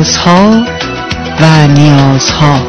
رازها و نیازها.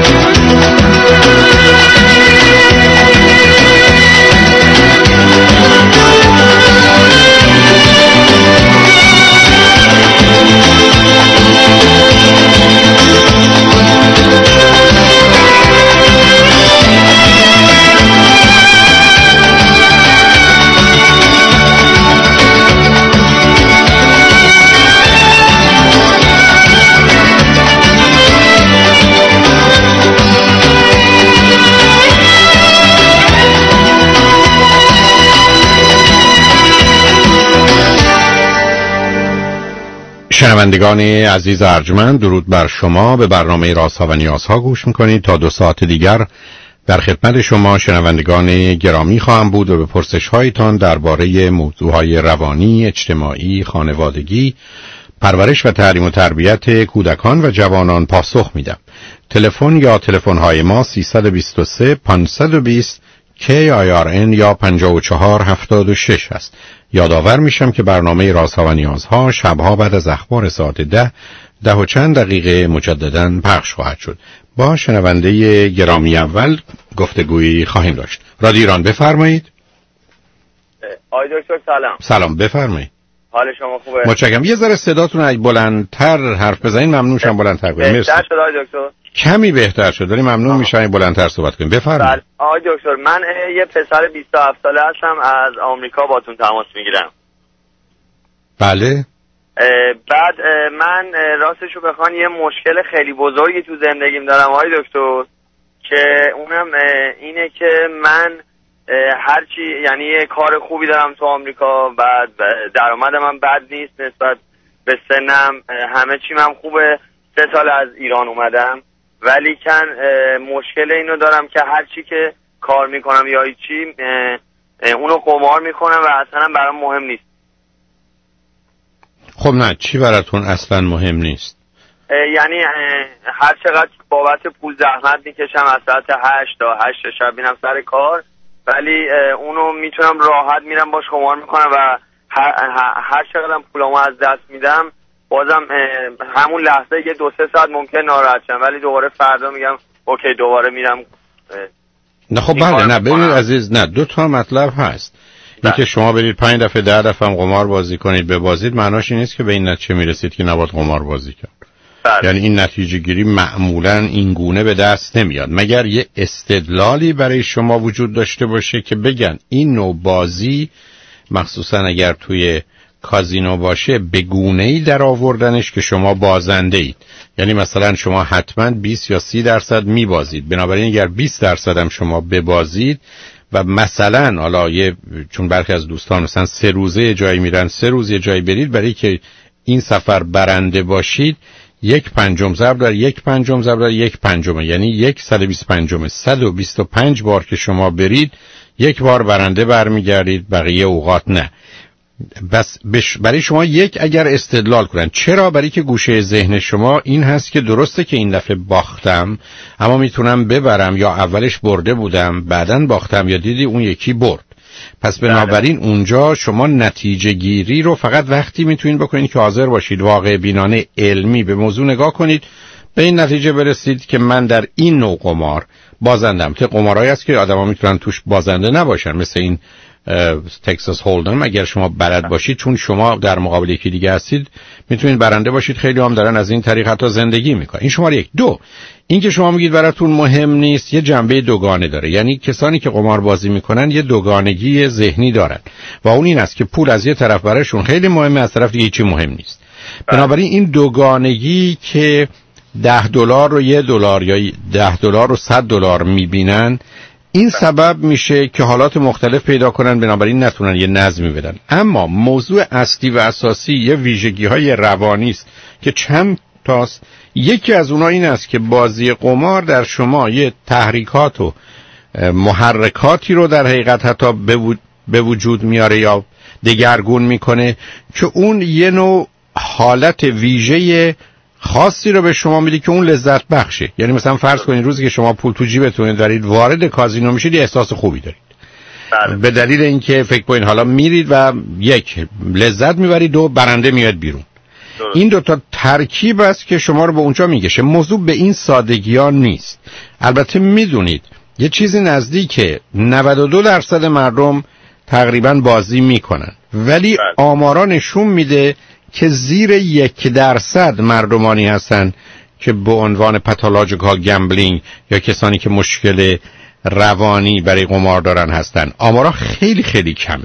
شنوندگان عزیز ارجمند، درود بر شما. به برنامه رازها و نیازها گوش میکنید. تا 2 ساعت دیگر در خدمت شما شنوندگان گرامی خواهم بود و به پرسش هایتان درباره موضوعهای روانی، اجتماعی، خانوادگی، پرورش و تعلیم و تربیت کودکان و جوانان پاسخ میدم. تلفن یا تلفن های ما 323 520 KIRN یا 5476 است. یادآور میشم که برنامه رازها و نیازها شبها بعد از اخبار ساعت 10 و چند دقیقه مجدداً پخش خواهد شد. با شنونده گرامی اول گفتگویی خواهیم داشت. رادیو ایران، بفرمایید. آقای دکتر سلام. سلام، بفرمایید. حال شما خوبه؟ متشکرم. یه ذره صداتون اگه بلندتر حرف بزنید ممنون شم. بلندتر بگید. بهتر شد آقای دکتر؟ کمی بهتر شد، ولی ممنون میشم بلندتر صحبت کنید. بفرمایید. آقای دکتر، من یه پسر 27 ساله هستم، از آمریکا باتون تماس میگیرم. بله. بعد من راستشو بخوان یه مشکل خیلی بزرگی تو زندگیم دارم آقای دکتر، که اونم اینه که من هرچی یعنی یه کار خوبی دارم تو آمریکا، بعد درآمدم هم بد نیست نسبت به سنم، همه چیم هم خوبه. 3 سال از ایران اومدم، ولی کن مشکل اینو دارم که هرچی که کار میکنم یا چی اونو قمار میکنم و اصلا برام مهم نیست. خب نه، چی براتون اصلا مهم نیست؟ یعنی هر چقدر بابت پول زحمت میکشم، از ساعت 8 تا 8 شب میرم سر کار، ولی اونو میتونم راحت میرم باش قمار میکنم و هر چقدر پولامو از دست میدم بازم همون لحظه یه 2-3 ساعت ممکن ناراحت شم، ولی دوباره فردا میگم اوکی دوباره میرم. نه خب بله، نه ببینید عزیز، نه 2 تا مطلب هست. اینکه شما برید 5 دفعه 10 دفعه هم قمار بازی کنید ببازید، معناش این نیست که به این نتیجه میرسید که نباید قمار بازی کرد. یعنی این نتیجه گیری معمولا این گونه به دست نمیاد مگر یه استدلالی برای شما وجود داشته باشه که بگن این نوع بازی، مخصوصا اگر توی کازینو باشه، به گونه‌ای در آوردنش که شما بازنده اید. یعنی مثلا شما حتما 20 یا 30% میبازید، بنابراین اگر 20% هم شما ببازید و مثلا حالا چون برخی از دوستان مثلا 3 روزه جایی میرن 3 روز یه جایی برید، برای که این سفر برنده باشید 1/5 ضرب در 1/5 ضرب در 1/5، یعنی 1/125. 125 بار که شما برید 1 بار برنده برمیگردید، بقیه اوقات نه. بس برای شما اگر استدلال کنن، چرا؟ برای که گوشه ذهن شما این هست که درسته که این دفعه باختم اما میتونم ببرم، یا اولش برده بودم بعدن باختم، یا دیدی اون یکی برد. پس بنابراین اونجا شما نتیجه گیری رو فقط وقتی میتونید بکنید که حاضر باشید واقع بینانه علمی به موضوع نگاه کنید، به این نتیجه برسید که من در این نوع قمار بازندم. که قمارهایی است که آدما میتونن توش بازنده نباشن، مثل این تکساس هولدم. اگر شما بلد باشید، چون شما در مقابل یکی دیگه هستید، میتونید برنده باشید. خیلی هم دارن از این طریق حتی زندگی میکنن. این شماره 1. 2 این که شما میگید براتون مهم نیست، یه جنبه دوگانه داره. یعنی کسانی که قمار بازی میکنن یه دوگانگی ذهنی دارن و اون این است که پول از یه طرف براشون خیلی مهمه، از طرف دیگه هیچی مهم نیست. بنابراین این دوگانگی که $10 رو $1 یا $10 رو $100 میبینن، این سبب میشه که حالات مختلف پیدا کنن، بنابراین نتونن یه نظمی بدن. اما موضوع اصلی و اساسی یه ویژگی‌های روانی است که چند تاست. یکی از اونها این است که بازی قمار در شما یه تحریکات و محرکاتی رو در حقیقت حتی به وجود میاره یا دگرگون میکنه که اون یه نوع حالت ویژه خاصی رو به شما میده که اون لذت بخشه. یعنی مثلا فرض کنید روزی که شما پول تو جیبتون دارید وارد کازینو میشید، یه احساس خوبی دارید. به دلیل اینکه فکر کنید حالا میرید و 1 لذت میبرید، 2 برنده میاد بیرون. این دوتا ترکیب است که شما رو به اونجا میکشه. موضوع به این سادگی ها نیست. البته میدونید یه چیزی نزدیک 92% مردم تقریبا بازی میکنن، ولی آمارا نشون میده که زیر 1% مردمانی هستن که به عنوان پاتولوژیکال گمبلینگ یا کسانی که مشکل روانی برای قمار دارن هستن. آمارا خیلی خیلی کمه.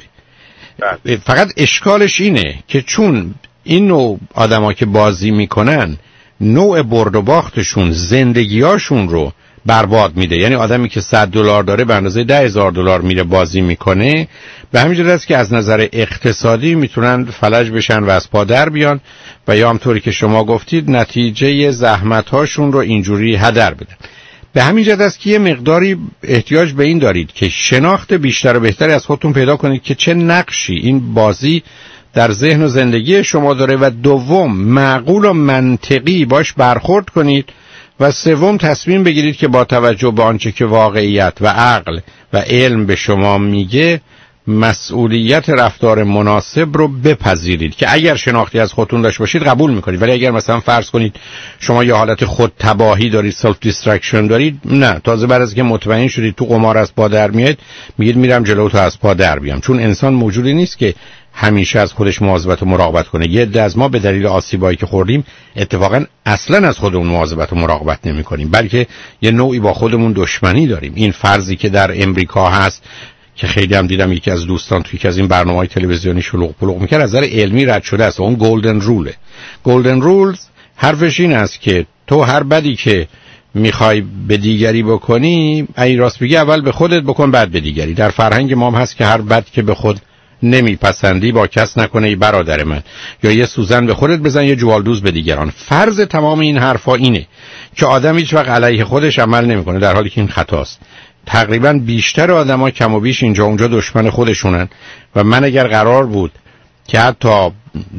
فقط اشکالش اینه که چون این نوع آدما که بازی میکنن نوع برد و باختشون زندگیاشون رو برباد میده. یعنی آدمی که $100 داره به اندازه $10,000 میره بازی میکنه، به همین جهت است که از نظر اقتصادی میتونن فلج بشن و از پا در بیان و یا همطوری که شما گفتید نتیجه زحمت‌هاشون رو اینجوری هدر بدن. به همین جهت است که یه مقداری احتیاج به این دارید که شناخت بیشتر و بهتری از خودتون پیدا کنید که چه نقشی این بازی در ذهن و زندگی شما داره و دوم معقول و منطقی باش برخورد کنید و سوم تصمیم بگیرید که با توجه به آنچه که واقعیت و عقل و علم به شما میگه مسئولیت رفتار مناسب رو بپذیرید که اگر شناختی از خودتون داشت باشید قبول میکنید، ولی اگر مثلا فرض کنید شما یه حالت خود تباهی دارید، سلف دیسترکشن دارید، نه، تازه بعد از که مطمئن شدید تو قمار از پا در میاد میگید میرم جلو تا از پا در بیام. چون انسان موجودی نیست که همیشه از خودش مواظبت و مراقبت کنه. یه عده از ما به دلیل آسیبایی که خوردیم اتفاقا اصلا از خودمون مواظبت و مراقبت نمی‌کنیم، بلکه یه نوعی با خودمون دشمنی داریم. این فرضی که در امریکا هست که خیلی هم دیدم یکی از دوستان توی یکی از این برنامه‌های تلویزیونی شلوغ پلوغ می‌کرد، از نظر علمی رد شده است. اون گلدن روله. گلدن رولز حرفش این است که تو هر بدی که میخوای به دیگری بکنی، ای راست بگی اول به خودت بکن بعد به دیگری. در فرهنگ ما هم هست که هر بد که به خود نمیپسندی با کس نکنه ای برادر من، یا یه سوزن به خودت بزن یه جوالدوز به دیگران. فرض تمام این حرفا اینه که آدم هیچ وقت علیه خودش عمل نمیکنه، در حالی که این خطاست. تقریبا بیشتر آدما کم و بیش اینجا اونجا دشمن خودشونن و من اگر قرار بود که حتی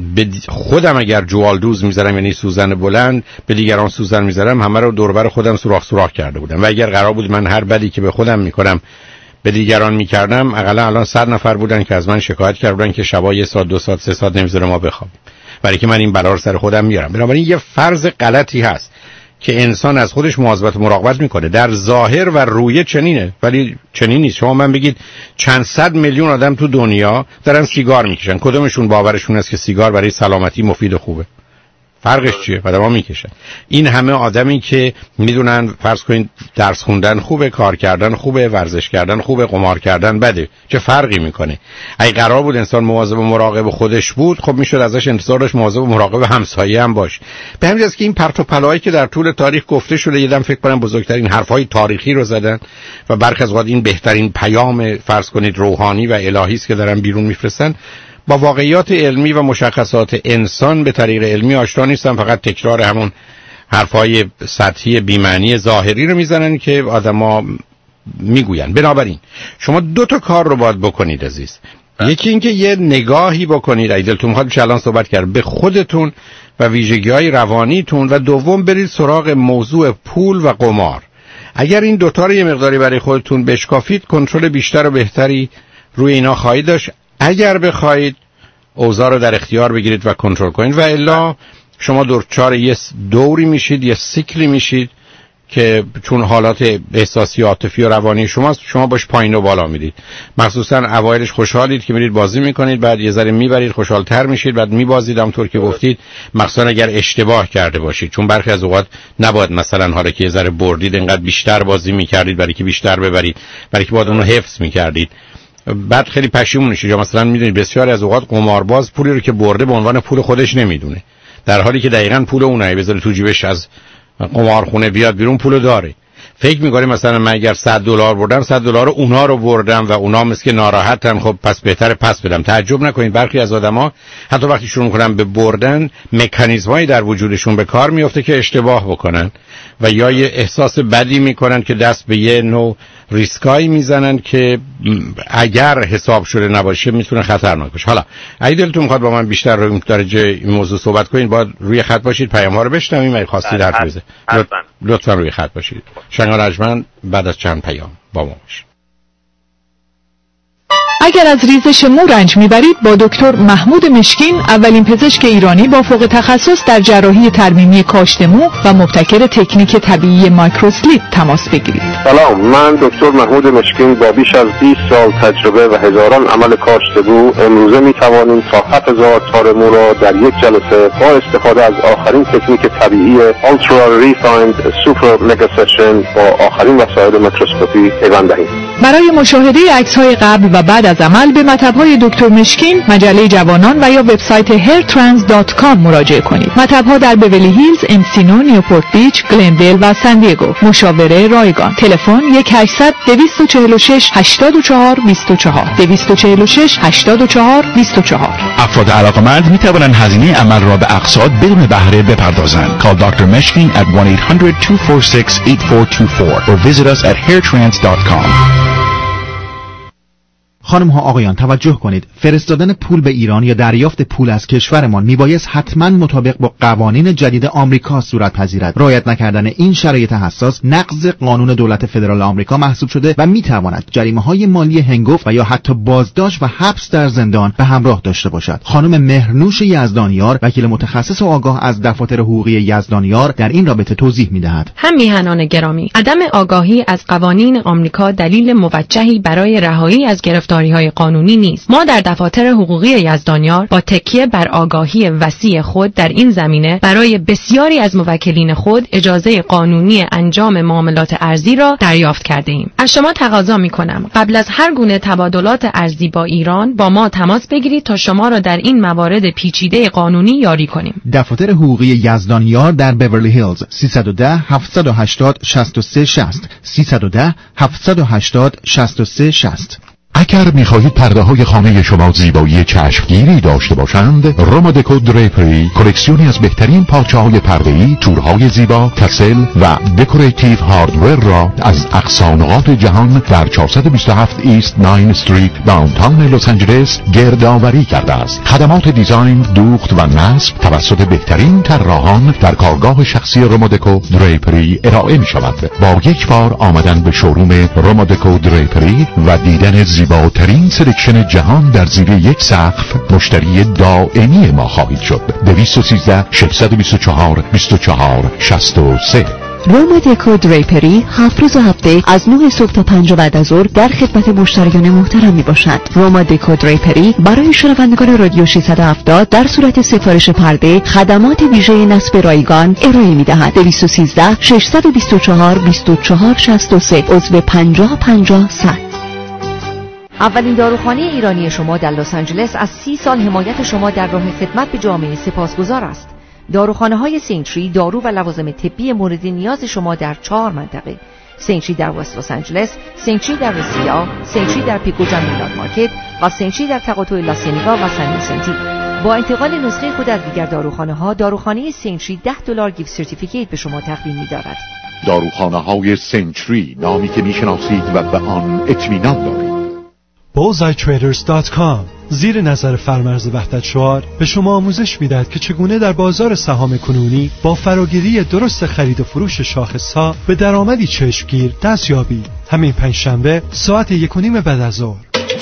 خودم اگر جوالدوز میذارم یعنی سوزن بلند به دیگران سوزن میذارم، همه رو دور بر خودم سوراخ کرده بودم. و اگر قرار بود من هر بدی که به خودم میکنم به دیگران میکردم، اقلا الان 100 نفر بودن که از من شکایت کردن که شبا 1 ساعت 2 ساعت 3 ساعت نمیذاره ما بخوابیم، برای که من این بلا رو سر خودم میارم. بنابراین یه فرض غلطی هست که انسان از خودش مواظبت و مراقبت میکنه. در ظاهر و رویه چنینه، ولی چنین نیست. شما من بگید چند صد میلیون آدم تو دنیا دارن سیگار میکشن، کدومشون باورشون است که سیگار برای سلامتی مفید و خوبه؟ فرقش چیه؟ آدم‌ها میکشن. این همه آدمی که میدونن فرض کنید درس خوندن خوبه، کار کردن خوبه، ورزش کردن خوبه، قمار کردن بده، چه فرقی میکنه؟ اگه قرار بود انسان مواظب و مراقب خودش بود، خب میشد ازش انتظار داشت مواظب و مراقب همسایه هم باش. به همین جاست که این پرت و پلایی که در طول تاریخ گفته شده، یادم فکر کنم بزرگترین حرفای تاریخی رو زدن و برخی از اوقات این بهترین پیام فرض کنید روحانی و الهی است که دارن بیرون میفرستن، با واقعیات علمی و مشخصات انسان به طریق علمی آشنا نیستن، فقط تکرار همون حرفای سطحی بی‌معنی ظاهری رو میزنن که آدما میگوین. بنابراین شما 2 تا کار رو باید بکنید عزیز. یکی اینکه یه نگاهی بکنید، اگه دلتون میخواد الان صحبت کرد، به خودتون و ویژگی‌های روانیتون، و دوم برید سراغ موضوع پول و قمار. اگر این 2 تا رو یه مقداری برای خودتون بشکافید، کنترل بیشتر و بهتری روی اینا خواهید داشت. اگر بخواید اوضاع رو در اختیار بگیرید و کنترل کنید، و الا شما دچار یه دوری میشید، یه سیکلی میشید که چون حالات احساسی عاطفی و روانی شما باش پایین و بالا میرید. مخصوصا اوایلش خوشحالید که میرید بازی میکنید، بعد یه ذره میبرید خوشحالتر میشید، بعد میبازید همونطور که گفتید، مخصوصا اگر اشتباه کرده باشید، چون برخی از اوقات نباید مثلا حالا که یه ذره بردید انقدر بیشتر بازی میکردید برای که بیشتر ببرید، برای که باید اون رو حفظ میکردید، بعد خیلی پشیمون میشید. یا مثلا میدونید بسیاری از اوقات قمارباز پولی رو که برده به عنوان پول خودش نمیدونه، در حالی که دقیقاً پول اونه. بذاره تو جیبش از قمارخونه بیاد بیرون پولو داره، فکر می‌کنه مثلا من اگر $100 بردم، $100 اونا رو بردم و اونا مثل که ناراحتن، خب پس بهتره پس بدم. تعجب نکنید برخی از آدما حتی وقتی شروع می‌کنن به بردن، مکانیزمایی در وجودشون به کار میفته که اشتباه بکنن و یا یه احساس بدی میکنن که دست به یه نوع ریسکایی میزنن که اگر حساب شده نباشه میتونه خطرناک باشه. حالا اگه دلتون میخواد با من بیشتر روی درجه این موضوع صحبت کنید، باید روی خط باشید، پیام‌ها رو بشنویم. اگه خواستید حرف بزنید لطفاً روی خط باشید. شنگ رجمن بعد از چند پیام با ما باشید. اگر از ریزش مو رنج میبرید با دکتر محمود مشکین، اولین پزشک ایرانی با فوق تخصص در جراحی ترمیمی کاشت مو و مبتکر تکنیک طبیعی مایکروسلیپ تماس بگیرید. سلام، من دکتر محمود مشکین با بیش از 20 سال تجربه و هزاران عمل کاشت مو امروزه میتوانیم تا 7000 تار مو را در یک جلسه با استفاده از آخرین تکنیک طبیعی Ultra Refined Super Mega Session با آخرین وسایل میکروسکوپی پیوند دهیم. برای مشاهده عکس‌های قبل و بعد از عمل به مطب‌های دکتر مشکین، مجله جوانان و یا وبسایت hairtrans.com مراجعه کنید. مطب‌ها در بیولی هیلز، انسینو، نیوپورت بیچ، گلندل و سان دیگو. مشاوره رایگان. تلفن 1-800-246-84-24 246-84-24. افراد علاقه‌مند می‌توانند هزینه عمل را به اقساط بدون بهره بپردازند. Call Dr. Meshkin at 1-800-246-8424 or visit us at hairtrans.com. خانم ها آقایان توجه کنید، فرستادن پول به ایران یا دریافت پول از کشورمان میبایست حتما مطابق با قوانین جدید آمریکا صورت پذیرد. رعایت نکردن این شرایط حساس نقض قانون دولت فدرال آمریکا محسوب شده و میتواند جریمه‌های مالی هنگفت و یا حتی بازداشت و حبس در زندان به همراه داشته باشد. خانم مهرنوش یزدانیار، وکیل متخصص و آگاه از دفاتر حقوقی یزدانیار، در این رابطه توضیح میدهد. هم میهنان گرامی، عدم آگاهی از قوانین آمریکا دلیل موجهی برای رهایی از گرفتاری‌های قانونی نیست. ما در دفاتر حقوقی یزدانیار با تکیه بر آگاهی وسیع خود در این زمینه برای بسیاری از موکلین خود اجازه قانونی انجام معاملات ارزی را دریافت کرده ایم. از شما تقاضا می‌کنم قبل از هر گونه تبادلات ارزی با ایران با ما تماس بگیرید تا شما را در این موارد پیچیده قانونی یاری کنیم. دفاتر حقوقی یزدانیار در بیولی هیلز 310-780-6360 310-780-6360. اگر می‌خواهید پرده‌های خانه شما زیبایی چشمگیری داشته باشند، روما دکو دریپری کلکسیونی از بهترین پارچه‌های پرده‌ای، تورهای زیبا، تسل و دکوراتیو هاردور را از اقصا نقاط جهان در 427 ایست 9 استریت داونتاون لس آنجلس گردآوری کرده است. خدمات دیزاین، دوخت و نصب توسط بهترین طراحان در کارگاه شخصی روما دکو دریپری ارائه می‌شود. با یک بار آمدن به شوروم روما دکو دریپری و دیدن زیباترین سلکشن جهان در زیر یک سقف، مشتری دائمی ما خواهید شد. 213-624-24-63. روما دکو دریپری 7 روز هفته از 9 صبح تا 5 بعد از ظهر در خدمت مشتریان محترم می باشد. روما دکو دریپری برای شنوندگان رادیو 670 در صورت سفارش پرده خدمات ویژه نصب رایگان ارائه می دهد. 213-624-24-63 عضو 50-50-100. اولین داروخانه ایرانی شما در لس آنجلس از 30 سال حمایت شما در راه خدمت به جامعه سپاسگزار است. داروخانه‌های سینتری دارو و لوازم طبی مورد نیاز شما در 4 منطقه: سینتری در وست لس آنجلس، سینتری در رسیا، سینتری در پیکوجان میلان مارکت و سینتری در تقاطع لاسینیگا و سن ویسنتی. با انتقال نسخه خود از دیگر داروخانه‌ها، داروخانه سینتری $10 گیفت سرتیفیکیت به شما تقدیم می‌دارد. داروخانه‌های سینتری، نامی که می‌شناسید و به آن اطمینان دارید. bullseyetraders.com زیر نظر فرمرز وحدت شعار به شما آموزش میدهد که چگونه در بازار سهام کنونی با فراگیری درست خرید و فروش شاخص‌ها به درآمدی چشمگیر دست یابید. همین پنجشنبه ساعت 1:30 بعد از ظهر.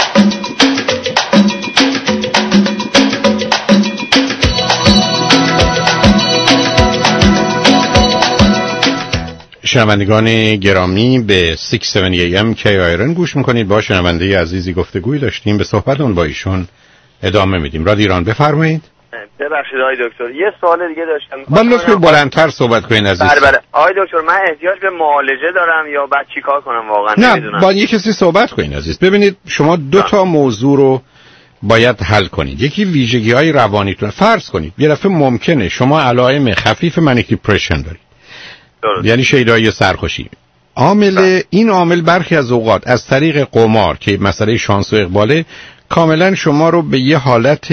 شنوندگان گرامی به 670 AM KIRN گوش میکنید. با شنونده عزیزی گفتگوی داشتیم، به صحبتون با ایشون ادامه میدیم. رادیو ایران بفرمایید. ببخشید آقای دکتر، یه سوال دیگه داشتم. من لطفاً بلندتر صحبت کنین عزیز. بله آقای دکتر، من احتیاج به معالجه دارم یا بعد چیکار کنم واقعا نمیدونم. نه، با یه کسی صحبت کنین عزیز. ببینید شما 2 تا موضوع رو باید حل کنید. یکی ویژگی‌های روانیتون. فرض کنید یه دفعه ممکنه شما علائم خفیف منیک دیپرشن دارید. یعنی شیدایی سرخوشی. این عامل برخی از اوقات از طریق قمار که مسئله شانس و اقباله کاملا شما رو به یه حالت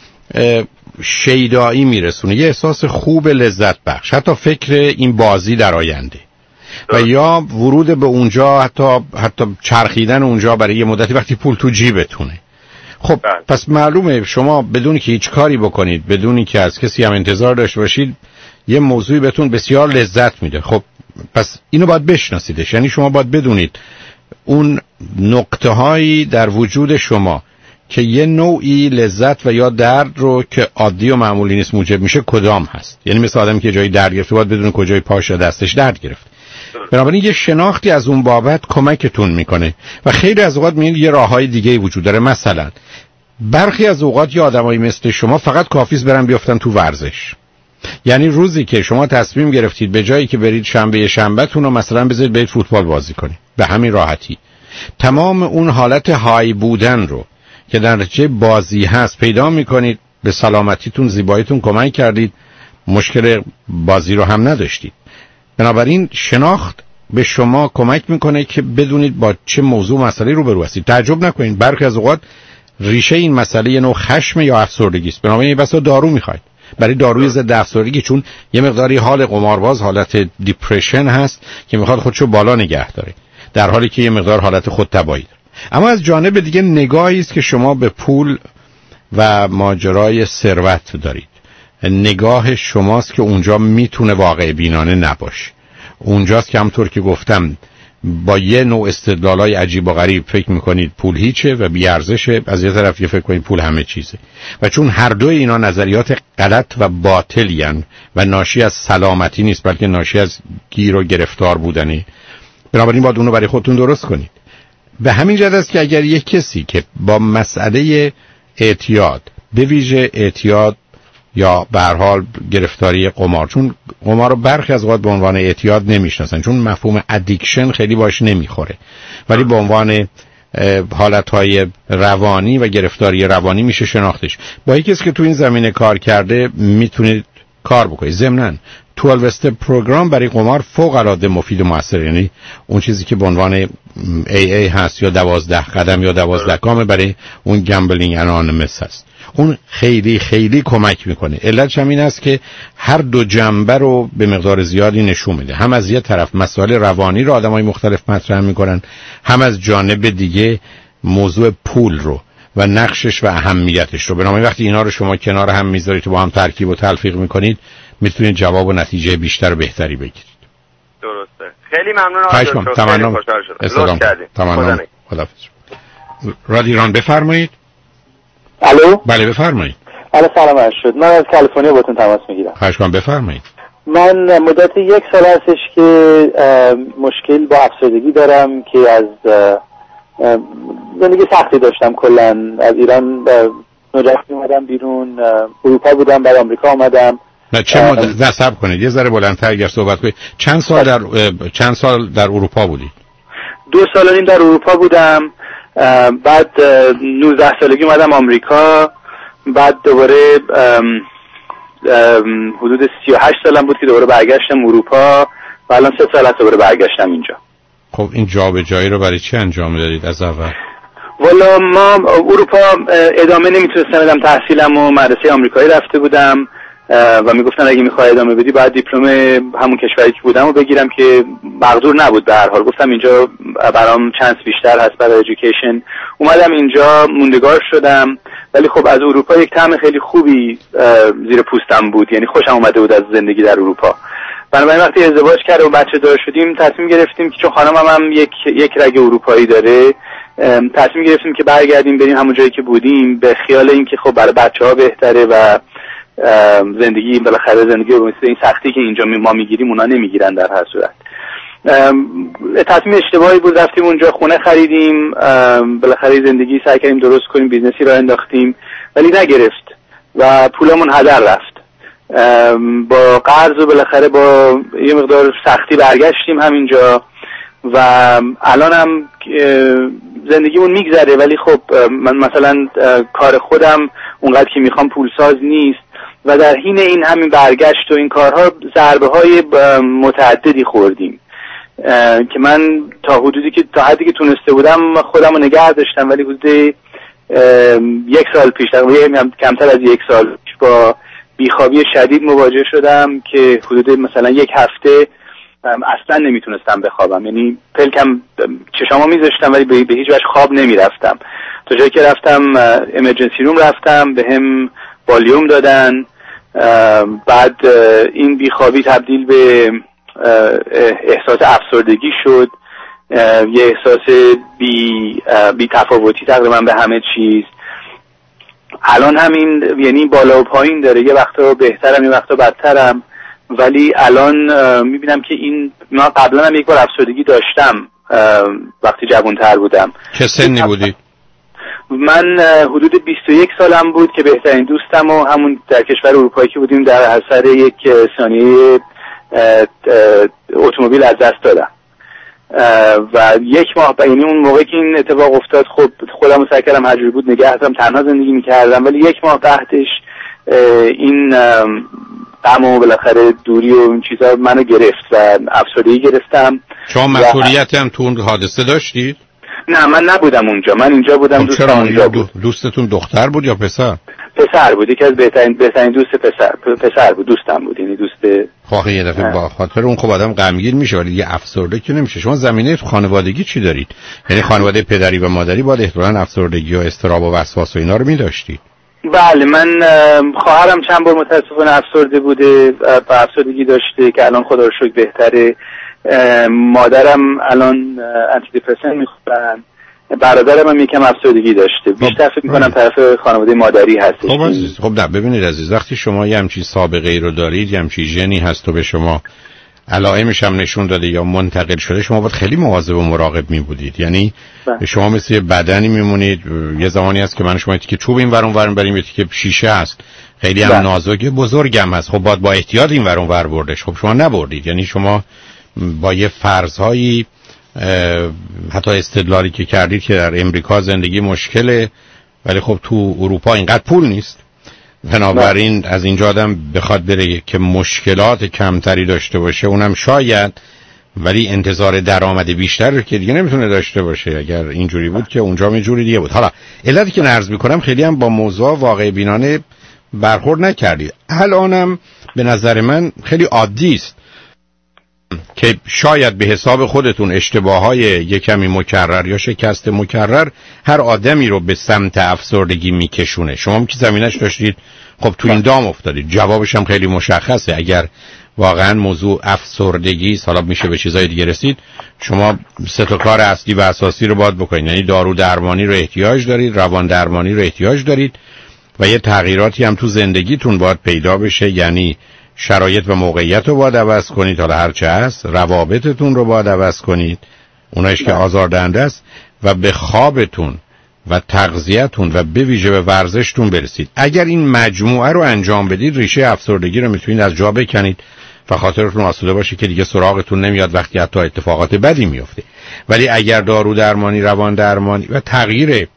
شیدایی میرسونه، یه احساس خوب لذت بخش، حتی فکر این بازی در آینده و یا ورود به اونجا، حتی چرخیدن اونجا برای یه مدتی وقتی پول تو جیبتونه. خب پس معلومه شما بدون که هیچ کاری بکنید، بدونی که از کسی هم انتظار داشته باشید، یه موضوعی بهتون بسیار لذت میده. خب پس اینو باید بشناسیدش. یعنی شما باید بدونید اون نقطه هایی در وجود شما که یه نوعی لذت و یا درد رو که عادی و معمولی نیست موجب میشه کدام هست؟ یعنی مثل آدمی که جایی درد گرفته باید بدون کجای پاش یا دستش درد گرفت. بنابراین یه شناختی از اون بابت کمکتون میکنه و خیلی از اوقات میگن یه راههای دیگه وجود داره. مثلا برخی از اوقات یه آدمایی مثل شما فقط کافیست برن بیافتن تو ورزش. یعنی روزی که شما تصمیم گرفتید به جایی که برید شنبه‌تون رو مثلا بذارید برید فوتبال بازی کنید، به همین راحتی تمام اون حالت های بودن رو که در نتیجه بازی هست پیدا میکنید، به سلامتیتون زیباییتون کمک کردید، مشکل بازی رو هم نداشتید. بنابراین شناخت به شما کمک میکنه که بدونید با چه موضوع مسئله روبرو هستید. تعجب نکنید برخی از اوقات ریشه این مسئله یه نوع خشم یا افسردگی است. بنابراین بسا دارو میخواید برای داروی ضد افسردگی، چون یه مقداری حال قمارباز حالت دیپرشن هست که میخواد خودشو بالا نگه داره، در حالی که یه مقدار حالت خودتبایی داره. اما از جانب دیگه نگاهی است که شما به پول و ماجرای ثروت دارید. نگاه شماست که اونجا میتونه واقع بینانه نباشه. اونجاست که همطور که گفتم با یه نوع استدلالای عجیب و غریب فکر میکنید پول هیچه و بیارزشه، از یه طرف یه فکر کنید پول همه چیزه. و چون هر دوی اینا نظریات غلط و باطلین و ناشی از سلامتی نیست بلکه ناشی از گیر و گرفتار بودنه، بنابراین باید اونو برای خودتون درست کنید. به همین جهت است که اگر یک کسی که با مسئله اعتیاد، به ویژه اعتیاد یا به هر حال گرفتاری قمار، چون قمار رو برخی از اوقات به عنوان اعتیاد نمیشناسن چون مفهوم ادیکشن خیلی باش نمیخوره، ولی به عنوان حالتهای روانی و گرفتاری روانی میشه شناختش. با یک کسی که تو این زمینه کار کرده میتونید کار بکنید. ضمناً 12 استپ پروگرام برای قمار فوق العاده مفید و موثر، یعنی اون چیزی که به عنوان AA هست یا 12 قدم یا 12 گام برای اون گمبلینگ انانیمس هست، اون خیلی خیلی کمک میکنه. علتش هم این است که هر دو جنبه رو به مقدار زیادی نشون میده. هم از یه طرف مسائل روانی رو آدمای مختلف مطرح میکنن، هم از جانب دیگه موضوع پول رو و نقشش و اهمیتش رو. بنابراین وقتی اینا رو شما کنار هم میذارید و با هم ترکیب و تلفیق میکنید میتونید جواب و نتیجه بیشتر و بهتری بگیرید. درسته. خیلی ممنون آقای دکتر. خیلی خوشحال شدم. تمام. خداحافظ. رادیو ایران بفرمایید. الو. بله بفرمایید. سلام عرض شد. من از کالیفرنیا باتون تماس میگیرم. خواهش کنم بفرمایید. من مدت 1 سال هستش که مشکل با افسردگی دارم که از زندگی سختی داشتم. کلا از ایران نوجوانی اومدم بیرون، اروپا بودم، بعد آمریکا اومدم. نه چه مدت؟ نصب کنید یه ذره بلندتر اگر صحبت کنید. چند سال در اروپا بودید؟ 2 سال و نیم در اروپا بودم، بعد 19 سالگی اومدم آمریکا، بعد دوباره حدود 38 سالم بود که دوباره برگشتم اروپا و الان 3 سال هست دوباره برگشتم اینجا. خب این جابجایی رو برای چی انجام دادید از اول؟ والا ما اروپا ادامه نمیتونستم بدم تحصیلم و مدرسه آمریکایی رفته بودم و میگفتن اگه میخوای ادامه بدی باید دیپلم همون کشوری که بودم رو بگیرم که مقدور نبود. به هر حال گفتم اینجا برام چانس بیشتر هست برای ادویکیشن. اومدم اینجا موندگار شدم، ولی خب از اروپا یک طعم خیلی خوبی زیر پوستم بود، یعنی خوشم اومده بود از زندگی در اروپا. بنابراین وقتی ازدواج کردیم و بچه دار شدیم تصمیم گرفتیم که چون خانمم هم یک رگ اروپایی داره، تصمیم گرفتیم که برگردیم بریم همون جایی که بودیم، به خیال اینکه خب برای بچه‌ها بهتره و زندگی بالاخره زندگی رو مثل این سختی که اینجا ما میگیریم اونا نمیگیرن در هر صورت. تصمیم اشتباهی بود، رفتیم اونجا خونه خریدیم، بالاخره زندگی سعی کردیم درست کنیم، بیزنسی را انداختیم ولی نگرفت و پولمون هدر رفت. با قرض و بالاخره با یه مقدار سختی برگشتیم همینجا و الان هم زندگیمون میگذره، ولی خب من مثلا کار خودم اونقدر که میخوام پولساز نیست و در حین این همین برگشت و این کارها ضربه های متعددی خوردیم که من تا حدی که تونسته بودم خودم رو نگه داشتم، ولی حدود 1 سال پیش کمتر از 1 سال پیش با بیخوابی شدید مواجه شدم که حدود مثلا 1 هفته اصلا نمیتونستم بخوابم، یعنی پلکم چشامو میذاشتم ولی به هیچ وجه خواب نمیرفتم. تا جایی که رفتم امرجنسی روم رفتم، به هم والیوم دادن، بعد این بیخوابی تبدیل به احساس افسردگی شد یه احساس بی تفاوتی تقریبا به همه چیز. الان همین یعنی بالا و پایین داره، یه وقتا بهترم یه وقتا بدترم، ولی الان میبینم که این من قبلا هم یک بار افسردگی داشتم وقتی جوان‌تر بودم. چه سنی بودی؟ من حدود 21 سالم بود که بهترین دوستم و همون در کشور اروپایی که بودیم در اثر یک ثانیه اتومبیل از دست دادم و یک ماه یعنی اون موقع که این اتفاق افتاد خب خودم رو سعی کردم هر جوری بود نگه دارم، تنها زندگی میکردم، ولی یک ماه بعدش این غم و بالاخره دوری و این چیزا منو گرفت و افسردگی گرفتم. شما مسئولیتی هم تو اون حادثه داشتید؟ نه من نبودم اونجا، من اینجا بودم. دوستم اونجا بود. دوستتون دختر بود یا پسر؟ پسر بود، یکی از بهترین دوست پسر بود، دوستم بود، یعنی دوست. خب یه دفعه با خاطر اون خب آدم غمگین میشه ولی یه افسرده که نمیشه. شما زمینه خانوادگی چی دارید؟ یعنی خانواده پدری و مادری باید احتمالاً افسردگی و اضطراب و وسواس و اینا رو می‌داشتید. بله من خواهرم چند بار متاسفانه افسرده بوده و افسردگی داشته که الان خدا رو شکر بهتره. مادرم الان آنتی دپرسن میخورن. برادرم هم یکم افسردگی داشته. بیشتر فکر می‌کنم طرف خانواده مادری هستش. خب عزیز، خب نه ببینید عزیز، وقتی شما یه همچین سابقه ای رو دارید، یه همچین ژنی هست و به شما علائمش هم نشون داده یا منتقل شده، شما باید خیلی مواظب و مراقب می بودید. یعنی شما مثل یه بدنی میمونید. یه زمانی هست که من شما که چوب این ور اون ور بریم، که شیشه هست خیلی هم نازک، بزرگم هست، خب باید با احتیاط این ور اون ور بردش. خب شما نبردید، یعنی شما با یه فرض‌هایی حتی استدلالی که کردید که در امریکا زندگی مشکله ولی خب تو اروپا اینقدر پول نیست، بنابراین از اینجا آدم بخواد بره که مشکلات کمتری داشته باشه اونم شاید، ولی انتظار درآمد بیشتر رو که دیگه نمیتونه داشته باشه. اگر اینجوری بود که اونجا می جوری دیگه بود. حالا علتی که عرض میکنم خیلی هم با موضوع واقع بینانه برخورد نکردید. الانم به نظر من خیلی عادی است که شاید به حساب خودتون اشتباههای یک کمی مکرر یا شکست مکرر هر آدمی رو به سمت افسردگی میکشونه. شما هم که زمینش داشتید خب تو این دام افتادید. جوابش هم خیلی مشخصه. اگر واقعا موضوع افسردگی حالا میشه به چیزای دیگه رسید، شما سه تا کار اصلی و اساسی رو باید بکنید. یعنی دارو درمانی رو احتیاج دارید، روان درمانی رو احتیاج دارید و یه تغییراتی هم تو زندگیتون باید پیدا بشه. یعنی شرایط و موقعیت رو باید عوض کنید، حالا هرچه هست، روابطتون رو باید عوض کنید، اونایش که آزاردهنده است، و به خوابتون و تغذیه‌تون و به ویژه به ورزشتون برسید. اگر این مجموعه رو انجام بدید، ریشه افسردگی رو میتونید از جا بکنید و خاطرتون آسوده باشه که دیگه سراغتون نمیاد وقتی حتی اتفاقات بدی میفته. ولی اگر دارو درمانی، روان درمانی و تغییر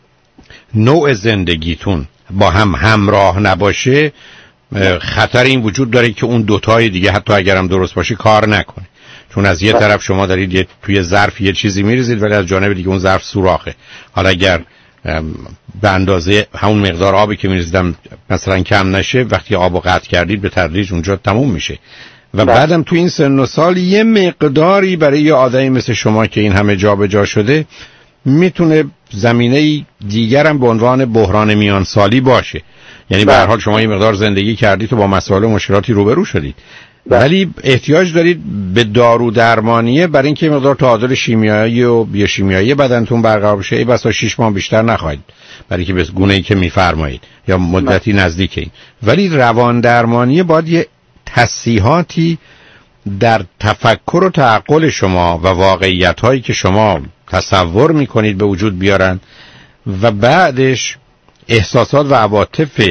نوع زندگیتون با هم همراه نباشه، خطر این وجود داره که اون دوتای دیگه حتی اگرم درست باشه کار نکنه. چون از یه طرف شما دارید توی ظرف یه چیزی میریزید ولی از جانب دیگه اون ظرف سوراخه. حالا اگر به اندازه همون مقدار آبی که میریزیدم مثلا کم نشه، وقتی آبو قطع کردید به تدریج اونجا تموم میشه. و بعدم تو این سن و سال یه مقداری برای یه آدمی مثل شما که این همه جا به جا شده میتونه زمینه دیگرم به عنوان بحران میان سالی باشه. یعنی به هر حال شما یه مقدار زندگی کردید و با مسائل و مشکلاتی روبرو شدید، ولی احتیاج دارید به دارو درمانیه برای اینکه یه مقدار تعادل شیمیایی و بیوشیمیایی بدنتون برقرار بشه. ای بسا 6 ماه بیشتر نخواهید برای که به گونه‌ای که میفرمایید یا مدتی نزدیک این. ولی روان درمانیه باید یه تصحیحاتی در تفکر و تعقل شما و واقعیت‌هایی که شما تصور می‌کنید به وجود بیارن و بعدش احساسات و عواطف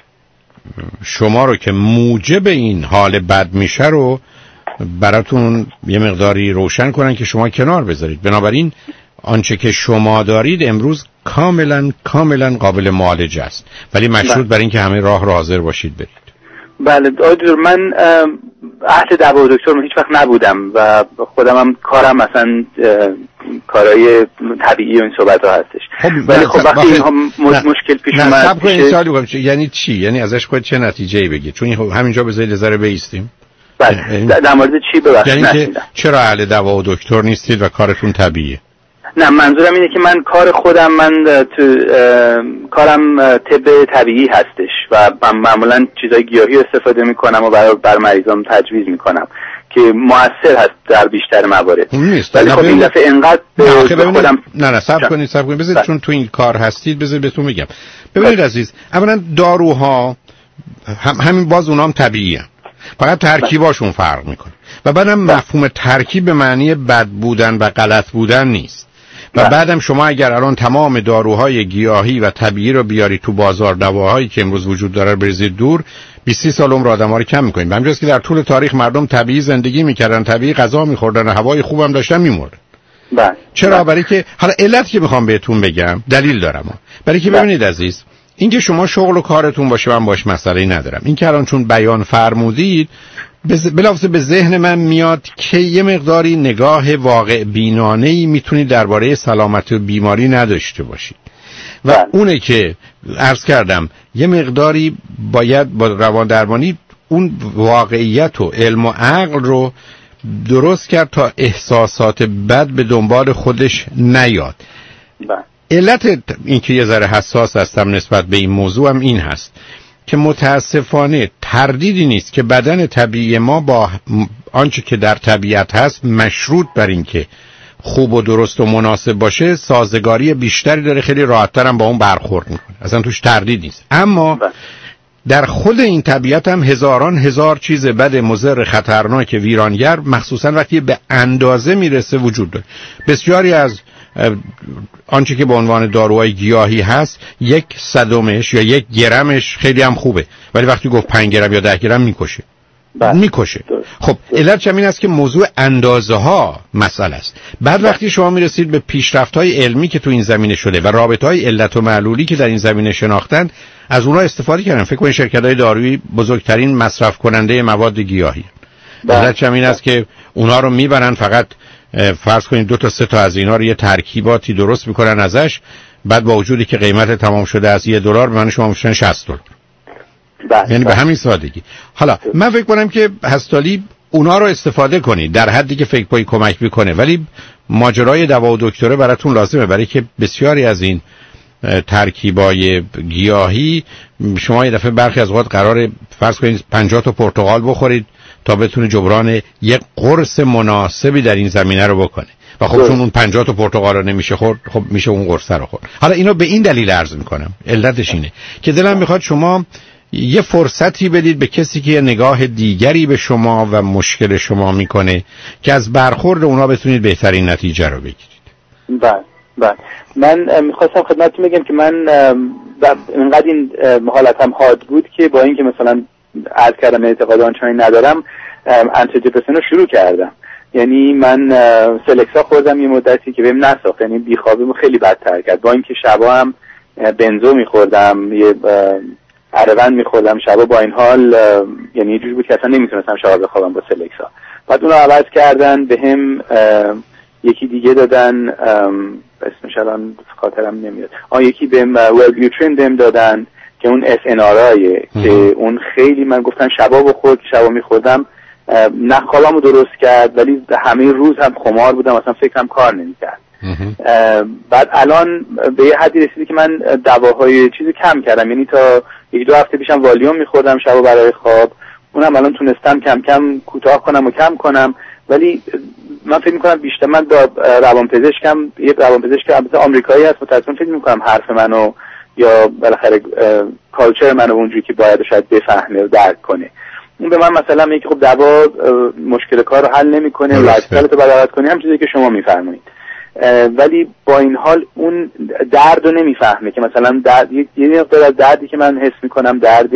شما رو که موجب این حال بد میشه رو براتون یه مقداری روشن کنن که شما کنار بذارید. بنابراین آنچه که شما دارید امروز کاملا قابل معالجه است، ولی مشروط بر این که همه راه را حاضر باشید برید. بله دکتر، من اهل دوا و دکتر هیچ وقت نبودم و خودم هم کارم مثلا کارهای طبیعی و این صحبت ها هستش. ولی خب وقتی مشکل پیش اومد یعنی چی؟ یعنی ازش خود چه نتیجه‌ای بگید؟ چون همینجا بذارید ذره بایستیم. بله در مورد چی ببخشید؟ یعنی که چرا اهل دوا و دکتر نیستید و کارتون طبیعیه؟ نه منظورم اینه که من کار خودم کارم طب طبیعی هستش و من معمولا چیزای گیاهی استفاده میکنم و بر مریضام تجویز میکنم که موثر هست در بیشتر موارد نیست. ولی خب این دفعه انقدر خودم نه صبر کنید بذارید چون تو این کار هستید بذارید بهتون میگم. ببینید عزیز، اولا داروها همین باز اونام طبیعیه، فقط ترکیباشون فرق میکنه و بعدم مفهوم ترکیب به معنی بد بودن و غلط بودن نیست. و بعدم شما اگر الان تمام داروهای گیاهی و طبیعی رو بیاری تو بازار، دواهایی که امروز وجود داره بریزید دور، 20 سال عمر آدم‌ها رو کم می‌کنید. همونجوری که در طول تاریخ مردم طبیعی زندگی می‌کردن، طبیعی غذا می‌خوردن، هوای خوبم داشتن، می‌مردن. چرا؟ برای که حالا علت که می‌خوام بهتون بگم دلیل دارم. برای که ببینید عزیز، اینکه شما شغل و کارتون باشه من باش مسئله‌ای ندارم. این که الان چون بیان فرمودید بلافاصله به ذهن من میاد که یه مقداری نگاه واقع بینانه‌ای میتونید درباره سلامت و بیماری نداشته باشید و اونه که عرض کردم یه مقداری باید با روان درمانی اون واقعیت و علم و عقل رو درست کرد تا احساسات بد به دنبال خودش نیاد. علت این که یه ذره حساس هستم نسبت به این موضوع هم این هست که متاسفانه تردیدی نیست که بدن طبیعی ما با آنچه که در طبیعت هست مشروط بر این که خوب و درست و مناسب باشه سازگاری بیشتری داره، خیلی راحت‌تر هم با اون برخورد میکنه، اصلا توش تردید نیست. اما در خود این طبیعت هم هزاران هزار چیز بد مضر خطرناک ویرانگر مخصوصا وقتی به اندازه میرسه وجود داره. بسیاری از آنچه که به عنوان داروهای گیاهی هست 1/100 یا 1 گرمش خیلی هم خوبه، ولی وقتی گفت 5 گرم یا 10 گرم میکشه. خب علتش این است که موضوع اندازه ها مسئله است. بعد وقتی شما میرسید به پیشرفت‌های علمی که تو این زمینه شده و رابطه‌های علت و معلولی که در این زمینه شناختن، از اونها استفاده کردن. فکر کنید شرکت‌های دارویی بزرگترین مصرف کننده مواد گیاهی. علتش این است که اونها رو میبرن فقط فرض کنید 2 تا 3 تا از اینا رو یه ترکیباتی درست میکنن ازش، بعد با وجودی که قیمت تمام شده از $1 به معنی شما میشن $60. یعنی به همین سادگی. حالا من فکر کنم که هستالی اونا رو استفاده کنید در حدی که فکر کنید کمک میکنه، ولی ماجرای دوا و دکتره براتون لازمه، برای که بسیاری از این ترکیبای گیاهی شما یه دفعه برخی از اوقات قراره فرض کنید 50 تا پرتقال بخورید تا بتونه جبران یک قرص مناسبی در این زمینه رو بکنه و خب چون اون 50 تا پرتقال رو نمیشه خورد، خب میشه اون قرص رو خورد. حالا اینو به این دلیل عرض میکنم، علتش اینه که دلم میخواد شما یه فرصتی بدید به کسی که یه نگاه دیگری به شما و مشکل شما میکنه که از برخورد اونا بتونید بهترین نتیجه رو بگیرید. بله من میخواستم خدمتتون بگم که من اینقدر این حالتم حاد بود که با اینکه مثلا عرض کردم اعتقاد آنچنانی ندارم آنتی دیپرسن رو شروع کردم. یعنی من سلکسا خوردم یه مدتی که بهم نساخت، یعنی بیخوابیمو خیلی بدتر کرد. با اینکه شبا هم بنزو میخوردم، یه اروند میخوردم شبا، با این حال یعنی یه جوری بود که اصلا نمیتونستم شب بخوابم با سلکسا. بعد اونو عوض کردن بهم یکی دیگه دادن، اسمش الان خاطرم نمیاد، یکی بهم ویلبیوترین بهم دادن که اون SNRI که اون خیلی من گفتن شبا بخور، که شبا میخوردم نه خوابمو درست کرد ولی همه روز هم خمار بودم، اصلا فکرم کار نمیکرد. بعد الان به یه حدی رسیدی که من دواهای چیزی کم کردم، یعنی تا 1-2 هفته پیشم والیوم میخوردم شبا برای خواب، اونم الان تونستم کم کم کوتاه کنم و کم کنم. ولی من فکر میکنم بیشتر من با روانپزشکم، یه روانپزشک البته آمریکایی هست، متأسفانه فکر میکنم حرف منو یا بالاخره کالچر منو اونجوری که باید شاید بفهمه و درک کنه. اون به من مثلا میگه که خب دوا مشکل کار رو حل نمیکنه، لایف استایلتو بدل کنی، هم چیزی که شما میفرمایید. ولی با این حال اون درد رو نمیفهمه که مثلا درد یه مقدار از دردی که من حس میکنم درد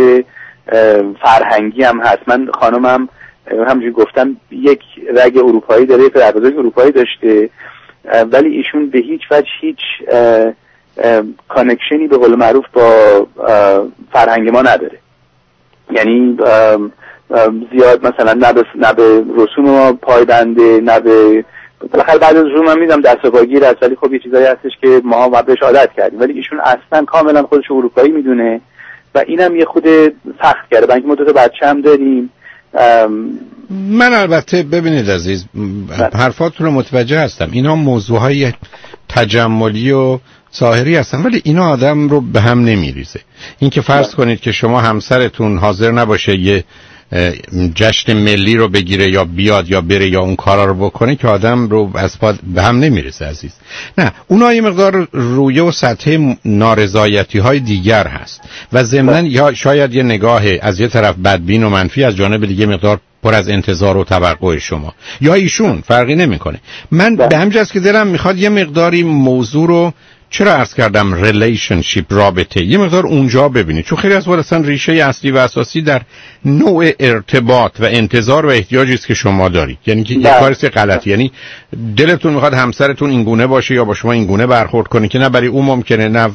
فرهنگی هم هست. من خانمم همونجوری گفتم یک رگ اروپایی داره، یک رگ اروپایی داشته، ولی ایشون به هیچ وجه هیچ کانکشنی به قول معروف با فرهنگ ما نداره. یعنی زیاد مثلا نه به رسوم ما پایبنده، نه به بالاخره بعد از رسوم من میدم دست و پاگیر است، ولی خب یه چیزایی هستش که ما بهش عادت کردیم، ولی ایشون اصلا کاملا خودش اروپایی میدونه و اینم یه خود سخت کرده. برای اینکه ما 2 تا بچه‌م داریم. من البته ببینید عزیز، حرفاتون رو متوجه هستم، اینا موضوعهای تجملی و ظاهری هستن، ولی اینا آدم رو به هم نمیریزه. این که فرض کنید که شما همسرتون حاضر نباشه یه جشن ملی رو بگیره یا بیاد یا بره یا اون کارا رو بکنه که آدم رو از پا به هم نمیرسه عزیز. نه، اونها یه مقدار رویه و سطح نارضایتی های دیگر هست و ضمناً یا شاید یه نگاه از یه طرف بدبین و منفی، از جانب دیگه مقدار پر از انتظار و توقع شما یا ایشون، فرقی نمیکنه. من به همجاست که دلم میخواد یه مقداری موضوع رو، چرا عرض کردم ریلیشنشیپ، رابطه، یه مقدار اونجا ببینید، چون خیلی از وقت اصلا ریشه اصلی و اساسی در نوع ارتباط و انتظار و احتیاجی است که شما دارید. یعنی که یه کاری غلطی، یعنی دلتون میخواد همسرتون اینگونه باشه یا با شما اینگونه برخورد کنه که نه برای اون ممکنه نه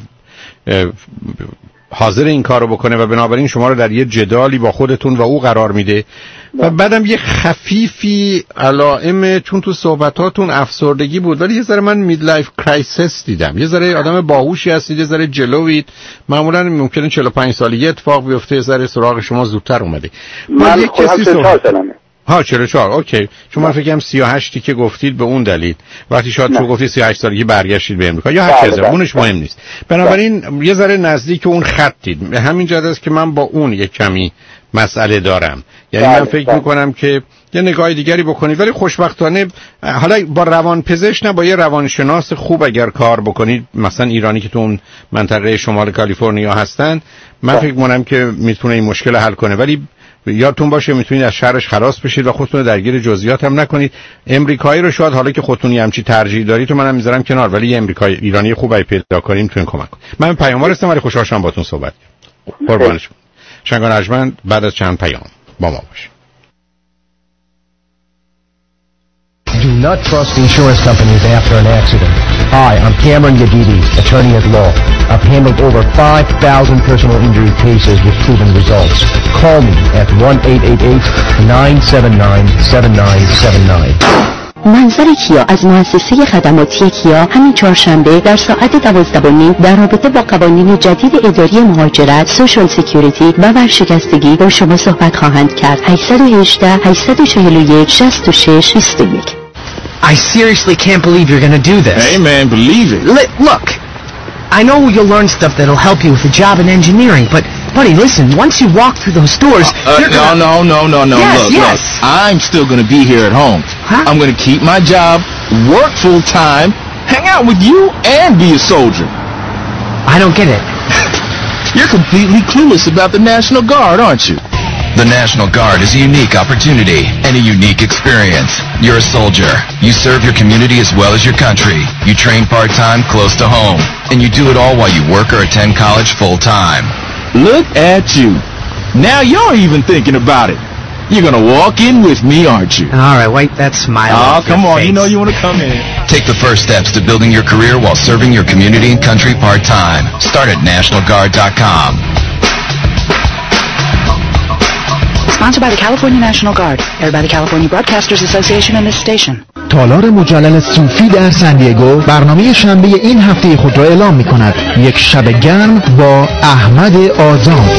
حاضر این کارو بکنه و بنابراین شما رو در یه جدالی با خودتون و او قرار میده و بعدم یه خفیفی علائم، چون تو صحبتاتون افسردگی بود ولی یه ذره من میدلایف کرایسیس دیدم. یه ذره آدم باهوشی هستید، یه ذره جلوید، معمولا ممکنه 45 سالگی اتفاق بیفته، یه ذره سراغ شما زودتر اومده. من خودم 34 سالمه. ها 44 اوکی. چون من فکرم 38 که گفتید به اون دلیل، وقتی شاید چون گفتید 38 سالگی برگشتید به امریکا یا هر چیزی، اونش مهم نیست. بنابراین یه ذره نزدیک اون خطید. به همین جهت است که من با اون یک کمی مسئله دارم. یعنی من فکر میکنم که یه نگاه دیگری بکنید، ولی خوشبختانه حالا با روانپزشک نه، با یه روانشناس خوب اگر کار بکنید، مثلا ایرانی که تو اون منطقه شمال کالیفرنیا هستن، من فکر میکنم که میتونه این مشکل حل کنه. ولی یادتون باشه میتونید از شرش خلاص بشید و خودتون درگیر جزئیات هم نکنید. امریکایی رو شاید حالا که خودتون همچی ترجیح دارید تو منم میذارم کنار، ولی یه امریکایی ایرانی خوبی پیدا کنیم میتونین کمک کنید. من پیاموار هستم ولی خوشحال شدم باهاتون صحبت کردم. قربان شما. شنگان ارجمند بعد از چند پیام با ما باشید. Do not trust insurance companies after an accident. Hi, I'm Cameron Yadidi, attorney at law. I've handled over 5,000 personal injury cases with proven results. Call me at 1-888-979-7979. منظر کیا از مؤسسه خدماتی کیا همین چهارشنبه در ساعت 12:30 در رابطه با قوانین جدید اداری مهاجرت، سوشال سکیوریتی و ورشکستگی با شما صحبت خواهند کرد. 818-841-6621. I seriously can't believe you're going to do this. Hey man, believe it. Look, I know you'll learn stuff that'll help you with a job in engineering, but buddy, listen, once you walk through those doors, you're gonna... No. Yes, look, I'm still going to be here at home. Huh? I'm going to keep my job, work full time, hang out with you, and be a soldier. I don't get it. You're completely clueless about the National Guard, aren't you? The National Guard is a unique opportunity and a unique experience. You're a soldier. You serve your community as well as your country. You train part-time close to home. And you do it all while you work or attend college full-time. Look at you. Now you're even thinking about it. You're going to walk in with me, aren't you? All right, wipe that smile off your come on. face. You know you want to come in. Take the first steps to building your career while serving your community and country part-time. Start at NationalGuard.com. Sponsored by the California National Guard, aired by the California Broadcasters Association and this station. تالار مجلل صوفی در سندیگو برنامه شنبه این هفته خود را اعلام می کند. یک شب گرم با احمد آزاد.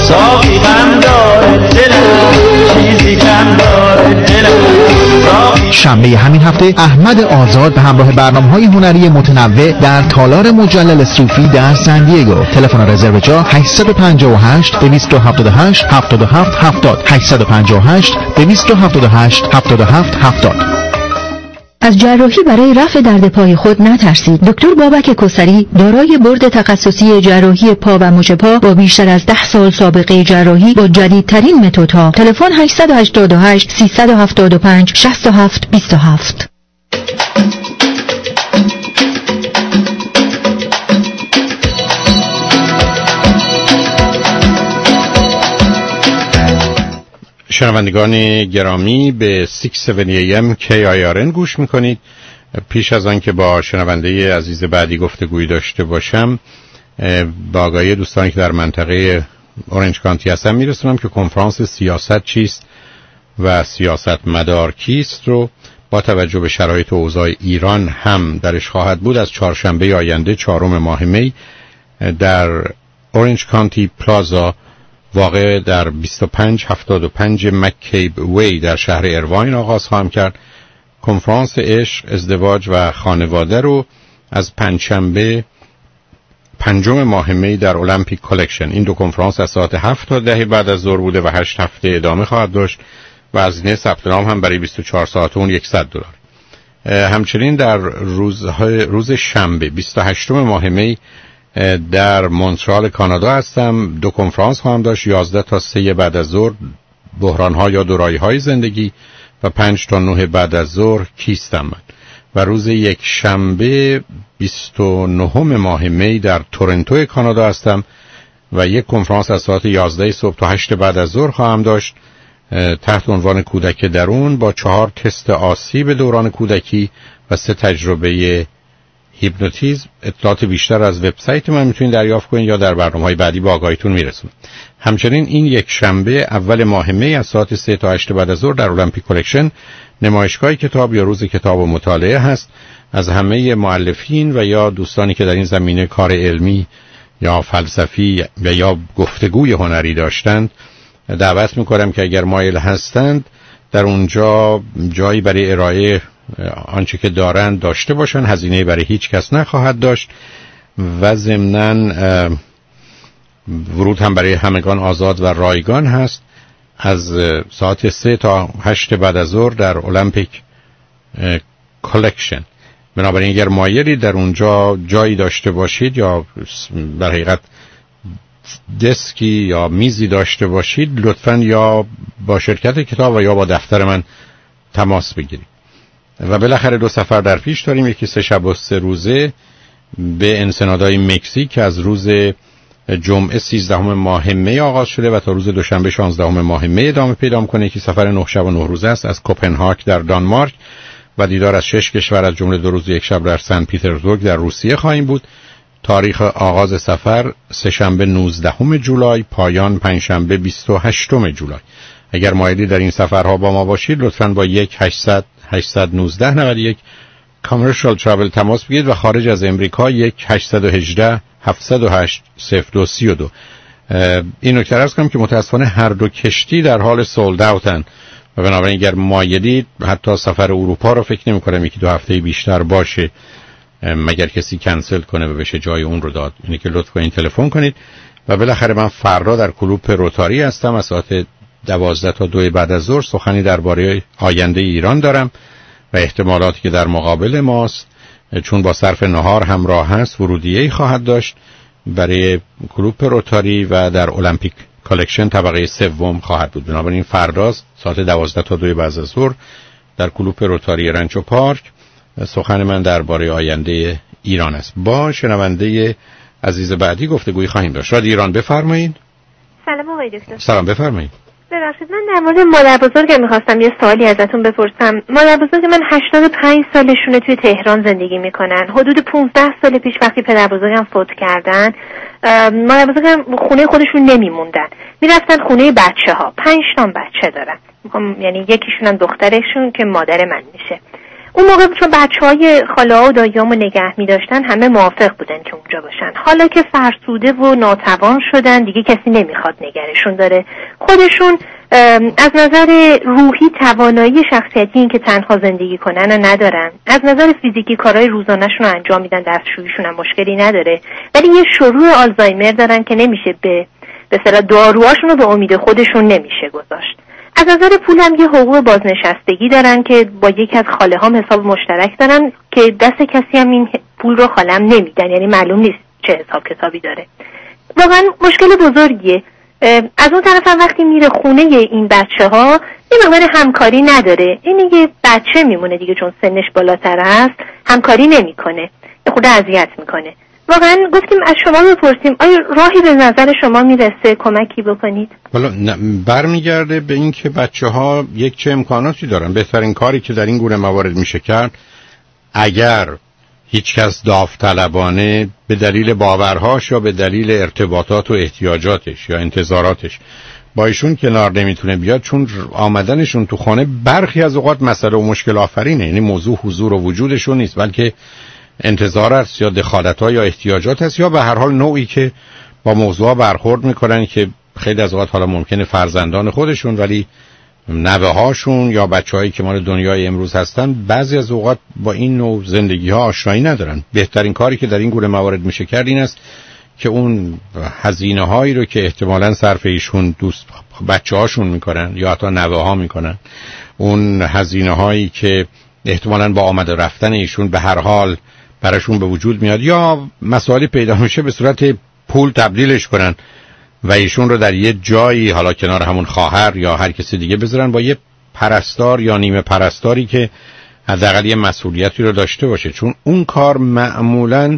شنبه همین هفته احمد آزاد به همراه برنامه‌های هنری متنوع در تالار مجلل صوفی در سندیگو. تلفن رزرو جا 858 278 77 70 858 278 77 70. از جراحی برای رفع درد پای خود نترسید. دکتر بابک کسری دارای بورد تخصصی جراحی پا و مچ پا با بیشتر از 10 سال سابقه جراحی با جدیدترین متدها. تلفن 888 375 67 27. شنوندگان گرامی به 670 AM KIRN گوش میکنید. پیش از آن که با شنونده عزیز بعدی گفتگویی داشته باشم، با آگاهی دوستانی که در منطقه اورنج کانتی هستن میرسونم که کنفرانس سیاست چیست و سیاست مدار کیست رو با توجه به شرایط و اوضاع ایران هم درش خواهد بود. از چهارشنبه آینده 4 ماه می در اورنج کانتی پلازا واقع در 2575 مکیب وی در شهر ایرواین آغاز خواهم کرد. کنفرانس عشق، ازدواج و خانواده رو از پنجشنبه 5 ماه می در المپیک کالکشن. این 2 کنفرانس از ساعت 7 تا 10 بعد از ظهر بوده و 8 هفته ادامه خواهد داشت و هزینه ثبت نام هم برای 24 ساعت اون $100. همچنین در روز شنبه 28 ماه می در مونترال کانادا هستم. 2 کنفرانس خواهم داشت، 11 تا 3 بعد از ظهر بحران‌ها یا دورایی‌های زندگی و 5 تا 9 بعد از ظهر کیستم من. و روز یک شنبه 29 ماه می در تورنتو کانادا هستم و 1 کنفرانس از ساعت 11 صبح تا 8 بعد از ظهر خواهم داشت تحت عنوان کودک درون با 4 تست آسیب دوران کودکی و 3 تجربه هیپنوتیزم. اطلاعات بیشتر از وبسایت من میتونید دریافت کنید یا در برنامه‌های بعدی با آگاهیتون میرسونم. همچنین این یک شنبه اول ماه می از ساعت 3 تا 8 بعد از ظهر در المپیک کالکشن نمایشگاه کتاب یا روز کتاب و مطالعه هست. از همه مؤلفین و یا دوستانی که در این زمینه کار علمی یا فلسفی و یا گفتگوی هنری داشتند دعوت میکنم که اگر مایل هستند در اونجا جایی برای ارائه آنچه که دارند داشته باشند. هزینه برای هیچ کس نخواهد داشت و ضمناً ورود هم برای همگان آزاد و رایگان هست. از ساعت 3 تا 8 بعد از ظهر در المپیک کالکشن. بنابراین اگر مایلی در اونجا جایی داشته باشید یا در حقیقت دسکی یا میزی داشته باشید لطفاً یا با شرکت کتاب و یا با دفتر من تماس بگیرید. و بالاخره 2 سفر در پیش داریم، یکی 3 شب و 3 روزه به انسنادای مکزیک از روز جمعه 13 ماه می آغاز شده و تا روز دوشنبه 16 ماه می ادامه پیدا می‌کنه که سفر 9 شب و 9 روزه است از کوپنهاگ در دانمارک و دیدار از 6 کشور از جمله 2 روز و 1 شب در سن پیترزبورگ در روسیه خواهیم بود. تاریخ آغاز سفر سه شنبه 19 جولای، پایان پنجشنبه 28 جولای. اگر مایلی در این سفرها با ما باشید لطفاً با 1-800-819-91 کامرشال ترافل تماس بگیرید و خارج از امریکا 1-818-708-0232. این نکته عرض کنم که متاسفانه هر دو کشتی در حال سولد اوتن و بنابراین اگر مایلید حتی سفر اروپا رو فکر نمی کنم 1-2 هفته بیشتر باشه مگر کسی کنسل کنه و بشه جای اون رو داد. اینه که لطف کنید تلفن کنید. و بالاخره من فردا در کلوب روتاری هستم از ساعت 12 تا 2 بعد از ظهر سخنی درباره آینده ایران دارم و احتمالاتی که در مقابل ماست، چون با صرف نهار همراه هست ورودیه‌ای خواهد داشت برای کلوب روتاری و در المپیک کالکشن طبقه سوم خواهد بود. بنابراین فردا ساعت 12 تا 2 بعد از ظهر در کلوب روتاری رنچو پارک سخن من درباره آینده ایران است. با شنونده عزیز بعدی گفتگویی خواهیم داشت. رادیو ایران بفرمایید. سلام آقای دکتر. سلام بفرمایید. ببخشید من در مورد مادر بزرگم میخواستم یه سوالی ازتون بپرسم. مادر بزرگ من 85 سالشونه توی تهران زندگی میکنن. حدود 15 سال پیش وقتی پدر بزرگم فوت کردن مادر بزرگم خونه خودشون نمیموندن، میرفتن خونه بچه ها. 5 تا بچه دارن، یعنی یکیشون هم دخترشون که مادر من میشه. اون موقع چون بچه‌های خاله‌ها و داییامو نگه می‌داشتن همه موافق بودن که اونجا باشن. حالا که فرسوده و ناتوان شدن دیگه کسی نمیخواد نگرشون داره. خودشون از نظر روحی توانایی شخصیتی این که تنها زندگی کنن ندارن. از نظر فیزیکی کارهای روزانه‌شون رو انجام میدن، دستشوییشون هم مشکلی نداره. ولی یه شروع آلزایمر دارن که نمیشه به اصطلاح داروهاشون رو به امید خودشون نمیشه گذاشت. از نظر پول هم یه حقوق بازنشستگی دارن که با یکی از خاله هم حساب مشترک دارن که دست کسی هم این پول رو خالم نمیدن، یعنی معلوم نیست چه حساب کتابی داره. واقعا مشکل بزرگیه. از اون طرف هم وقتی میره خونه این بچه ها یه مقدار همکاری نداره. این یه بچه میمونه دیگه، چون سنش بالاتر است همکاری نمیکنه، خود اذیت میکنه. واقعا گفتیم از شما بپرسیم آیا راهی به نظر شما میرسه کمکی بکنید؟ والا برمیگرده به این که بچه‌ها یک چه امکاناتی دارن. بهترین کاری که در این گونه موارد میشه کرد اگر هیچ کس داوطلبانه به دلیل باورهاش یا به دلیل ارتباطات و احتیاجاتش یا انتظاراتش با ایشون کنار نمیتونه بیاد، چون آمدنشون تو خانه برخی از اوقات مسئله و مشکل آفرینه. یعنی موضوع حضور و وجودشون نیست بلکه انتظار است یا دخالت‌ها یا احتیاجات است یا به هر حال نوعی که با موضوع برخورد میکنن که خیلی از اوقات حالا ممکنه فرزندان خودشون ولی نوه‌هاشون یا بچه‌هایی که مال دنیای امروز هستن بعضی از اوقات با این نوع زندگی‌ها آشنایی ندارن. بهترین کاری که در این گونه موارد میشه کرد این است که اون هزینه هایی رو که احتمالاً صرف ایشون دوست بچه هاشون میکنن یا حتی نوه ها میکنن، اون هزینه هایی که احتمالاً با آمد و رفتن ایشون به هر حال براشون به وجود میاد یا مسائلی پیدا میشه به صورت پول تبدیلش کنن و ایشون رو در یه جایی، حالا کنار همون خواهر یا هر کسی دیگه، بذارن با یه پرستار یا نیمه پرستاری که حداقل یه مسئولیتی رو داشته باشه. چون اون کار معمولاً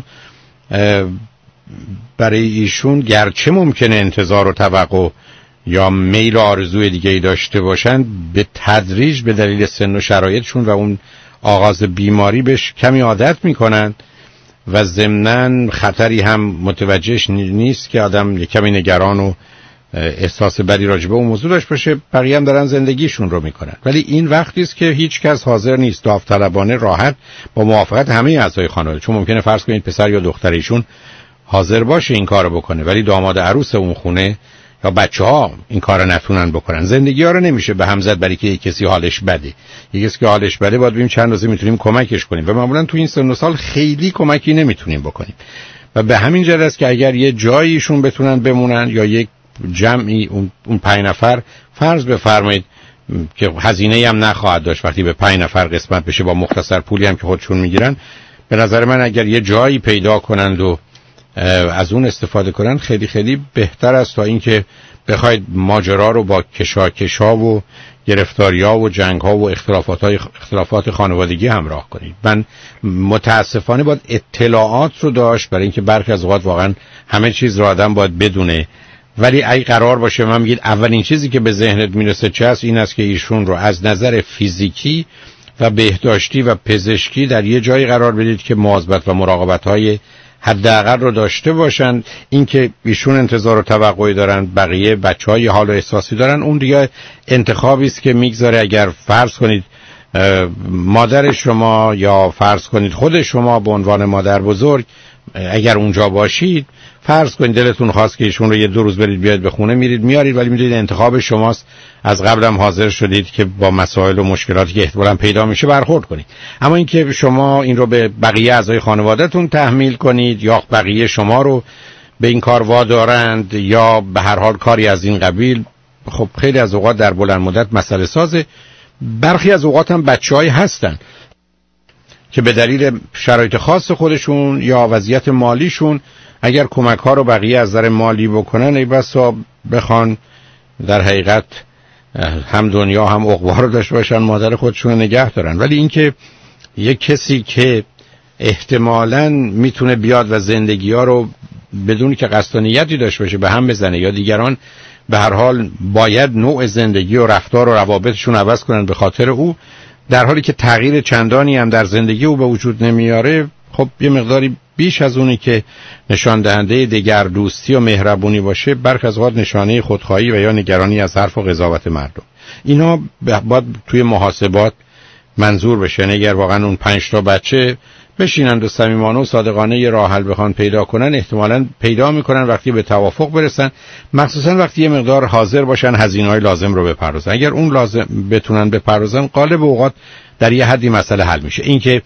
برای ایشون گرچه ممکنه انتظار و توقع یا میل و آرزوی دیگه ای داشته باشن، به تدریج به دلیل سن و شرایطشون و اون آغاز بیماری بهش کمی عادت میکنن و ضمناً خطری هم متوجهش نیست که آدم یک کمی نگران و احساس بدی راجع به اون موضوع داشته باشه. بقیه هم دارن زندگیشون رو میکنن، ولی این وقتی است که هیچ کس حاضر نیست داوطلبانه راحت با موافقت همه اعضای خانواده، چون ممکنه فرض کنید پسر یا دختر ایشون حاضر باشه این کارو بکنه ولی داماد عروس اون خونه یا بچه‌ها این کارو نتونن بکنن. زندگی‌ها رو نمیشه به هم زد برای که کسی حالش بده. یکی کسی که حالش بده باید ببینیم چند روزه میتونیم کمکش کنیم و معمولا تو این سن و سال خیلی کمکی نمیتونیم بکنیم و به همین جهت است که اگر یه جاییشون بتونن بمونن یا یک جمعی اون 5 نفر فرض بفرمایید که هزینه‌ای هم نخواهد داشت وقتی به 5 نفر قسمت بشه با مختصر پولی هم که خودشون میگیرن، به نظر من اگر یه جایی پیدا کنند و از اون استفاده کنن خیلی خیلی بهتر است تا اینکه بخواید ماجرا رو با کشاکشا و گرفتاری‌ها و جنگ‌ها و اختلافات خانوادگی همراه کنید. من متاسفانه باید اطلاعات رو داشت برای اینکه برخی از اوقات واقعا همه چیز رو آدم باید بدونه، ولی اگه قرار باشه من میگید اولین چیزی که به ذهنت میرسه چه است، این است که ایشون رو از نظر فیزیکی و بهداشتی و پزشکی در یه جایی قرار بدید که مواظبت و مراقبت‌های حداقل رو داشته باشن. این که ایشون انتظار و توقعی دارن، بقیه بچه‌ها یه حال و احساسی دارن، اون دیگه انتخابی است که میگذاره. اگر فرض کنید مادر شما یا فرض کنید خود شما به عنوان مادر بزرگ اگر اونجا باشید، فرض کنید دلتون خواست که ایشون رو یه 2 روز برید بیاید به خونه، میرید میارید، ولی میدونید انتخاب شماست. از قبل هم حاضر شدید که با مسائل و مشکلاتی که احتمالاً پیدا میشه برخورد کنید. اما اینکه شما این رو به بقیه اعضای خانواده‌تون تحمیل کنید یا بقیه شما رو به این کار وادارند یا به هر حال کاری از این قبیل، خب خیلی از اوقات در بلند مدت مسئله سازه. برخی از اوقات هم بچه‌هایی هستن که به دلیل شرایط خاص خودشون یا وضعیت مالیشون اگر کمک ها رو بقیه از نظر مالی بکنن ای بسا بخوان در حقیقت هم دنیا هم عقبا رو داشته باشن، مادر خودشون رو نگه دارن. ولی اینکه یک کسی که احتمالاً میتونه بیاد و زندگی ها رو بدون که قصد و نیتی داشته باشه به هم بزنه یا دیگران به هر حال باید نوع زندگی و رفتار و روابطشون عوض کنن به خاطر او، در حالی که تغییر چندانی هم در زندگی او به وجود نمیاره، خب یه مقداری بیش از اونی که نشان دهنده دگر دوستی و مهربونی باشه، برخی از اوقات نشانه خودخواهی و یا نگرانی از حرف و قضاوت مردم. اینا باید توی محاسبات منظور بشه. اگر واقعا اون 5 تا بچه بشینند و صمیمانه و صادقانه یه راه حل بخوان پیدا کنن، احتمالاً پیدا میکنن وقتی به توافق برسن، مخصوصا وقتی یه مقدار حاضر باشن هزینه‌های لازم رو بپردازن. اگر اون لازم بتونن بپردازن، غالب اوقات در یه حدی مسئله حل میشه. اینکه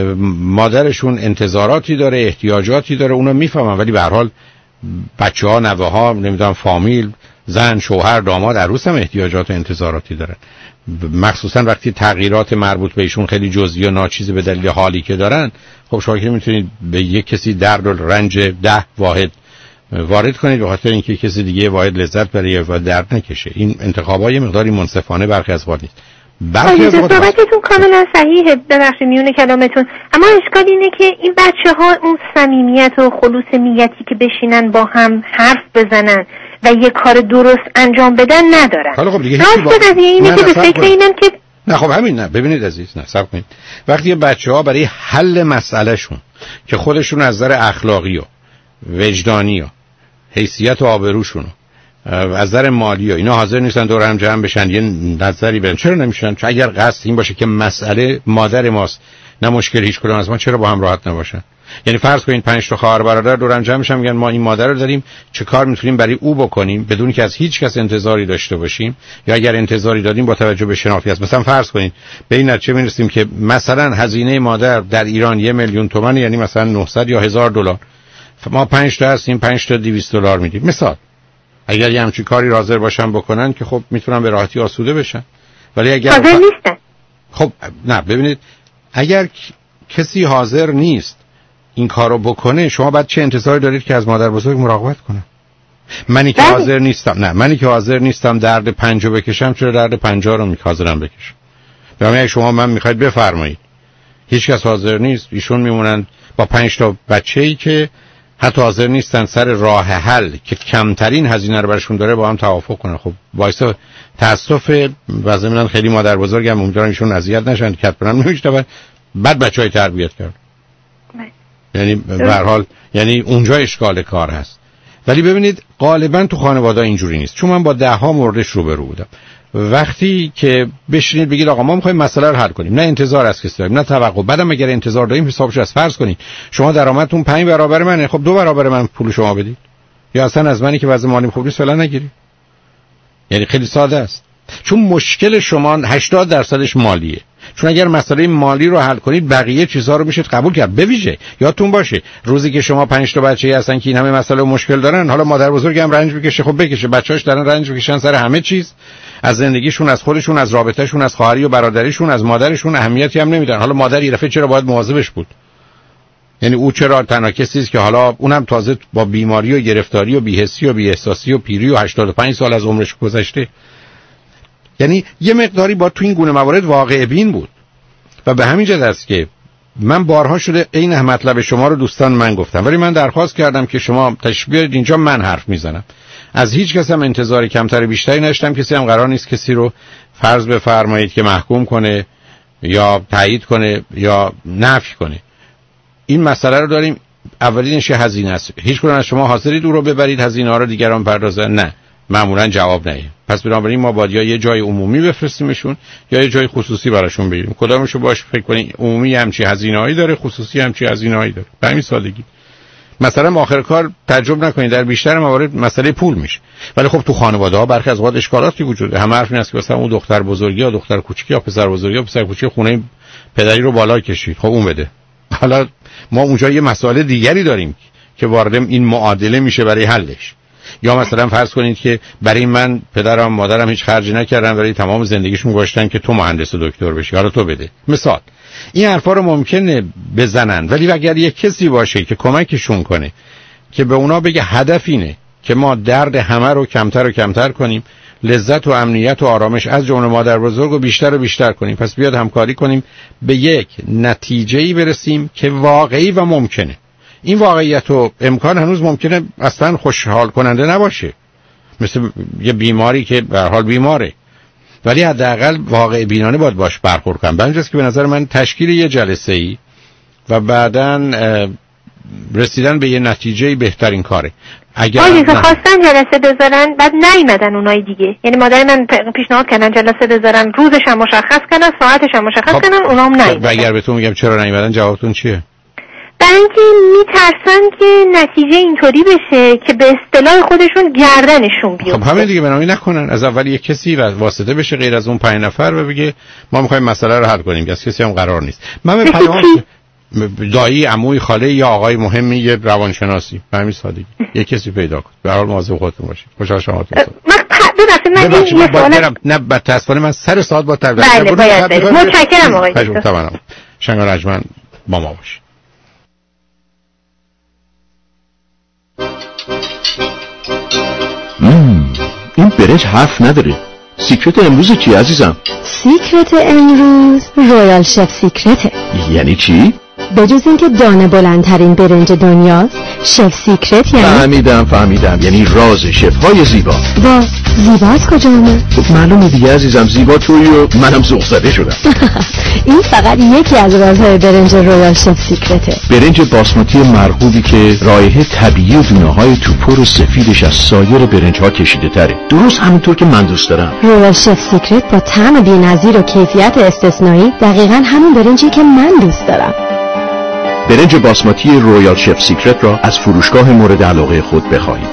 مادرشون انتظاراتی داره، احتیاجاتی داره، اونو میفهمن، ولی به هر حال بچه‌ها، نوه‌ها، نمیدونم فامیل، زن، شوهر، داماد، عروس هم احتیاجات و انتظاراتی دارن. مخصوصا وقتی تغییرات مربوط به ایشون خیلی جزئی و ناچیزه به دلیل حالی که دارن، خب شما که میتونید به یک کسی درد و رنج 10 واحد وارد کنید به خاطر اینکه کسی دیگه واحد لذت بره و درد نکشه. این انتخابای مقداری منصفانه برخی از وقت نیست. صحبتتون کاملا صحیحه، ببخشید میونه کلامتون، اما اشکال اینه که این بچه‌ها اون صمیمیت و خلوص نیتی که بشینن با هم حرف بزنن و یه کار درست انجام بدن ندارن. خب دیگه اینه که به فکر اینن که نه خب همین. نه ببینید عزیز، نه صبر کنید. وقتی بچه‌ها برای حل مسئلهشون که خودشون از نظر اخلاقی و وجدانی و حیثیت و آبروشون از نظر مالی و اینا حاضر نیستن دور هم جمع بشن یه نظری بدن، چرا نمیشن؟ چون اگر قصد این باشه که مسئله مادر ماست نه مشکل هیچ کدوم از ما، چرا با هم راحت نباشن؟ یعنی فرض کنید 5 تا خواهر برادر دور هم جمع میشن میگن ما این مادر رو داریم، چه کار میتونیم برای او بکنیم بدون که از هیچ کس انتظاری داشته باشیم، یا اگر انتظاری دادیم با توجه به شناختی است. مثلا فرض کنید به این نتیجه میرسیم که مثلا هزینه مادر در ایران 1,000,000 تومان، یعنی مثلا 900 یا 1000 دلار، ما 5 تا هستیم، 5 تا $200 میدیم. مثال اگر یه همچین کاری حاضر باشن بکنن که خب میتونن به راحتی آسوده بشن. ولی اگر حاضر نیستن، خب نه ببینید، اگر کسی حاضر نیست این کارو بکنه، شما بعد چه انتظاری دارید که از مادر بزرگ مراقبت کنه؟ منی که حاضر نیستم درد 5 رو بکشم، چرا درد 50 رو حاضرم بکشم؟ ببینید شما من میخواید بفرمایید هیچ کس حاضر نیست، ایشون میمونن با 5 تا بچه‌ای که حتی حاضر نیستن سر راه حل که کمترین هزینه رو برشون داره با هم توافق کنن. خب وایسا تاسف و ضمن خیلی مادر بزرگم امیدوارم ایشون اذیت نشن که حتما نمیشتن بعد بچهای تربیت کرد. یعنی به هر حال یعنی اونجا اشکال کار هست. ولی ببینید غالبا تو خانواده اینجوری نیست، چون من با 10 موردش روبرو بودم. وقتی که بشینید بگید آقا ما می‌خوایم مسئله رو حل کنیم، نه انتظار از کسی داریم نه توقع، بعدم اگر انتظار داریم حسابش از فرض کنید شما درآمدتون 5 برابر منه، خب 2 برابر من پول شما بدید، یا اصلا از منی که وضع مالیم خوب نیست فعلا نگیرید. یعنی خیلی ساده است، چون مشکل شما 80% مالیه. چون اگر مسئله مالی رو حل کنید بقیه چیزها رو میشه قبول کرد. بویژه یادتون باشه روزی که شما 5 تا بچه‌ای هستن که این همه مسئله و مشکل دارن، حالا مادر بزرگ هم رنج میکشه، خب بکشه، بچه‌هاش دارن رنج میکشن سر همه چیز، از زندگیشون، از خودشون، از رابطه‌شون، از خواهری و برادریشون، از مادرشون اهمیتی هم نمیدن. حالا مادر یه دفعه چرا باید مواظبش بود؟ یعنی او چرا تنها کسی است که حالا اونم تازه با بیماری و گرفتاری و بی‌حسی و بی‌احساسی و پیری و 85 سال از عمرش گذشته. یعنی یه مقداری با تو این گونه موارد واقع بین بود و به همین جهت است که من بارها شده این مطلب شما رو دوستان من گفتم، ولی من درخواست کردم که شما تشریف بیارید اینجا، من حرف میزنم. از هیچ کس هم انتظار کمتر بیشتری نداشتم، کسی هم قرار نیست کسی رو فرض بفرمایید که محکوم کنه یا تایید کنه یا نفی کنه. این مسئله رو داریم، اولینش هزینه است. هیچ کدوم از شما حاضرید او رو ببرید هزینه ها رو دیگران پردازن؟ نه، معمولا جواب نه. پس بنابراین ما باید یا یه جای عمومی بفرستیمشون یا یه جای خصوصی براشون بگیریم. کدامشو باش فکر کنین عمومی همچی هزینه‌ای داره، خصوصی همچی هزینه‌ای داره. به همین سادگی. مثلا آخر کار تعجب نکنید در بیشتر موارد مسئله پول میشه. ولی خب تو خانواده‌ها برخی از اوقات اشکالاتی وجود داره. همه حرف این است که مثلا اون دختر بزرگی یا دختر کوچیکی یا پسر بزرگی یا پسر کوچیک خونه پدری رو بالا کشید، خب اون بده. حالا ما اونجا یه مسئله دیگری داریم که وارد این معادله میشه برای حلش. یا مثلا فرض کنید که برای من پدرم مادرم هیچ خرجی نکردن ولی تمام زندگیشون گذاشتن که تو مهندس و دکتر بشی، حالا تو بده. مثال این حرفا رو ممکنه بزنن، ولی اگر یک کسی باشه که کمکشون کنه که به اونا بگه هدف اینه که ما درد همه رو کمتر و کمتر کنیم، لذت و امنیت و آرامش از جمله مادر بزرگ رو بیشتر و بیشتر کنیم، پس بیاد همکاری کنیم به یک نتیجه‌ای برسیم که واقعی و ممکنه. این واقعیت و امکان هنوز ممکنه اصلا خوشحال کننده نباشه، مثل یه بیماری که به هر حال بیماره، ولی حداقل واقع بینانه باید باش برخورد کنم. بنجاست که به نظر من تشکیل یه جلسه‌ای و بعداً رسیدن به یه نتیجه بهترین کاره. اگر خواستن جلسه بذارن بعد نیومدن اونای دیگه، یعنی مادر من پیشنهاد کردن جلسه بذارن، روزش هم مشخص کردن، ساعتش هم مشخص کردن، اونام نیومدن. و اگر بهتون میگم چرا نیومدن جوابتون چیه؟ برای اینکه میترسن که نتیجه اینطوری بشه که به اصطلاح خودشون گردنشون بیفته. خب همین دیگه بنابراین نکنن، از اول یک کسی واسطه بشه غیر از اون 5 نفر و بگه ما میخوایم مسئله رو حل کنیم، از کسی هم قرار نیست. من به پیام دایی، عموی، خاله یا آقای مهمی، یه روانشناسی، به همین سادگی یک کسی پیدا کن. به هر حال مواظب خودتون باشید. خوشحال شماتون. نه متاسفانه من سر ساعت با تبلیغ. بله باید. متشکرم آقای دکتر. شنگار رجمن با ما باشید. این برنج حرف نداره. سیکرت امروز چی عزیزم؟ سیکرت امروز رویال شف سیکرته. یعنی چی؟ بجز اینکه دانه بلندترین برنج دنیاست، شف سیکرت یعنی فهمیدم یعنی راز شف‌های زیبا. با زیبا از کجا اومد؟ خب معلومه دیگه عزیزم، زیبا تویی و منم ذوق زده شدم. این فقط یکی از رازهای برنج رویال شف سیکرته. برنج باسمتی مرغوبی که رایحه طبیعی و دونه‌های توپر و سفیدش از سایر برنج‌ها کشیده تره، درست همونطور که من دوست دارم. رویال شف سیکرت با طعم بی‌نظیر و کیفیت استثنایی دقیقاً همون برنجی که من دوست دارم. برنج باسمتی رویال شف سیکرت را از فروشگاه مورد علاقه خود بخواهید.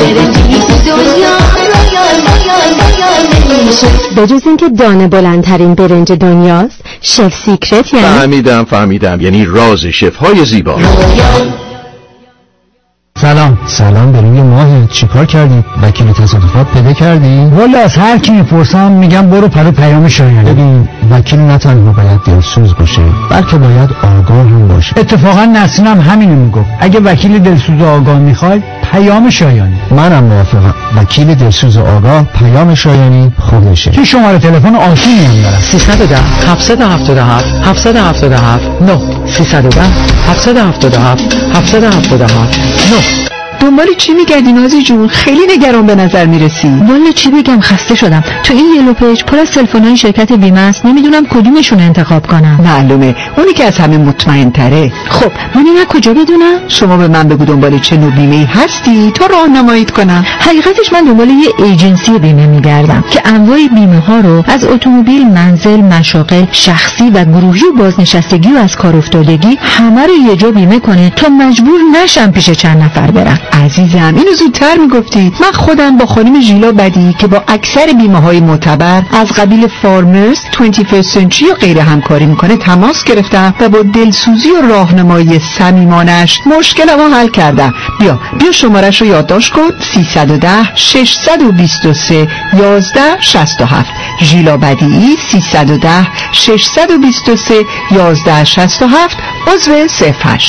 بجز اینکه دانه بلندترین برنج دنیاست، شف سیکرت یعنی فهمیدم یعنی راز شف‌های زیبا. سلام به روی ماه چیکار کردی؟ وکیل تصادفات پیدا کردی؟ والا از هر کی میپرسم میگم برو پیام شایانی. ببین وکیل نه تنها باید دلسوز باشه بلکه باید آگاه هم باشه. اتفاقا نسرینم همینو میگفت. اگه وکیل دلسوز و آگاه میخوای پیام شایانی. منم موافقم. وکیل دلسوز و آگاه پیام شایانی خودشه. که شماره تلفن آشینی هم دارم. 310 777 777 9 310 777 777 9. دنبال چی میگردی نازی جون؟ خیلی نگران به نظر میرسی. والا چی بگم، خسته شدم. تو این یلو پیج پر از تلفن‌های شرکت بیمه است، نمیدونم کدومشون انتخاب کنم. معلومه اونی که از همه مطمئن تره. خب من اینا کجا بدونم؟ شما به من بگو دنبال چه نوع بیمه‌ای هستی تا راهنماییت کنم. حقیقتش من دنبال یه ایجنسی بیمه میگردم که انواع بیمه ها رو از اتومبیل، منزل، مشاغل، شخصی و گروهی و بازنشستگی و از کار افتادگی همه رو یه جا بیمه کنه تا مجبور نشم پیش چند نفر برم. عزیزم اینو زودتر میگفتی. من خودم با خانم ژیلا بدی که با اکثر بیمه‌های معتبر از قبیل فارمرز، 21st Century و غیره همکاری میکنه تماس گرفتم و با دلسوزی و راهنمایی صمیمانه‌اش مشکلمو حل کردم. بیا شماره‌شو یادداشت کن. 310 623 11 67. ژیلا بدی 310 623 11 67 عضو 08.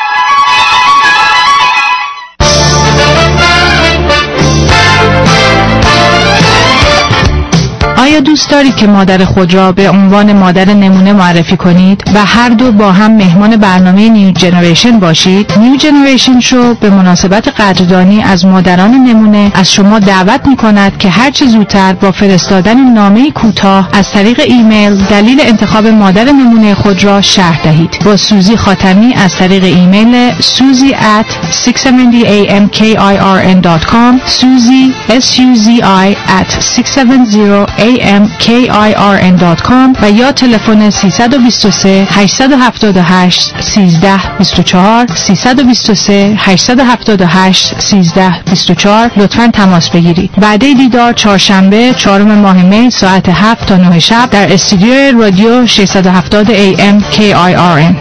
آیا دوست دارید که مادر خود را به عنوان مادر نمونه معرفی کنید و هر دو با هم مهمان برنامه نیو جنریشن باشید؟ نیو جنریشن شو به مناسبت قدردانی از مادران نمونه از شما دعوت می‌کند که هر چه زودتر با فرستادن نامه کوتاه از طریق ایمیل دلیل انتخاب مادر نمونه خود را شرح دهید. با سوزی خاتمی از طریق ایمیل suzy@670amkirn.com suzy@670amkirn.com و یا تلفن 323 878 1324 323 878 1324 لطفاً تماس بگیرید. وعده دیدار چهارشنبه 4 ماه می ساعت 7 تا 9 شب در استودیوی رادیو 670 AM KIRN.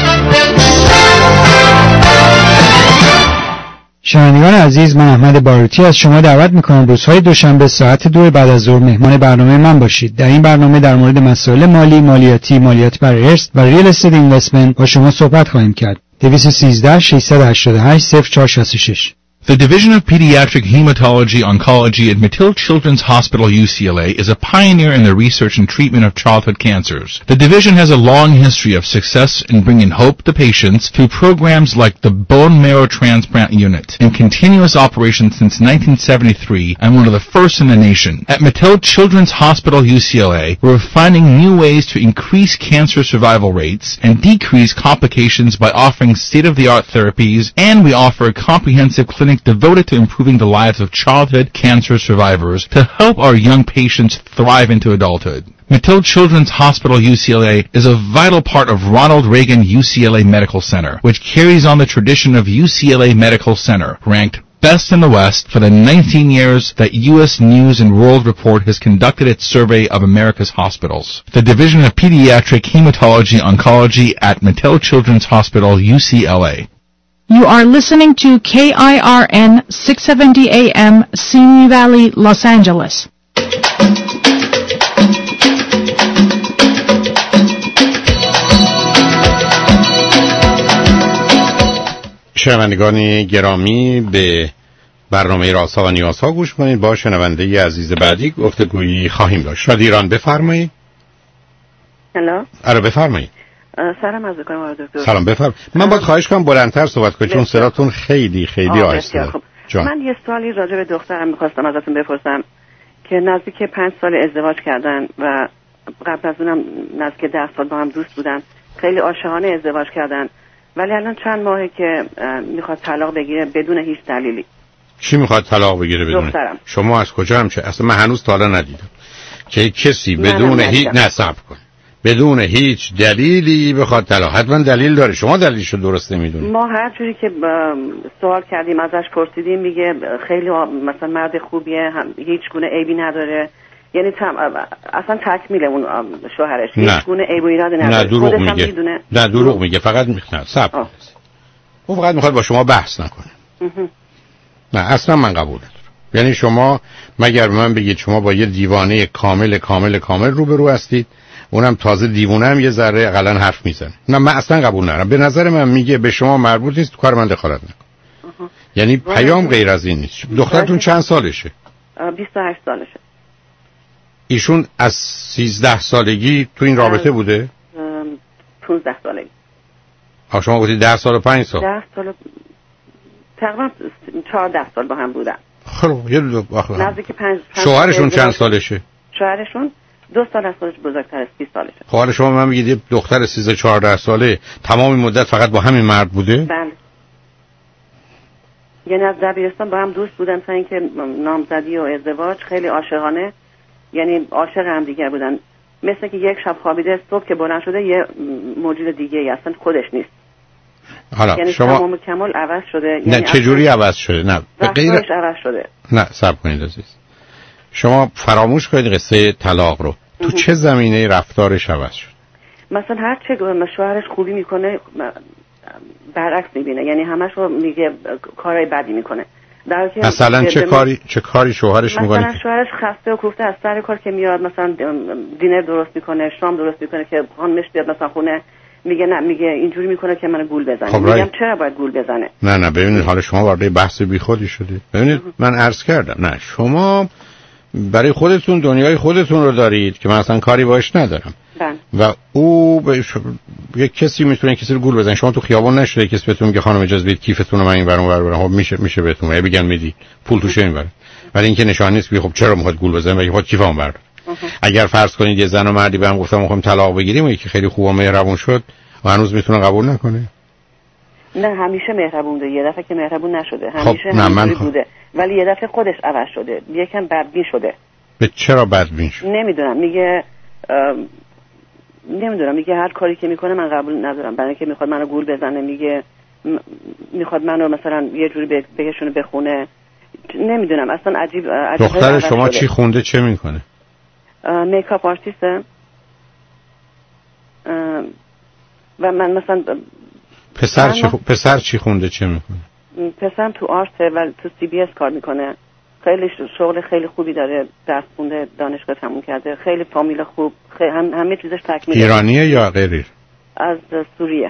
شنوندگان عزیز، من احمد باروتی از شما دعوت میکنم روزهای دوشنبه ساعت 2 بعد از ظهر مهمان برنامه من باشید. در این برنامه در مورد مسائل مالی، مالیات برای ارث و ریل استیت اینوستمنت با شما صحبت خواهیم کرد. 213 688 0466. The Division of Pediatric Hematology Oncology at Mattil Children's Hospital UCLA is a pioneer in the research and treatment of childhood cancers. The division has a long history of success in bringing hope to patients through programs like the Bone Marrow Transplant Unit, in continuous operation since 1973 and one of the first in the nation. At Mattil Children's Hospital UCLA, we're finding new ways to increase cancer survival rates and decrease complications by offering state-of-the-art therapies, and we offer a comprehensive clinic devoted to improving the lives of childhood cancer survivors to help our young patients thrive into adulthood. Mattil Children's Hospital UCLA is a vital part of Ronald Reagan UCLA Medical Center, which carries on the tradition of UCLA Medical Center, ranked best in the West for the 19 years that U.S. News and World Report has conducted its survey of America's hospitals. The Division of Pediatric Hematology Oncology at Mattil Children's Hospital UCLA. You are listening to KIRN 670 AM, Simi Valley, Los Angeles. شنوندگان گرامی، به برنامه رازها و نیازها گوش کنید. با شنونده عزیز بعدی گفتگویی خواهیم داشت. شاد ایران بفرمایید. هلو. آره بفرمایید. سلام عرض می‌کنم آقای دکتر. سلام بفرمایید. من باید خواهش کنم بلندتر صحبت کنید چون صداتون خیلی آهسته. من یه سوالی راجع به دخترم می‌خواستم ازتون بپرسم که نزدیک 5 سال ازدواج کردن و قبل از اونم نزدیک 10 سال با هم دوست بودن. خیلی عاشقانه ازدواج کردن. ولی الان چند ماهه که میخواد طلاق بگیره بدون هیچ دلیلی. چی میخواد طلاق بگیره بدون؟ دخترم. شما از کجا هم اصلا من هنوز تا حالا ندیدم که کسی بدون هیچ نصب کنه، بدون هیچ دلیلی بخواد طلاق. حتما دلیل داره. شما دلیلشو درست نمیدونید. ما هر جوری که سوال کردیم ازش پرسیدیم میگه خیلی مثلا مرد خوبیه، هیچ گونه عیبی نداره، یعنی اصلا تکمیل اون شوهرش هیچ گونه عیب و ایرادی نداره. نه دروغ میگه. نه دروغ میگه. فقط میخواد صبر. اون فقط میخواد با شما بحث نکنه. نه اصلا من قبول ندارم. یعنی شما مگر من بگید شما با یه دیوانه کامل روبرو هستید، اونم تازه دیوونه هم یه ذره اقلا حرف میزنه. نه من اصلا قبول ندارم. به نظر من میگه به شما مربوط نیست، تو کار من دخالت نکن. یعنی پیام غیر از این نیست. دخترتون چند سالشه؟ 28 سالشه. ایشون از 13 سالگی تو این رابطه بوده؟ 15 سالگی. شما گفتید 10 سال و 5 سال. 10 سال تقریبا 14 سال با هم بودن. خب یه نزدیک 5. شوهرشون چند سالشه؟ شوهرشون 2 سال از خودش بزرگتر است، 30 سالشه. خب حالا شما من میگید یه دختر 13 14 ساله تمام این مدت فقط با همین مرد بوده؟ بله. یعنی از دبیرستان با هم دوست بودن تا اینکه نامزدی و ازدواج خیلی عاشقانه، یعنی عاشق هم دیگر بودن. مثل که یک شب خوابیده صبح که بلند شده یه موجود دیگه ای اصلا خودش نیست. حالا یعنی شما تمام کمال عوض شده. نه یعنی چه جوری عوض شده؟ نه به غیر عوض شده. نه صبر کنید عزیز. شما فراموش کنید قصه طلاق رو. تو چه زمینه رفتارش عوض شد؟ مثلا هر چه شوهرش خوبی میکنه برعکس میبینه، یعنی همش رو میگه کارهای بدی میکنه. مثلا چه کاری شوهرش میکنه؟ مثلا شوهرش خسته و کوفته از سر کار که میاد، مثلا دینر درست میکنه، شام درست میکنه که خانمش بیاد مثلا خونه، میگه نه، میگه اینجوری میکنه که منو گول بزنه. میگم چرا باید گول بزنه؟ نه ببینید حالا شما وارد بحث بیخودی شدید. ببینید من عرض کردم نه شما برای خودتون دنیای خودتون رو دارید که من اصلا کاری باش ندارم. و او یک کسی میتونه کسی رو گول بزنه. شما تو خیابون نشده کسی بهتون میگه خانم اجازه بدید کیفتون رو من این برام برم. خب میشه بهتون بگن میدی پول توش این بره. ولی اینکه نشان نیست که خب چرا میخواد گول بزنه بگید خود کیفام بره. اگر فرض کنید یه زن و مردی بهم گفتم میخوام طلاق بگیریم و یکی خیلی خوب و مهربون شد و هنوز میتونه قبول نکنه؟ نه همیشه مهربون بوده، یه دفعه که مهربون نشده. همیشه همینجوری بوده ولی یه دفعه خودش عوض شده، یکم بدبین شده. به چرا بدبین شد؟ نمیدونم، میگه هر کاری که میکنه من قبول ندارم، برای اینکه میخواد منو گول بزنه، میگه میخواد منو مثلا یه جوری بهشون بخونه. نمیدونم اصلا عجیب. دختر شما چی خونده چه میکنه؟ میکاپ آرتیسته. و من مثلا پسر چی خونده چه میکنه؟ پسرم تو آرته و تو CBS کار میکنه. خیلی شغل خیلی خوبی داره، درس خونده، دانشگاه تموم کرده، خیلی فامیل خوب، همه چیزش تکمیله. ایرانیه یا غیر؟ از سوریه.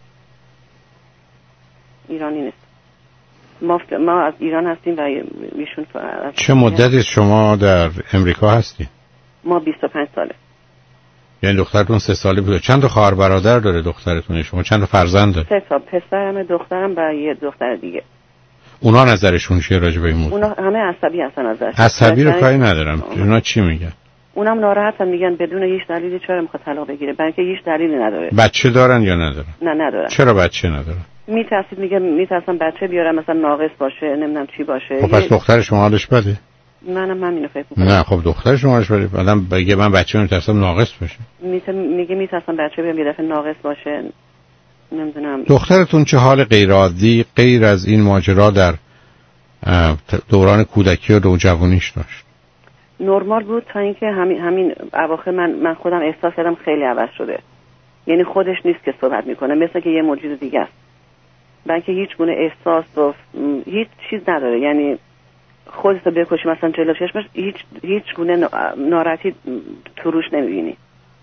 ایرانی نیست. ما از ایران هستیم و ایشون چه مدتی شما در امریکا هستید؟ ما 25 ساله. یعنی دخترتون 3 ساله بوده. چند تا خواهر برادر داره دخترتون؟ شما چند تا فرزند داره؟ 3 تا، پسرم، دخترم و یه دختر دیگه. اونا نظرشون چیه راجع به این موضوع؟ اونا همه عصبی هستن ازش. عصبی رو کاری ندارم. اونا چی میگن؟ اونم ناراحتن، میگن بدون هیچ دلیلی چرا میخواد طلاق بگیره، برای اینکه هیچ دلیلی نداره. بچه دارن یا ندارن؟ نه ندارن. چرا بچه ندارن؟ میترسن بچه بیارن مثلا ناقص باشه، نمیدونم چی باشه. خب پس دختر شما حالش بده؟ منم همینو فکر میکنم. نه خب دختر شما حالش بده. آدم بگه من بچه میترسم ناقص باشه. میگه میترسم بچه بیام یه دفعه ناقص باشه. نمیدونم. دخترتون چه حال غیر عادی غیر از این ماجرا در دوران کودکی و نوجوانیش داشت؟ نرمال بود تا اینکه همین اواخر من خودم احساس کردم خیلی عوض شده. یعنی خودش نیست که صحبت میکنه، مثل که یه موجود دیگه است. بلکه هیچ گونه احساس و هیچ چیز نداره. یعنی خودت رو بکشی مثلا جلو چشمش هیچ گونه ناراحتی تو روش نمیبینی.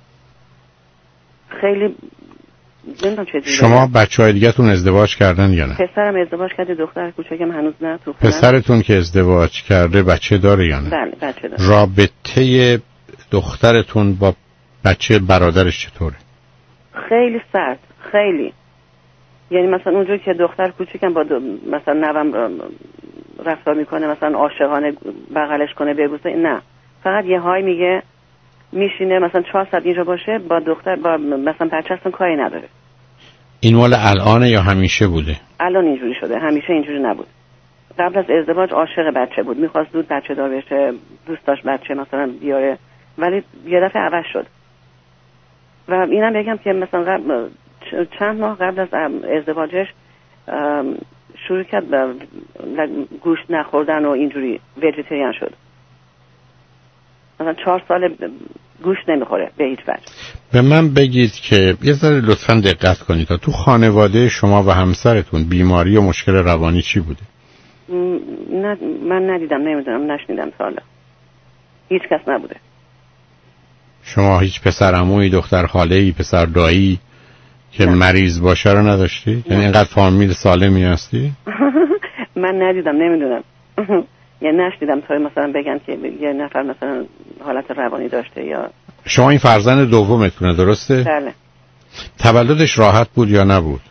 خیلی شما بچه‌های دیگه‌تون ازدواج کردن یا نه؟ پسرم ازدواج کرده، دختر کوچکم هنوز نه تو خونه. پسرتون که ازدواج کرده بچه داره یا نه؟ بله بچه داره. رابطه دخترتون با بچه برادرش چطوره؟ خیلی سرد، خیلی. یعنی مثلا اونجوری که دختر کوچکم با مثلا نوام رفتار میکنه، مثلا عاشقانه بغلش کنه ببوسه، نه، فقط یه های میگه، میشینه مثلا 4 ساعت اینجا باشه با دختر، با مثلا بچه اصلا کاری نداره. این مال الانه یا همیشه بوده؟ الان اینجوری شده، همیشه اینجوری نبود. قبل از ازدواج عاشق بچه بود، میخواست زود بچه دار بشه، دوست داشت بچه مثلا بیاره، ولی یه دفعه عوض شد. و اینم بگم که مثلا چند ماه قبل از ازدواجش شروع کرد گوشت نخوردن و اینجوری ویجیتریان شد. مثلا 4 سال گوشت نمیخوره به هیچ وجه. به من بگید که یه ذره لطفاً دقت کنید تو خانواده شما و همسرتون بیماری و مشکل روانی چی بوده؟ نه من ندیدم، نمیدونم، نشنیدم تا حالا. هیچ کس نبوده. شما هیچ پسر عمویی، دختر خاله‌ای، پسر دایی که مریض باشه رو نداشتی؟ یعنی اینقدر فامیل سالمی هستی؟ من ندیدم، نمیدونم. یعنی نشنیدم تا مثلا بگن که یه نفر مثلا حالت روانی داشته یا. شما این فرزند دومتونه درسته؟ بله. تولدش راحت بود یا نبود؟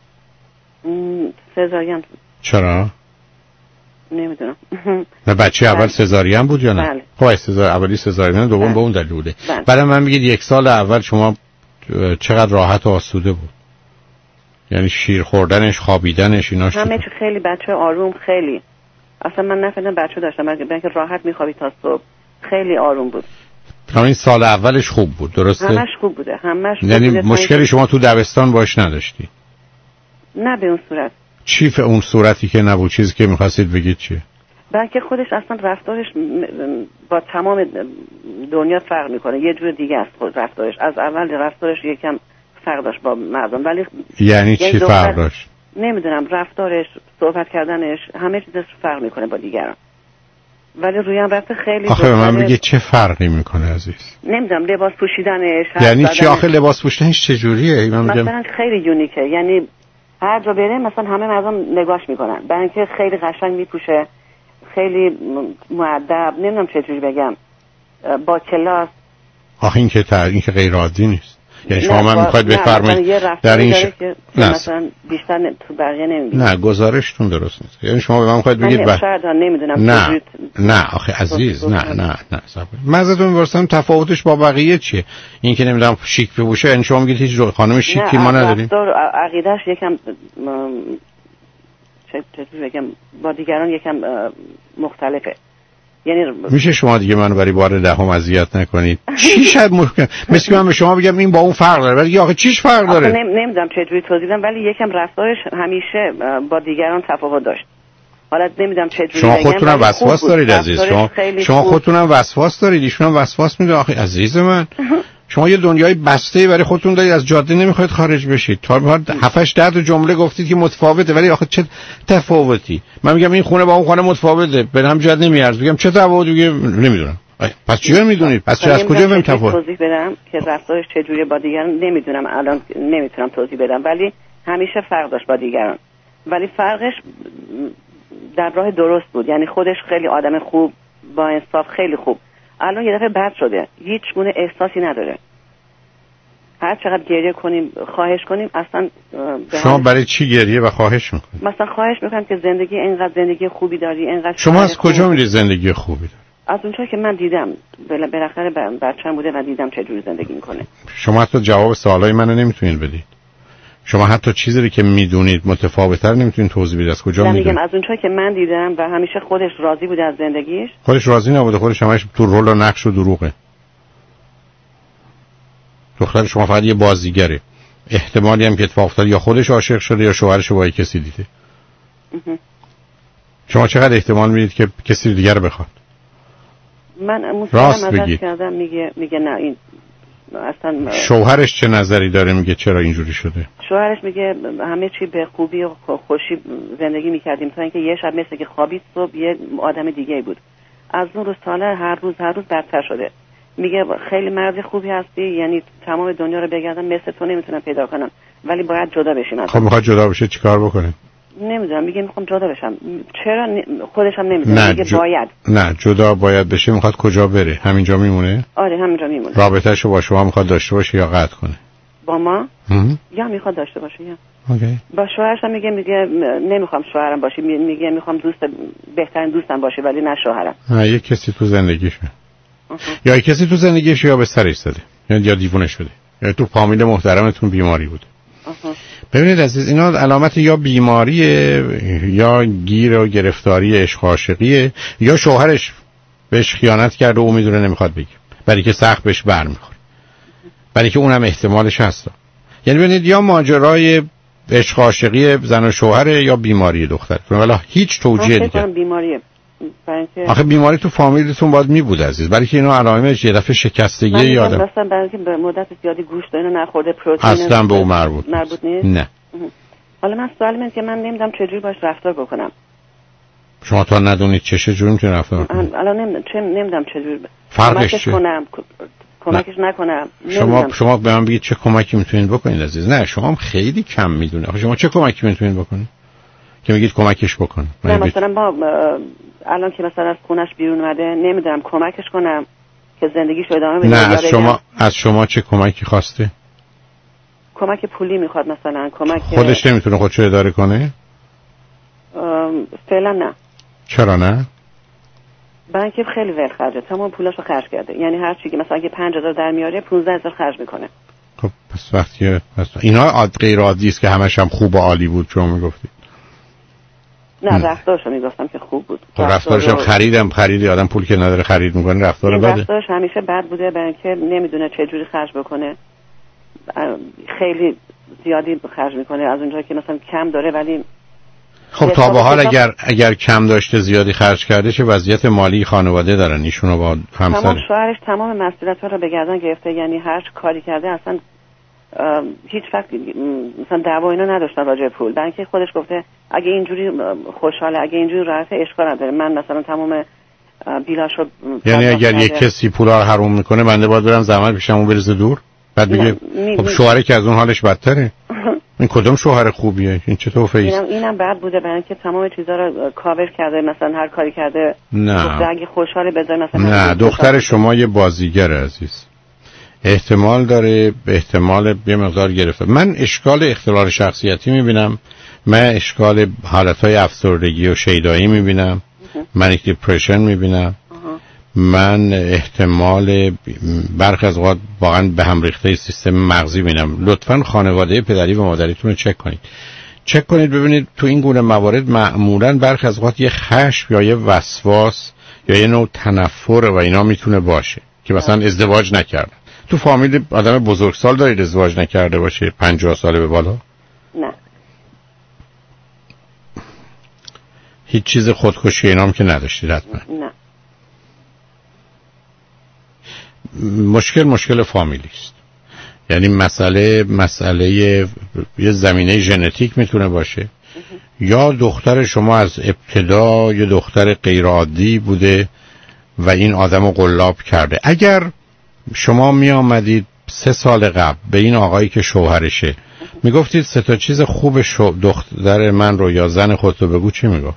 سزارین. چرا؟ نمیدونم. نه بچه اول سزارین بود یا نه؟ بله. خب اولی سزارین، دوم به اون دلیل بوده. بعد من میگید 1 سال اول شما چقدر راحت و آسوده بود؟ یعنی شیر خوردنش، خوابیدنش، ایناش همه چی خیلی بچه آروم، خیلی اصلا من نفهمیدم بچه داشتم، بلکه راحت میخوابید تا صبح، خیلی آروم بود. همین سال اولش خوب بود درسته؟ همش خوب بوده، همش خوب یعنی بوده. مشکلی شما تو دبستان باش نداشتی؟ نه به اون صورت. چی به اون صورتی که نبود؟ چیزی که میخواستید بگید چیه؟ بلکه خودش اصلا رفتارش با تمام دنیا فرق میکنه، یه جور دیگه است خود رفتارش. از اول رفتارش یکم فرق داشت با مردم، ولی یعنی چی فرق داشت؟ نمیدونم، رفتارش، صحبت کردنش، همه چیزش فرق میکنه با دیگران. ولی روی هم رفته خیلی. آخه به من بگه چه فرقی میکنه عزیز؟ نمیدونم، لباس پوشیدنش، یعنی چی؟ آخه لباس پوشیدنش چجوریه؟ مثلا خیلی یونیکه، یعنی هر جا بره مثلا همه مردم نگاش میکنن، برای اینکه خیلی قشنگ میپوشه، خیلی مؤدب، نمیدونم چجوری بگم، با کلاس. آخه این که غیر عادی نیست. یعنی شما من میخواید بفرمایید در این که مثلا بیشتر تو بقیه نمیبینید. نه گزارشتون درست نیست. یعنی شما به من میخواید بگید نمیدونم. نه آخه عزیز، نه من ازتون میپرسم تفاوتش با بقیه چیه؟ این که نمیدونم شیک بپوشه، یعنی شما میگید هیچ خانم شیکی ما نداریم؟ نه، عقیده‌اش یکم چطور بگم با دیگران یکم مختلفه. یعنی میشه شما دیگه منو برای بار دهم اذیت نکنید؟ چی شاید ممکن مثل من به شما بگم این با اون فرق داره، ولی آخه چیش فرق داره؟ نمیدونم چجوری توضیح بدم، ولی یکم رفتارش همیشه با دیگران تفاوت داشت. حالا نمیدونم چجوری شما خودتونم وسواس دارید عزیز. شما خودتونم وسواس دارید، ایشون هم وسواس میده. آخه عزیز من شما یه دنیای بسته برای خودتون دارید، از جاده نمیخواید خارج بشید. تا 7-8 جمله گفتید که متفاوته، ولی آخه چه تفاوتی؟ من میگم این خونه با اون خونه متفاوته، به هم جد نمیارزه. میگم چه تفاوتی؟ نمیدونم. پس چیه میدونید؟ پس از کجا میگم تفاوت؟ توضیح بدم که رفتارش چجوریه با دیگران نمیدونم، الان نمیتونم توضیح بدم، ولی همیشه فرق داشت با دیگران. ولی فرقش در راه درست بود، یعنی خودش خیلی آدم خوب، با انصاف، خیلی خوب. الان یه دفعه بد شده، هیچ گونه احساسی نداره. هر چقدر گریه کنیم، خواهش کنیم، اصلا شما برای چی گریه و خواهش میکنید؟ مثلا خواهش میکنم که زندگی اینقدر زندگی خوبی داری، اینقدر شما از کجا میدونید زندگی خوبی داری؟ از اونجایی که من دیدم، بالاخره بچه‌م بوده و دیدم چه جوری زندگی میکنه. شما حتی جواب سوالای منو نمیتونید بدید. شما حتی چیزی که میدونید متفاوت‌تر نمیتونید توضیح بدید. از کجا میدونید؟ میگم از اونجایی که من دیدم و همیشه خودش راضی بوده از زندگیش. خودش راضی نبوده، خودش همش تو رول و نقش و دروغه. دختر شما فقط یه بازیگره. احتمالی هم که اتفاق افتاد یا خودش عاشق شده یا شوهرش با کسی دیده. شما چقدر احتمال میدید که کسی دیگر بخواد؟ من مسلم کردم، میگه نه این اصلا. شوهرش چه نظری داره؟ میگه چرا اینجوری شده؟ شوهرش میگه همه چی به خوبی و خوشی زندگی میکردیم تا اینکه یه شب مثل که خوابید صبح یه آدم دیگه بود. از اون روز ساله هر روز بدتر شده. میگه خیلی مرد خوبی هستی، یعنی تمام دنیا رو بگردم مثل تو نمیتونم پیدا کنم، ولی باید جدا بشیم. خب میخواد جدا بشه چیکار بکنه؟ نمیدونم، میگه میخوام جدا بشم. چرا خودش هم نمیدونه. میگه باید. نه جدا باید بشه. میخواد کجا بره؟ همینجا میمونه؟ آره همینجا میمونه. رابطه‌شو با شما میخواد داشته باشه یا قطع کنه؟ با ما یا میخواد داشته باشه یا اوکی. با شوهرش هم میگه نمیخوام شوهرم باشی، میگه میخوام بهترین دوستم باشه ولی نه شوهرم. یه کسی تو زندگیشه. یا کسی تو زندگیش یا به سرش زده یا دیوونه شده یا تو فامیل محترمتون بیماری بود. ببینید عزیز، اینا علامت یا بیماریه یا گیر و گرفتاری عشق عاشقیه یا شوهرش بهش خیانت کرده و او میدونه نمیخواد بگه، برای که سخت بهش برمیخوره، برای که اونم احتمالش هست. یعنی ببینید یا ماجرای عشق عاشقی زن و شوهره یا بیماری دخترتون، ولی هیچ توجیه دیگه. بیماریه. آخه بیماری تو فامیلتون باید میبود عزیز، برای که اینا علائمش یه دفعه شکستگی یادم. مثلا برای که به مدت زیادی گوشت اینو نخورده، پروتئین اصلا به اون مربوط نیست. نه. حالا من سوال من که من نمیدونم چجوری باش رفتار بکنم. شما تا ندونید چشه جور میتونید رفتار کنید. الان نمیدونم چجور فرقش چیه؟ کمکش نکنم. شما به من بگید چه کمکی میتونید بکنید عزیز. نه شما هم خیلی کم میدونید. آخه شما چه کمکی میتونید بکنید که میگید کمکش بکنید؟ نه مثلا ما الان که مثلا از خونش بیرون اومده نمیدونم کمکش کنم که زندگیش رو ادامه بده. نه از شما چه کمکی خواسته؟ کمک پولی میخواد مثلا. کمک خودش نمیتونه خودشو اداره کنه؟ فعلا نه. چرا نه؟ برای اینکه خیلی ول خرجه، تمام پولاشو خرج کرده. یعنی هر چی که مثلا اگه 5000 در میاره 15000 خرج میکنه. خب پس وقتی اینا غیر عادی است که همش هم خوب و عالی بود شما میگفتید. نه رفتارشو میگفتم که خوب بود. خب رفتارش هم خریدی آدم پول که نداره خرید میکنه رفتار بده. رفتارش همیشه بد بوده برای اینکه نمیدونه چه جوری خرج بکنه. خیلی زیادی خرج میکنه از اونجایی که مثلا کم داره ولی خب تا به حال اگر کم داشته زیادی خرج کرده چه وضعیت مالی خانواده دارن ایشونو با همسر؟ تمام شوهرش تمام مسئولیت‌ها رو به گردن گرفته. یعنی هر کاری کرده اصلا هیچ وقت مثلا دعوا اینا نداشتن راجع به پول. برای اینکه خودش گفته اگه اینجوری خوشحاله اگه اینجوری راحته اشکال نداره من مثلا تمام بیلاشو. یعنی اگر یک کسی پولا رو حروم میکنه بنده باید برم زحمت بکشم اون بریزه دور بعد بگه خب شوهری که از اون حالش بدتره. این کدوم شوهر خوبیه؟ این چه توفه ایست؟ اینم بد بوده برای اینکه تمام چیزا رو کاور کرده. مثلا هر کاری کرده نه اگه خوشحاله بذار مثلا. نه دختر شما یه بازیگره عزیز. احتمال داره احتمال یه مقدار گرفته. من اشکال اختلال شخصیتی میبینم. من اشکال حالتهای افسردگی و شیدایی میبینم. من دیپرشن میبینم. من احتمال برخی از اوقات واقعا به هم ریخته سیستم مغزی میبینم. لطفاً خانواده پدری و مادریتون رو چک کنید ببینید تو این گونه موارد معمولاً برخی از اوقات یه خشم یا یه وسواس یا یه نوع تنفر و اینا میتونه باشه که مثلا ازدواج نکردن. تو فامیل آدم بزرگسال دارید ازدواج نکرده باشه 50 ساله به بالا؟ نه. هیچ چیز خودکشی اینام که نداشتید حتما؟ نه. مشکل فامیلی است. یعنی مسئله یه زمینه ژنتیک میتونه باشه یا دختر شما از ابتدا یه دختر غیر عادی بوده و این آدمو قلاب کرده. اگر شما می آمدید 3 سال قبل به این آقایی که شوهرشه میگفتید 3 تا چیز خوب دختر من رو یا زن خودت رو بگو، چی میگفت؟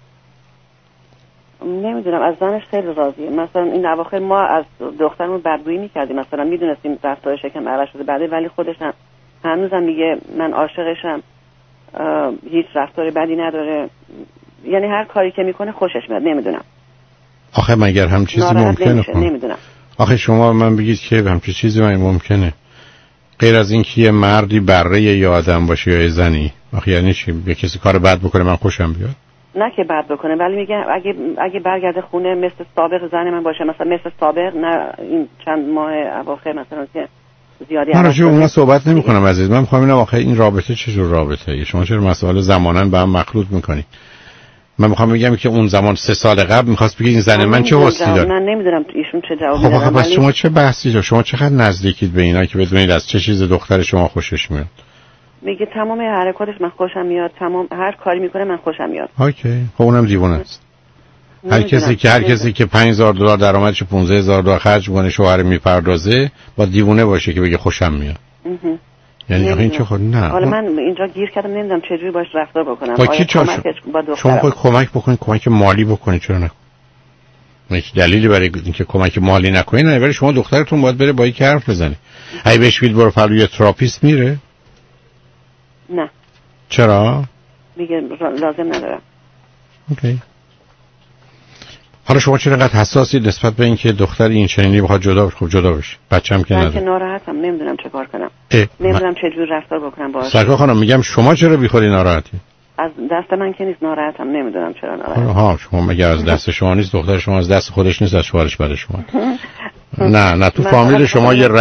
نمیدونم از زنش خیلی راضیه. مثلا این اواخر ما از دخترمون بدگویی میکردیم مثلا میدونستیم رفتارش یکم عوض شده بعد ولی خودش هم هنوزم میگه من عاشقشم هیچ رفتار بدی نداره. یعنی هر کاری که میکنه خوشش میاد. نمیدونم آخه مگر هم چیزی ممکنه؟ نمیدونم. آخه شما من بگید که همچین چیزی ممکنه غیر از این که یه مردی بره یا آدم باشه یا زنی؟ آخه یعنی چی؟ یه کسی کار بد بکنه من خوشم بیاد؟ نه که بد بکنه ولی میگه اگه برگرده خونه مثل سابق زن من باشه مثلا مثل سابق نه این چند ماه اواخر مثلا که زیادی من راجع به اونا صحبت نمی کنم عزیز. من میخوام اینم آخه این رابطه چجور رابطه ای؟ شما چرا مسائل زمانن با هم مخلوط میکنید؟ من میخوام بگم که اون زمان 3 سال قبل میخواست بگه این زن من چه واسطی داره. من نمیدونم ایشون چه جوابی دادن. خب پس شما چه بحثی داره؟ شما چقدر نزدیکید به اینا که بدونید از چه چیز دختر شما خوشش میاد؟ میگه تمام حرکاتش من خوشم میاد، تمام هر کاری میکنه من خوشم میاد. اوکی خب اونم دیوونه است. هر کسی که $5000 درآمدش $15000 خرج کنه شوهر میپردازه با دیوونه باشه که بگه خوشم میاد. یعنی این چه خود نه. حالا من اینجا گیر کردم نمیدونم چه جوری باش رفتار بکنم. شما خود کمک بکنید، کمک مالی بکنید، چرا نکنید؟ هیچ دلیلی برای اینکه کمک مالی نکنید نه، ولی شما دخترتون باید بره با یک حرف بزنه. اگه بهش بگید برو پلوی تراپیست میره؟ نه. چرا؟ میگه لازم ندارم. اوکی. حالا شما چرا انقدر حساسید نسبت به اینکه دختر این چنینی بخواد جدا بشه؟ خب جدا بشه. بچه‌م که نداره. من که ناراحتم، نمیدونم چه کار کنم. نمیدونم چه جور رفتار بکنم باهاش. سرکار خانم میگم شما چرا بیخودی ناراحتی؟ از دست من که نیست، ناراحتم، نمیدونم چرا ناراحتم. ها شما مگر از دست شما نیست، دختر شما از دست خودش نیست، از شوهرش بعد شما. نه تو فامیل شما یه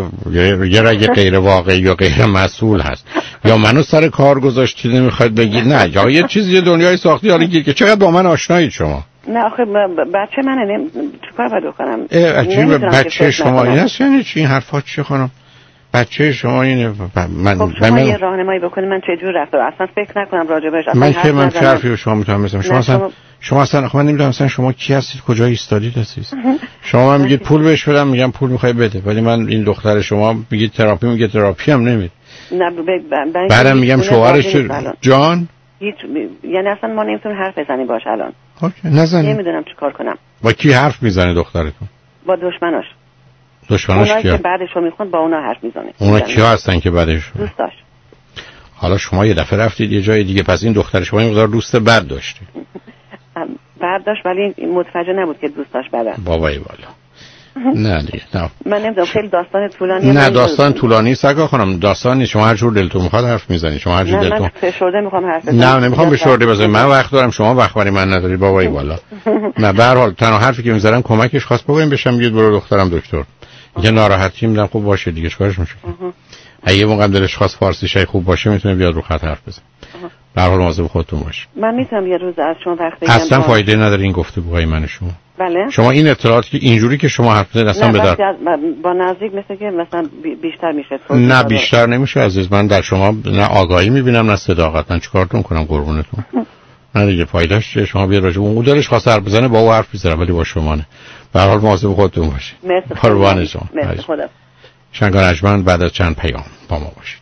رگ غیر واقعی یا غیر مسئول هست. یا منو سر کار گذاشتید نمیخواید بگید نه، یا یه چیزی دنیای ساختی حالا گیر که چقدر با من آشنایید شما. نه آخه بچه منه، چیکار باید بکنم؟ عجیبه بچه شما این است یعنی چی این حرفا چیه خانم؟ بچه شما اینه. خب شما یه راهنمایی بکنید من چه جور رفتار اصلا فکر نکنم راجبش. من چه حرفی رو شما میتونم بزنم؟ شما اصلا من نمیدونم اصلا شما کی هستید، کجا ایستادید هستید. شما من میگید پول بهش بدم، میگم پول میخوای بده، ولی من این دختر شما میگید تراپی، میگه تراپی هم نمید. نه بعدم میگم شوهرش جان هیچ، یعنی اصلا ما نمیتونیم حرف بزنیم باش الان. اوکی نزنید. نمیدونم چیکار کنم. با کی حرف میزنه دخترتون؟ با دشمناش. دشمناش کیه؟ که بعدشو میخوند با اونا حرف میزنه. اونا کیا هستن که بعدش؟ دوستاش. حالا شما یه دفعه رفتید یه جای دیگه، پس این دختر شما این مقدار دوست بد داشته. بد داشت ولی متوجه نبود که دوستاش بده. بابای والا. نه دیگه نه. من نمیدونم خیلی داستان طولانی. نه داستان طولانی است آقا خانم، داستان نیست. شما هر جور دلتون میخواد حرف میزنید. شما هر جور دلتون. من فشرده میخوام حرف بزنم. نه نمیخوام فشرده بزنم. من وقت دارم، شما وقت برای من نداری بابای والا. نه به هر حال تنها حرفی که میذارم کمکش خواست بگم بشم میگید برو دخترم دکتر. یه ناراحتی میدم خوب باشه دیگه چیکارش میشه. اگه موقع دلش خواست فارسی شای خوب باشه میتونه بیاد رو خط حرف بزنه. به هر حال مواظب خودتون باشید. من میتونم یه روز از شما وقت بگیرم. اصلا فایده نداره این گفتگوهای من شما. بله. شما این اطلاعاتی که اینجوری که شما حرف زدید اصلا به درد با نزدیک مثل که مثلا بیشتر میشه. نه بیشتر نمیشه عزیز من. در شما نه آگاهی میبینم نه صداقت. من چیکارتون کنم قربونتون؟ نه دیگه فایدهش چیه؟ شما بیا راجع اون دلش خواست حرف بزنه با او حرف بزنه ولی با شما نه. به هر حال مواظب خودتون باشید. قربان شما. مرسی خدا. شنگان اجمن بعد از چند پیام با ما باشید.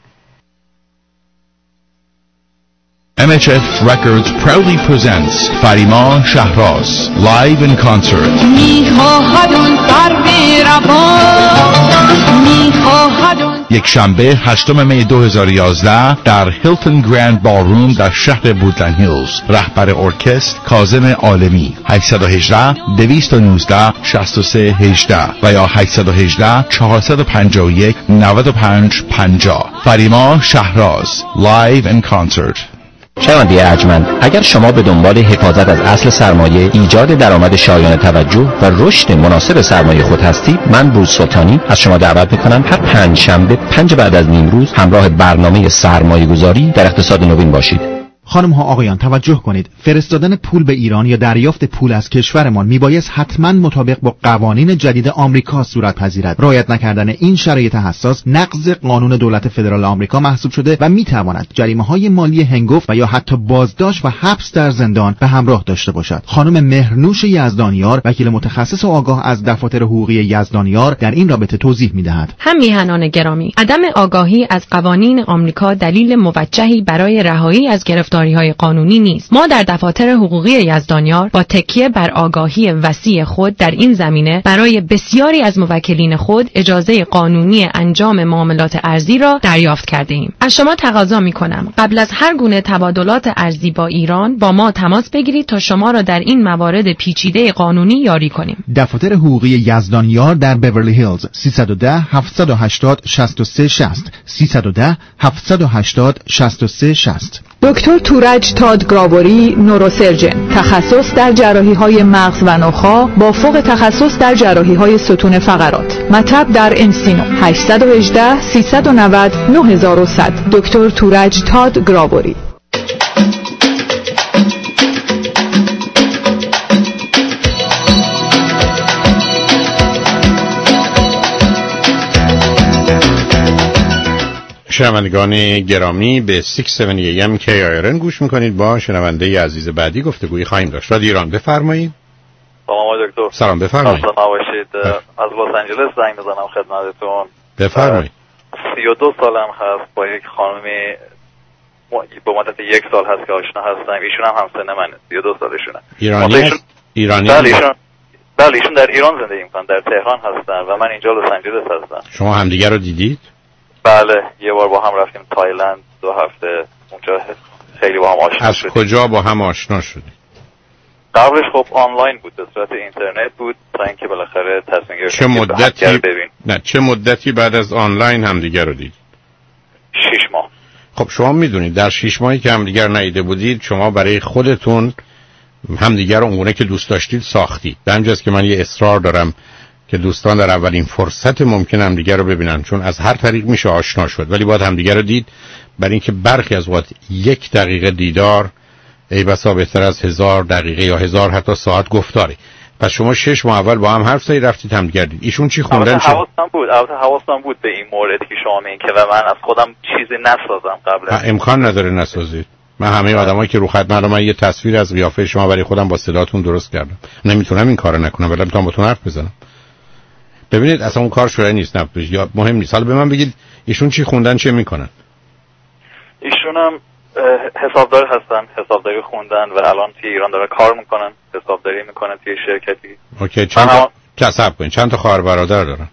MHF Records proudly presents Farima Shahraz live in concert. یک شنبه 8 می 2011 در هیلتون گرند بالروم در شهر وودلند هیلز. رهبر ارکستر کاظم عالمی. 818 219 6318 و یا 818 451 95 50. فریما شهراز live in concert. شنونده ارجمند، اگر شما به دنبال حفاظت از اصل سرمایه، ایجاد درآمد شایان توجه و رشد مناسب سرمایه خود هستید، من بروز سلطانی از شما دعوت میکنم هر پنجشنبه 5 بعد از نیم روز همراه برنامه سرمایه گذاری در اقتصاد نوین باشید. خانم ها آقایان توجه کنید، فرستادن پول به ایران یا دریافت پول از کشورمان میبایست حتما مطابق با قوانین جدید آمریکا صورت پذیرد. رعایت نکردن این شرایط حساس نقض قانون دولت فدرال آمریکا محسوب شده و میتواند جریمه‌های مالی هنگفت و یا حتی بازداشت و حبس در زندان به همراه داشته باشد. خانم مهرنوش یزدانیار، وکیل متخصص و آگاه از دفاتر حقوقی یزدانیار، در این رابطه توضیح میدهد. هم میهنان گرامی، عدم آگاهی از قوانین آمریکا دلیل موجهی برای رهایی از گرفتاری‌های قانونی نیست. ما در دفاتر حقوقی یزدانیار با تکیه بر آگاهی وسیع خود در این زمینه برای بسیاری از موکلین خود اجازه قانونی انجام معاملات ارزی را دریافت کرده ایم. از شما تقاضا می‌کنم قبل از هر گونه تبادلات ارزی با ایران با ما تماس بگیرید تا شما را در این موارد پیچیده قانونی یاری کنیم. دفاتر حقوقی یزدانیار در بیورلی هیلز 310 780 63 60 310 780 63 60. دکتر تورج تادگراوری، نوروسرجن، تخصص در جراحی‌های مغز و نخاع با فوق تخصص در جراحی‌های ستون فقرات. مطب در انسینو 818 390 9100. دکتر تورج تادگراوری. شنوندگان گرامی به 670 AM KIRN گوش میکنید. با شنونده عزیز بعدی گفتگویی خواهیم داشت. رادیو ایران بفرمایید. سلام دکتر. سلام بفرمایید. خسته نباشید. از لس آنجلس زنگ میزنم خدمتتون. بفرمایید. 32 سالم هست، با یک خانمی با مدت 1 سال هست که آشنا هستم. ایشون هم همسن منه، 32 سالشونه. ایرانی؟ بله ایشون در ایران زندگی میکنن، در تهران هستن و من اینجا لس آنجلس هستم. شما همدیگه رو دیدید؟ بله یه بار با هم رفتیم تایلند 2 هفته، اونجا خیلی با هم آشنا شدیم. از کجا با هم آشنا شدید؟ قبلش خب آنلاین بود، به صورت اینترنت بود تا اینکه بالاخره تصمیم گرفتیم چه مدتی بعد از آنلاین همدیگه رو دید؟ 6 ماه. خب شما میدونید در 6 ماهی که همدیگه رو ندیده بودید شما برای خودتون همدیگه رو اونگونه که دوست داشتید ساختید. به همجاست که من یه اصرار دارم که دوستان در اولین فرصت ممکن همدیگه رو ببینن، چون از هر طریق میشه آشنا شد ولی باید همدیگه رو دید، برای اینکه برخی از وقت 1 دقیقه دیدار ای بسا بهتر از 1000 دقیقه یا 1000 حتی ساعت گفتاری. پس شما 6 ماه اول با هم حرف زدید رفتید هم گردید. ایشون چی خوندن؟ حواسم بود به این موردی که شما میگین که و من از خودم چیزی نسازم قبل. امکان نداره نسازید. من همه آدمایی که رو خط من یه تصویر از قیافه شما برای خودم با صداتون درست کردم. نمیتونم این کارو نکنم، ولی میتونم باتون حرف بزنم. ببینید اصلا اون کار شورای نیست، نه یا مهم نیست. حالا به من بگید ایشون چی خوندن، چه میکنن؟ ایشون هم حسابدار هستن، حسابداری خوندن و الان توی ایران داره کار میکنن، حسابداری میکنن توی شرکتی. اوکی. چند تا کسب کنین؟ چند تا خواهر برادر دارن؟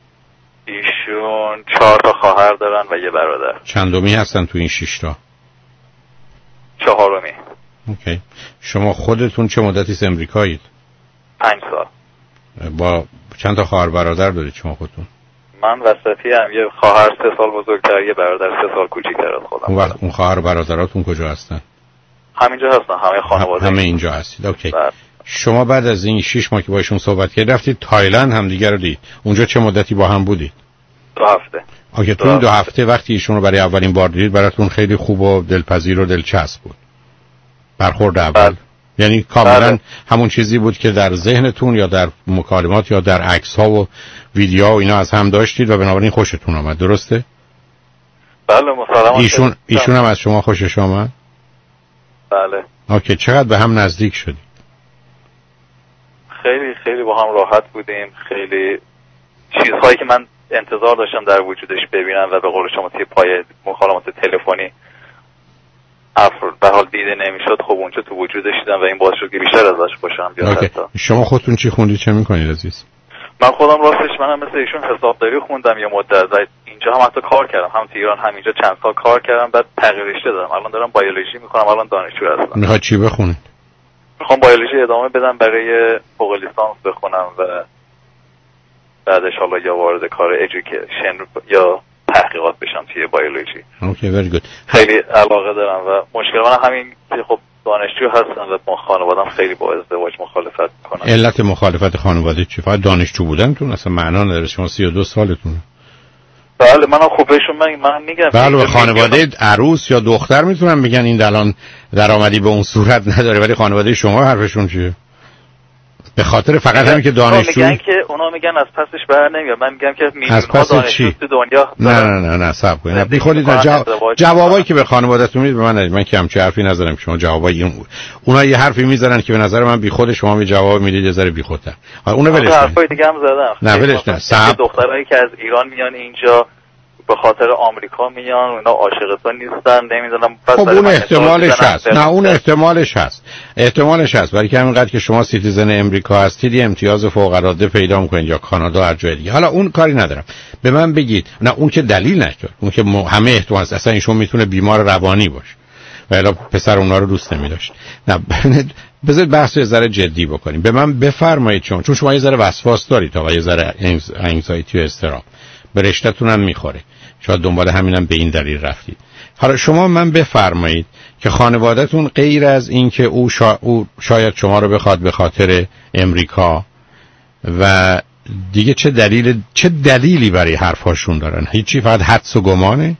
ایشون 4 تا خواهر دارن و یه برادر. چندمی هستن تو این 6 تا؟ 4می. اوکی. شما خودتون چه مدتی از امریکایید؟ 5 سال. با چند تا خواهر برادر دارید شما خودتون؟ من وسطی هم، یه خواهر 3 سال بزرگتر، یه برادر 3 سال کوچیکتر از خودم. اون خواهر برادراتون کجا هستن؟ همینجا هستن، همه خانواده. همه اینجا هستید. اوکی. بله. شما بعد از این 6 ماه که با ایشون صحبت کردید رفتید تایلند همدیگه رو دید. اونجا چه مدتی با هم بودید؟ 2 هفته. اوکی. تو این 2 هفته وقتی ایشون رو برای اولین بار دیدید براتون خیلی خوب و دلپذیر و دلچسب بود؟ برخورد اول یعنی کاملا همون چیزی بود که در ذهنتون یا در مکالمات یا در عکس‌ها و ویدیوها و اینا از هم داشتید و بنابراین خوشتون آمد، درسته؟ بله مسلماً. ایشون هم از شما خوشش آمد؟ بله. اوکی. چقدر به هم نزدیک شدید؟ خیلی خیلی با هم راحت بودیم. خیلی چیزهایی که من انتظار داشتم در وجودش ببینم و به قول شما توی پای مکالمات تلفنی به حال دیده نمیشد، خب اونجا تو وجودش دیدم و این باعث شد که بیشتر ازش خوشم بیاد. شما خودتون چی خوندید، چه میکنید عزیز؟ من خودم راستش منم مثل ایشون حسابداری خوندم یه مدت، اینجا هم حتی کار کردم، هم تو ایران هم اینجا چند سال کار کردم، بعد تغییر رشته دادم. الان دارم بیولوژی میکنم، الان دانشجو هستم. میخواد چی بخونید؟ میخوام بیولوژی ادامه بدم برای فوق لیسانس بخونم و بعدش حالا یا وارد کار ادویکیشن یا تحقیقات بشم توی بیولوژی. اوکی، very good. خیلی علاقه دارم و مشکل من همین که خب دانشجو هستم و با خانواده‌ام خیلی با ازدواج مخالفت میکنن. علت مخالفت خانواده چی؟ فقط دانشجو بودنتون؟ اصلا معنا نداره. شما 32 سالتونه. بله منم خوب بهشون من میگم. بله خانواده عروس یا دختر میتونن بگن این الان درآمدی به اون صورت نداره، ولی خانواده شما حرفشون چیه؟ به خاطر فقط همین که دانشجو میگن که اونا میگن از پسش بر نمیاد. من میگم که میلیون‌ها دانشجو تو دنیا. نه صبر کنید. بی خودید جوابایی که به خانواده‌تون میدید به من که همچین حرفی نظرم. شما جوابای اونا یه حرفی میذارن که به نظر من بی خود، شما می جواب میدید یه ذره بی خودتر. اونا ولش کن. حرفای دیگه هم زدن. نه ولش نه. صبر. دخترایی که از ایران میان اینجا به خاطر آمریکا میان، اونا عاشقتون نیستن، نمیدونم. خب اون احتمالش هست. نه اون احتمالش هست ولی که همینقدر که شما سیتیزن امریکا هستید یه امتیاز فوق العاده پیدا میکنید یا کانادا هر جای دیگه. حالا اون کاری ندارم. به من بگید نه اون که دلیل نداره، اون که همه احتمال هست. اصلا ایشون میتونه بیمار روانی باشه و الا پسر اونا رو دوست نمی‌داشت. نه بذارید بحث یه ذره جدی بکنیم. به من بفرمایید چون شما یه ذره وسواس دارید تا یه ذره انگزایتی و استراب به رشته‌تون هم میخوره. شاید دنبال همینم به این دلیل رفتید. حالا شما من بفرمایید که خانواده‌تون غیر از این که او شاید شما رو بخواد به خاطر امریکا و دیگه چه دلیلی برای حرفاشون دارن؟ هیچی، فقط حدس و گمانه؟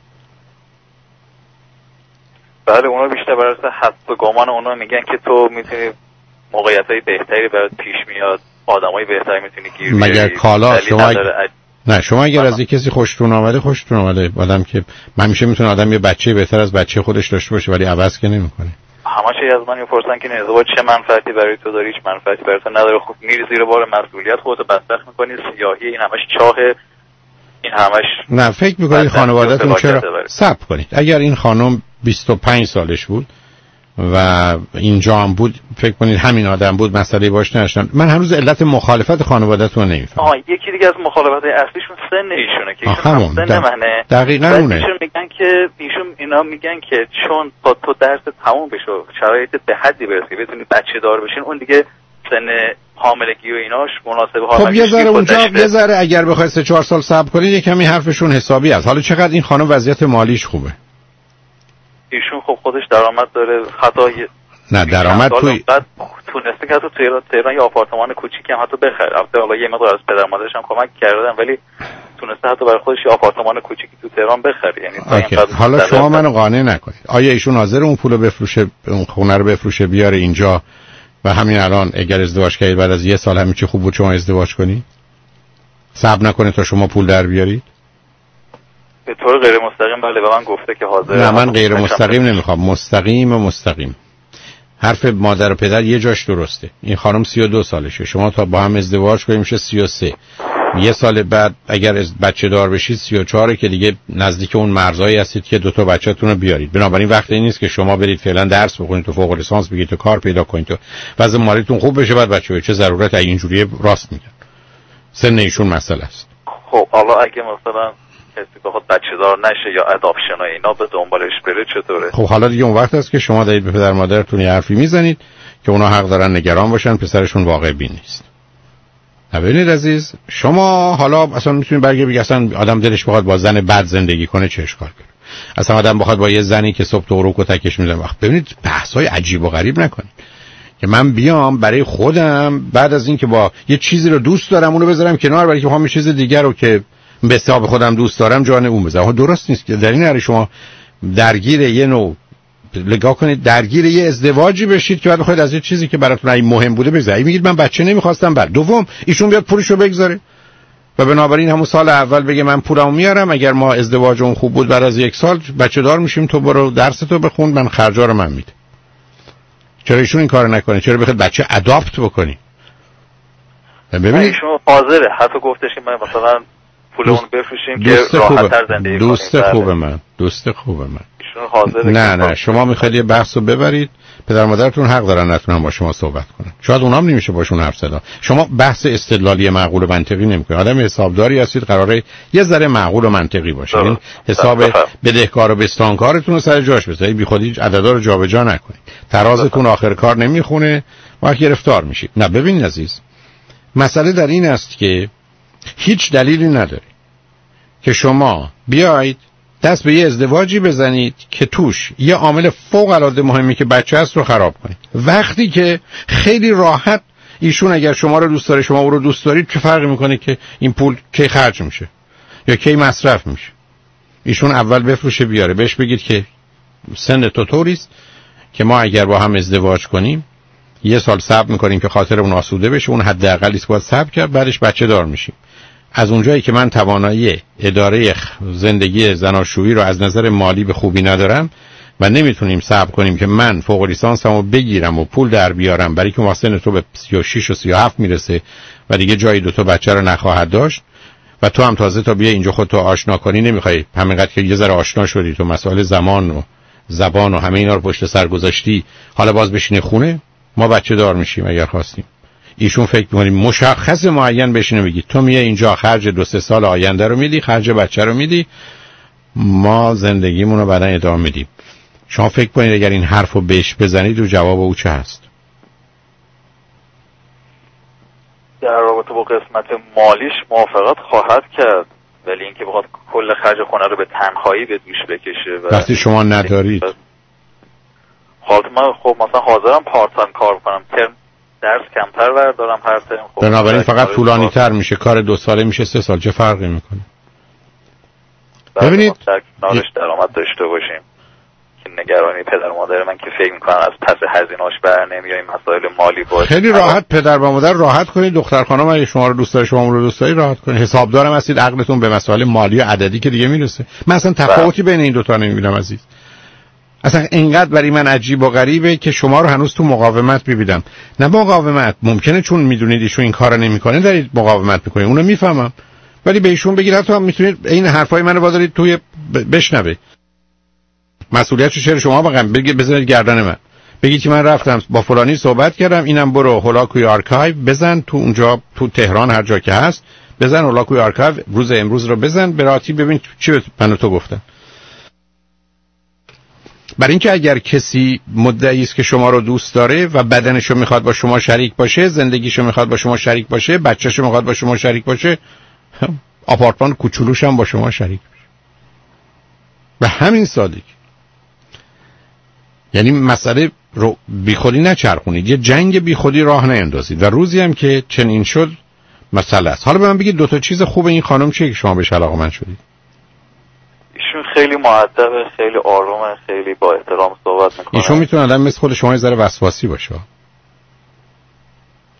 بله اونا بیشتر برای حدس و گمان. اونا میگن که تو میتونی موقعیت‌های بهتری برات پیش میاد، آدمای بهتری میتونی گیر بیاری. مگر کالا شما اگر از کسی خوشتون آمده آدم که همیشه میتونه آدم یه بچه بهتر از بچه خودش داشته باشه ولی عوض که نمیکنه. همش از من میپرسن که ازدواج چه منفعتی برای تو داره؟ هیچ منفعتی برای تو نداره. خب میری زیر بار مسئولیت خودت بدبخت میکنی، سیاهی، این همش چاهه، این همش. نه فکر میکنید خانواده‌تون چرا صبر کنید. اگر این خانم 25 سالش بود و اینجا هم بود فکر کنید همین آدم بود مسئله باش نداشتن. من هنوز علت مخالفت خانواده‌تون نمیفهمم. یکی دیگه از مخالفت اصلیشون سن ایشونه که ایشون سن منه. دقیقاً اونه. اینا میگن که چون تا تو درس تموم بشه شرایط به حدی برسی بتونی بچه دار بشین، اون دیگه سن حاملگی و ایناش مناسب حاملگی. خب یه ذره اونجا یه ذره اگر بخواید 3-4 سال صبر کنید یه کمی حرفشون حسابی است. حالا چقدر این خانم وضعیت مالیش خوبه؟ ایشون خب خودش درآمد داره، حتی نه درآمد توی تونسته که تو تهران یه آپارتمان کوچیکی هم حتی بخره. البته حالا یه مقدار از پدر مادرش هم کمک کردن ولی تونسته حتی برای خودش یه آپارتمان کوچیکی تو تهران بخره. یعنی حالا شما منو قانع نکنید. آیا ایشون حاضر اون پولو بفروشه، اون خونه رو بفروشه بیاره اینجا و همین الان اگر ازدواج کردید بعد از 1 سال همین چی خوب بود شما ازدواج کنید؟ صبر نکنید تا شما پول در بیارید؟ به طور غیر مستقیم بله به من گفته که حاضر. نه من غیر مستقیم نمیخوام، مستقیم. حرف مادر و پدر یه جاش درسته. این خانم 32 سالشه، شما تا با هم ازدواج کنید میشه 33. 1 سال بعد اگر از بچه دار بشید 34 که دیگه نزدیک اون مرزایی هستید که 2 بچه‌تون رو بیارید. بنابراین وقتی نیست که شما برید فعلا درس بخونید تو فوق لیسانس بگیرید تو کار پیدا کنید تو وضع مالیتون خوب بشه بعد بچه‌ها چه ضرورت اینجوریه. راست میگن، سن ایشون مسئله است. خب حالا اگه مثلا کسی بخواد بچه دار نشه یا اداپشن و اینا به دنبالش بره چطوره؟ خب حالا دیگه اون وقت است که شما دارید به پدر مادرتون یه حرفی میزنید که اونا حق دارن نگران باشن پسرشون واقع بین نیست. ببینید عزیز، شما حالا اصلا میتونید برگه بگید اصلا آدم دلش بخواد با زن بد زندگی کنه چه اشکال داره؟ اصلا آدم بخواد با یه زنی که صبح تو روک و تکش میزنه وقت ببینید بحث‌های عجیب و غریب نکنید که من بیام برای خودم بعد از این که با یه چیزی رو دوست دارم اونو بذارم کنار برای که میخوام یه چیز دیگر رو که به حساب خودم دوست دارم جان اون بذارم. درست نیست که در این حال شما درگیر یه نوع نگاه کنید درگیر یه ازدواجی بشید که بعد بخواید از یه چیزی که براتون این مهم بوده بگذرید. میگید من بچه نمیخواستم. بعد دوم ایشون بیاد پولشو بگذاره و بنابراین همون سال اول بگه من پولمو میارم، اگر ما ازدواجمون خوب بود بعد از 1 سال بچه دار میشیم تو برو درستو بخون من خرجا رو من میدم. چرا ایشون این کارو نکنه؟ چرا بخواد بچه اداپت بکنی؟ ببینید ایشون حاضره، حتی گفتش من مثلا پولمون بفروشیم که راحت‌تر زندگی کنیم. دوست خوب من ایشون حاضره. نه شما میخواید یه بحثو ببرید، پدر مادرتون حق دارن نتونن با شما صحبت کنن. شاید اونام نمیشه باشون حرف زد. شما بحث استدلالی معقول و منطقی نمیکنید. آدم حسابداری هستید، قراره یه ذره معقول و منطقی باشه. این حساب بدهکار و بستانکارتون رو سر جاش بذارید، بیخودی عددا رو جابجا نکنید. ترازتون آخر کار نمیخونه، وقت گرفتار میشید. نه ببین عزیز، مسئله در این است که هیچ دلیلی نداره که شما بیاید دست به یه ازدواجی بزنید که توش یه عامل فوق العاده مهمی که بچه هست رو خراب کنید، وقتی که خیلی راحت ایشون اگر شما رو دوست داره شما او رو دوست دارید چه فرقی میکنه که این پول کی خرج میشه یا کی مصرف میشه. ایشون اول بفروشه بیاره، بهش بگید که سن تو طوریست که ما اگر با هم ازدواج کنیم 1 سال صبر میکنیم که خاطرمون آسوده بشه، اون حداقلی است که باید صبر کرد، بعدش بچه دار میشیم. از اونجایی که من توانایی اداره زندگی زناشویی رو از نظر مالی به خوبی ندارم و نمیتونیم صبر کنیم که من فوق لیسانسمو بگیرم و پول در بیارم برای که واسه تو به 36 و 37 میرسه و دیگه جایی 2 بچه رو نخواهد داشت و تو هم تازه تا بیا اینجا خودتو آشنا کنی نمیخوای، همینقدر که یه ذره آشنا شدی تو مسائل زمان و زبان و همه اینا رو پشت سر گذاشتی حالا باز بشینه خونه، ما بچه دار میشیم اگر خواستیم. ایشون فکر می‌کنیم مشخص معین بشینه بگید تو میای اینجا خرج 2-3 سال آینده رو میدی، خرج بچه رو میدی، ما زندگیمون رو بعداً ادامه میدیم. شما فکر کنید اگر این حرفو بهش بزنید و جواب او چه هست؟ در رابطه با قسمت مالیش موافقت خواهد کرد، ولی اینکه بخواد کل خرج خونه رو به تنهایی به دوش بکشه و وقتی شما ندارید. حالا من خب مثلا حاضرم پارت تایم کار کنم، درس کمتر بردارم هر ترم. خب بنابراین فقط طولانی تر میشه، کار 2 ساله میشه 3 سال، چه فرقی میکنه؟ ببینید در کنارش درآمد داشته باشیم که نگرانی پدر و مادر من که فکر میکنن از پس هزینه‌اش بر نمیای مسائل مالی باشه. خیلی راحت پدر و مادر راحت کنید، دختر خانم اگه شما رو دوست داره شما اون رو دوست داری راحت کنید. حسابدارم هستید، عقلتون به مسائل مالی و عددی که دیگه میرسه. من اصلا تفاوتی بین این 2 تا نمیبینم عزیز. اصلا اینقدر برای من عجیب و غریبه که شما رو هنوز تو مقاومت می‌بینم. نه مقاومت، ممکنه چون میدونید ایشون این کارو نمیکنه دارید مقاومت میکنید، اونو میفهمم، ولی به ایشون بگید حتی هم میتونید این حرفای منو وادارید توی بشنوه. مسئولیتشو چرا شما بگید بزنید گردن من، بگید که من رفتم با فلانی صحبت کردم، اینم برو هولاکوی آرکایو بزن تو اونجا تو تهران هر جا که هست، بزن هولاکوی آرکایو روز امروز رو بزن براتی ببین چی منو تو گفتم. برای اینکه اگر کسی مدعی است که شما رو دوست داره و بدنشو میخواد با شما شریک باشه، زندگیشو میخواد با شما شریک باشه، بچه‌شو میخواد با شما شریک باشه، آپارتمان کوچولوش هم با شما شریک باشه. به همین سادگی. یعنی مسئله رو بیخودی نچرخونید، یه جنگ بیخودی راه نیندازید و روزی هم که چنین شد مسئله است. حالا به من بگید 2 چیز خوب این خانم چیه که شما بهش علاقه‌مند شدید؟ ایشون خیلی مؤدبه، خیلی آرومه، خیلی با احترام صحبت میکنه. ایشون میتونه آدم مثل خود شما یه ذره وسواسی باشه.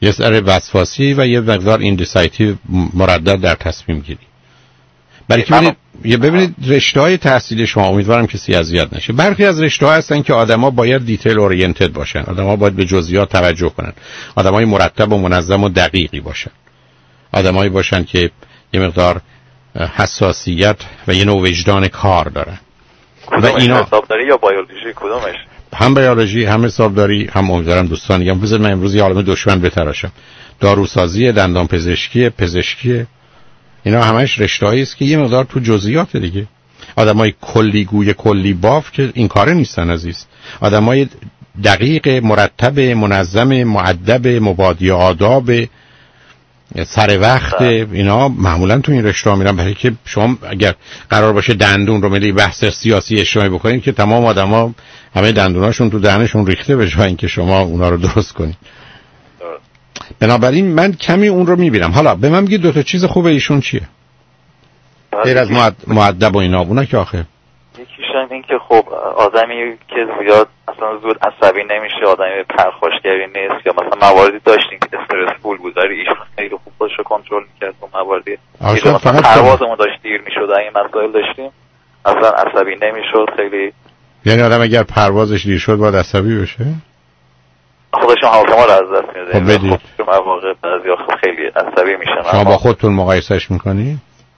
یه ذره وسواسی و یه مقدار ایندیسایتیو مردد در تصمیم گیری. برای که ببینید رشته‌های تحصیلی شما، امیدوارم کسی اذیت نشه، برخی از رشته‌ها هستن که آدم‌ها باید دیتیل اورینتد باشن، آدم‌ها باید به جزئیات توجه کنن، آدم‌های مرتب و منظم و دقیقی باشن، آدم‌هایی باشن که یه مقدار حساسیت و یه نوع وجدان کار دارن. و اینا حسابداری یا بیولوژی کدومش؟ هم بیولوژی، هم حسابداری، هم امیدوارم دوستان میگم بذار من امروز یه عالمه دشمن بتراشم. داروسازی، دندان پزشکی، اینا همش رشته‌ای است که یه مقدار تو جزئیات دیگه. آدمای کلیگوی کلی باف که این کاره نیستن عزیز. آدمای دقیق، مرتب، منظم، مؤدب، مبادی آداب، سر وقت، اینا معمولا تو این رشته ها میرن. برای که شما اگر قرار باشه دندون رو ملی بحث سیاسی اجتماعی بکنید که تمام آدما همه دندوناشون تو دهنشون ریخته به جای اینکه شما اونا رو درست کنید. بنابراین من کمی اون رو میبینم. حالا به من بگید دو تا چیز خوبه ایشون چیه؟ غیر از مؤدب و اینا، اونا که آخه یکیشم این که خب آدمی که زیاد اصلا زود عصبی نمیشه، آدمی پرخاشگری نیست، یا مثلا مواردی داشتیم که استرس فول بود، ولی ایشون خیلی خوب خودش رو کنترل میکرد. اون مواردی که مثلا پروازمون داشت دیر میشد، این مسائل داشتیم اصلا عصبی نمیشد خیلی. یعنی آدم اگر پروازش دیر شد باید عصبی بشه؟ خودشون حواسما رو از دست میده. خب بدید مواقع بعضیا خیلی عصبی میشن. شما با خودتون مقایسهش میکنی؟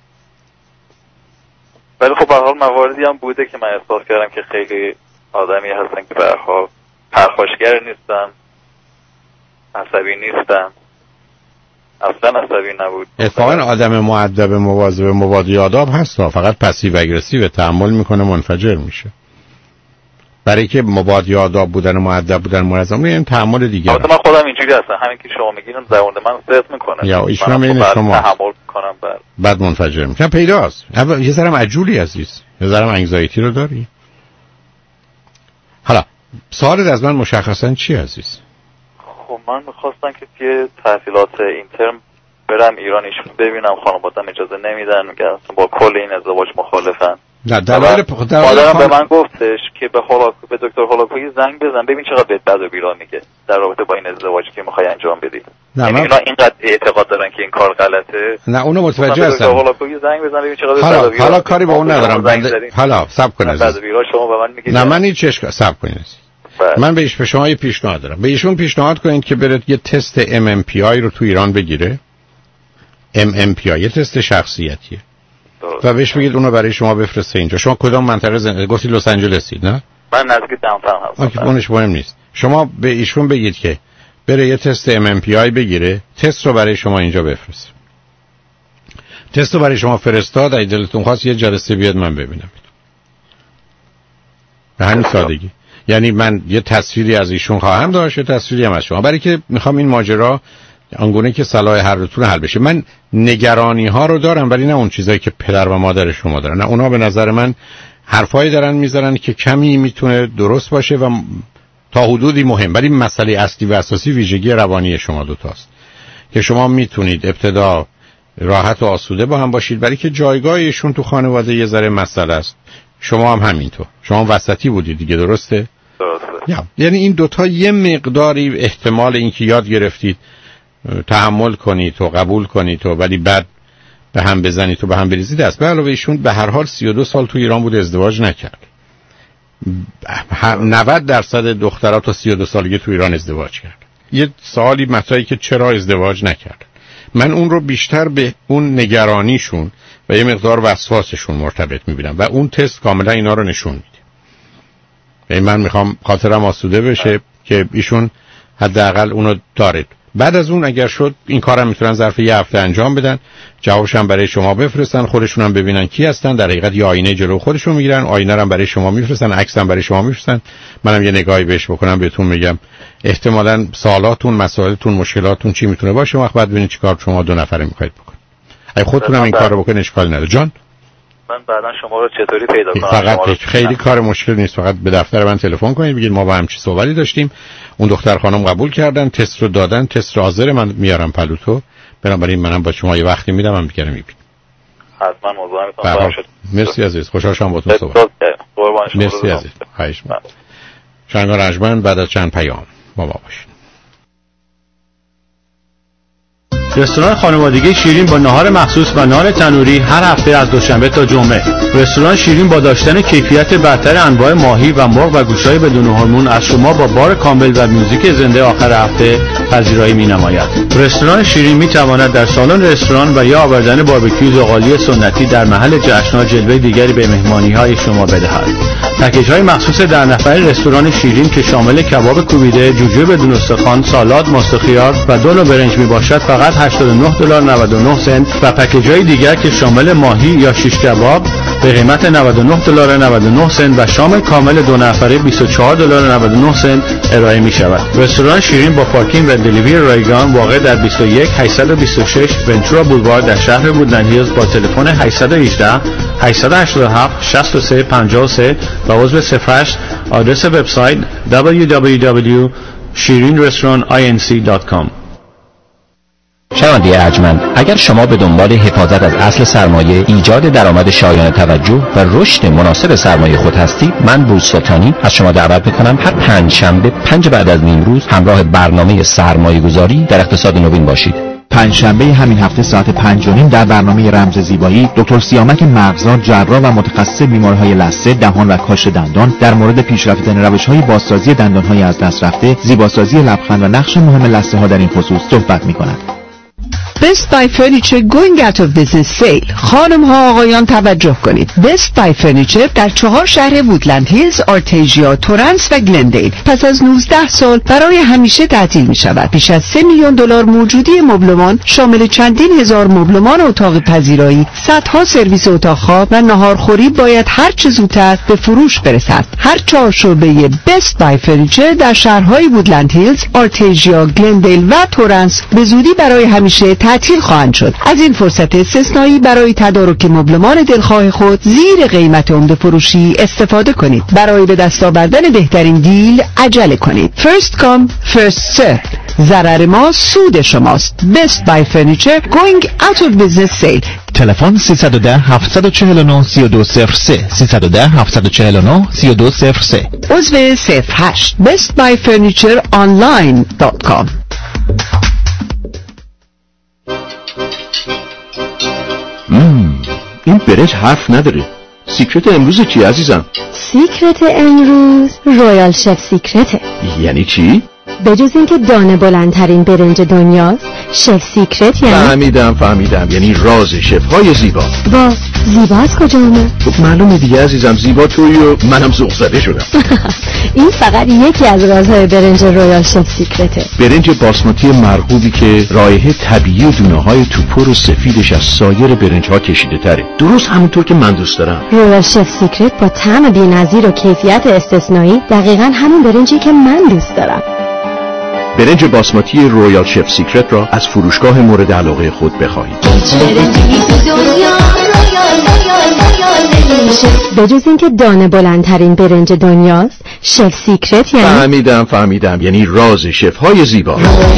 ولی خب به هر حال مواردی هم بوده که من احساس کردم که خیلی آدمی هستن که به هر حال پرخاشگر نیستن، عصبی نیستن، اصلا عصبی نبود. اتفاقا آدم مؤدب، مواظب، مبادی آداب هست، فقط پسیو اگریسیو، تحمل میکنه، منفجر میشه. برای که مبادی آداب بودن، مؤدب بودن، منظم، این تحمل دیگه. البته من خودم اینجوری هستم، همین که شما میگین زبان من صدق میکنه، یا ایشون هم این شما تحمل میکنم بعد منفجر میشن. پیداست یه ذره عجولی عزیز، یه ذره انگزایتی رو داری. حالا سوالت از من مشخصا چی عزیز؟ خب من میخواستم که توی تحصیلات اینترم برم ایران، ایشون ببینم، خانواده‌ام اجازه نمیدن، میگن با کل این ازدواج مخالفن. نه دلایل مادرم به من گفتش که به دکتر هولاکویی زنگ بزن ببین چقدر بهت بد و بیرا میگه در رابطه با این ازدواجی که میخوای انجام بدی. یعنی اینا اینقدر اعتقاد دارن که این کار غلطه. نه اونو متوجه هستم. دکتر هولاکویی زنگ بزن ببین چقدر بد و بیرا. حالا کاری با اون ندارم. حالا صبر کن عزیز. بد و بیرا شما به من میگید. نه من هیچ اشکال صبر کنید. من به شما یه پیشنهاد دارم. به ایشون پیشنهاد کنید که برید یه تست MMPI رو تو ایران بگیره. MMPI یه تست شخصیتیه. و بهش بگید اونو برای شما بفرسته اینجا. شما کدام منطقه زندگی گفتی؟ لس آنجلسید نه؟ من نزدیک داونتاون هستم. اونش مهم نیست. شما به ایشون بگید که بره یه تست MMPI بگیره، تست رو برای شما اینجا بفرسته. تست رو برای شما فرستاد، اگه دلتون خواست یه جلسه بیاد من ببینم. به همین سادگی. یعنی من یه تصویری از ایشون خواهم داشت، یه تصویری هم از شما، برای که میخوام این ماجرا آنگونه که صلاح هر دوتون حل بشه. من نگرانی ها رو دارم ولی نه اون چیزایی که پدر و مادر شما دارن. نه، اونا به نظر من حرفایی دارن میذارن که کمی میتونه درست باشه و تا حدودی مهم، ولی مسئله اصلی و اساسی ویژگی روانی شما دوتاست که شما میتونید ابتدا راحت و آسوده با هم باشید، برای که جایگاهشون تو خانواده یه ذره مسئله است. شما هم همینطور، شما وسطی بودید دیگه، درسته؟ یعنی این دوتا یه مقداری احتمال اینکه یاد گرفتید تحمل کنید و قبول کنید ولی بعد به هم بزنید و به هم بریزید است. به علاوه ایشون به هر حال 32 سال تو ایران بود، ازدواج نکرد. 90% دخترها تا 32 سالگی تو ایران ازدواج کرد. یه سوالی مطرحی که چرا ازدواج نکرد. من اون رو بیشتر به اون نگرانیشون و یه مقدار وسواسشون مرتبط میبینم و اون تست کاملا اینا رو نشون میده. یعنی من میخوام خاطرم آسوده بشه که ایشون حداقل اونو دارید. بعد از اون اگر شد این کارم میتونن ظرف یه هفته انجام بدن، جوابش هم برای شما بفرستن، خودشون هم ببینن کی هستن، در حقیقت یه آینه جلو خودشون میگیرن، آینه رو هم برای شما میفرستن، عکس هم برای شما میفرستن، منم یه نگاهی بهش بکنم بهتون میگم احتمالاً سوالاتون، مسائلتون، مشکلاتون چی میتونه باشه، وقت بعد ببینید چیکار شما دو نفره میخواید بکنید. اگه خودتون هم این کارو بکنید اشکالی نداره. جان من بعدا شما رو چطوری پیدا کنم؟ فقط خیلی کار مشکل نیست، فقط به دفتر من تلفن کنید بگید ما با هم چی صحبتی داشتیم، اون دختر خانم قبول کردن، تست رو دادن، تست رو حاضر من میارم پلوتو، بنابراین منم با شما یه وقتی میدم هم دیگه میبینیم. حتما موضوع میتونم. مرسی عزیز، خوشحال شدم باهاتون صحبت. مرسی عزیز. خواهش می‌کنم. شنگ رنجمن بعد از چند پیام با ما باشید. رستوران خانوادگی شیرین با نهار مخصوص و نان تنوری هر هفته از دوشنبه تا جمعه. رستوران شیرین با داشتن کیفیت برتر انواع ماهی و مرغ و گوشت‌های بدون هورمون از شما با بار کامل و موزیک زنده آخر هفته پذیرایی می‌نماید. رستوران شیرین می‌تواند در سالن رستوران و یا آوردن باربیکیو زغالی سنتی در محل جشن‌ها جلوه دیگری به مهمانی‌های شما بدهد. پکیج‌های مخصوص در نفره رستوران شیرین که شامل کباب کوبیده، جوجه بدون استخوان، سالاد، ماست خیار و 2 نوع برنج میباشد فقط $89.99 و پکیج‌های دیگر که شامل ماهی یا شیش کباب به قیمت $99.99 و شام کامل 2 نفره $24.99 ارائه می‌شود. رستوران شیرین با پارکینگ و دلیوری رایگان واقع در 21826 ونچورا بولوار در شهر وودلند هیلز با تلفن 818 887 6353 و عضو 08 آدرس وبسایت www.shirinrestaurantinc.com. شنونده ارجمند، اگر شما به دنبال حفاظت از اصل سرمایه، ایجاد درآمد شایان توجه و رشد مناسب سرمایه خود هستید، من بروس سلطانی از شما دعوت می‌کنم هر 5 شنبه 5 بعد از نیم روز همراه برنامه سرمایه‌گذاری در اقتصاد نوین باشید. پنجشنبه همین هفته ساعت 5:30 در برنامه رمز زیبایی دکتر سیامک مغزار، جراح و متخصص بیماری‌های لثه، دهان و کاش دندان در مورد پیشرفتن روش‌های بازسازی دندان‌های از دست رفته، زیباسازی لبخند و نقش مهم لثه‌ها در این خصوص صحبت می‌کند. Best Buy Furniture going out of business sale. خانم ها آقایان توجه کنید. Best Buy Furniture در 4 شهر وودلند هیلز، آرتیژیا، تورنس و گلندیل پس از 19 سال برای همیشه تعطیل می شود. بیش از $3 میلیون موجودی مبلمان شامل چندین هزار مبلمان اتاق پذیرایی، صدها سرویس اتاق خواب و ناهارخوری باید هر چه زودتر به فروش برسد. هر 4 شعبه Best Buy Furniture در شهرهای وودلند هیلز، آرتیژیا، گلندیل و تورنس به زودی برای همیشه تعطیل خواهند شد. از این فرصت استثنایی برای تدارک مبلمان دلخواه خود زیر قیمت عمده فروشی استفاده کنید. برای به دست آوردن بهترین دیل عجله کنید. First come, first serve. ضرر ما سود شماست. Best Buy Furniture going out of business sale. تلفن 310-749-3203 310-749-3203 عضو 08 bestbuyfurnitureonline.com. این برنج حرف نداره. سیکرت امروز چی عزیزم؟ سیکرت امروز رویال شف سیکرته. یعنی چی؟ به جز اینکه دانه بلندترین برنج دنیاست، شف سیکرت یعنی فهمیدم، یعنی راز شف‌های زیبا. با زیبا از کجا اومد؟ خب معلومه دیگه عزیزم، زیبا تویی و منم ذوق زده شدم. این فقط یکی از رازهای برنج رویال شف سیکرته. برنج باسماتی مرغوبی که رایحه طبیعی و دونه‌های توپر و سفیدش از سایر برنج‌ها کشیده تره، درست همونطور که من دوست دارم. رویال شف سیکرت با طعم بی‌نظیر و کیفیت استثنایی دقیقاً همون برنجی که من دوست دارم. برنج باسماتی رویال شف سیکرت را از فروشگاه مورد علاقه خود بخواهید. به جز اینکه دانه بلندترین برنج دنیاست، شف سیکرت یعنی فهمیدم، یعنی راز شف‌های زیبا.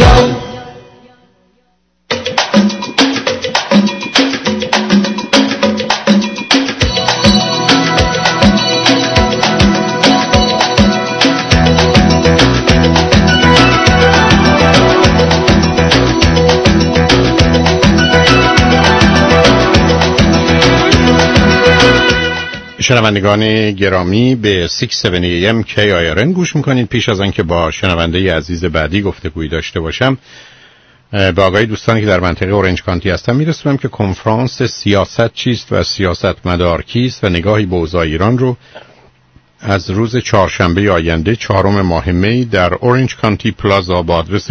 شنوندگان گرامی به 670 AM KIRN گوش میکنید. پیش از آنکه با شنونده عزیز بعدی گفتگویی داشته باشم، به آگاهی دوستانی که در منطقه اورنج کانتی هستم میرسونم که کنفرانس سیاست چیست و سیاست مدار کیست و نگاهی به اوضاع ایران رو از روز چهارشنبه آینده 4 ماه می در اورنج کانتی پلازا با آدرس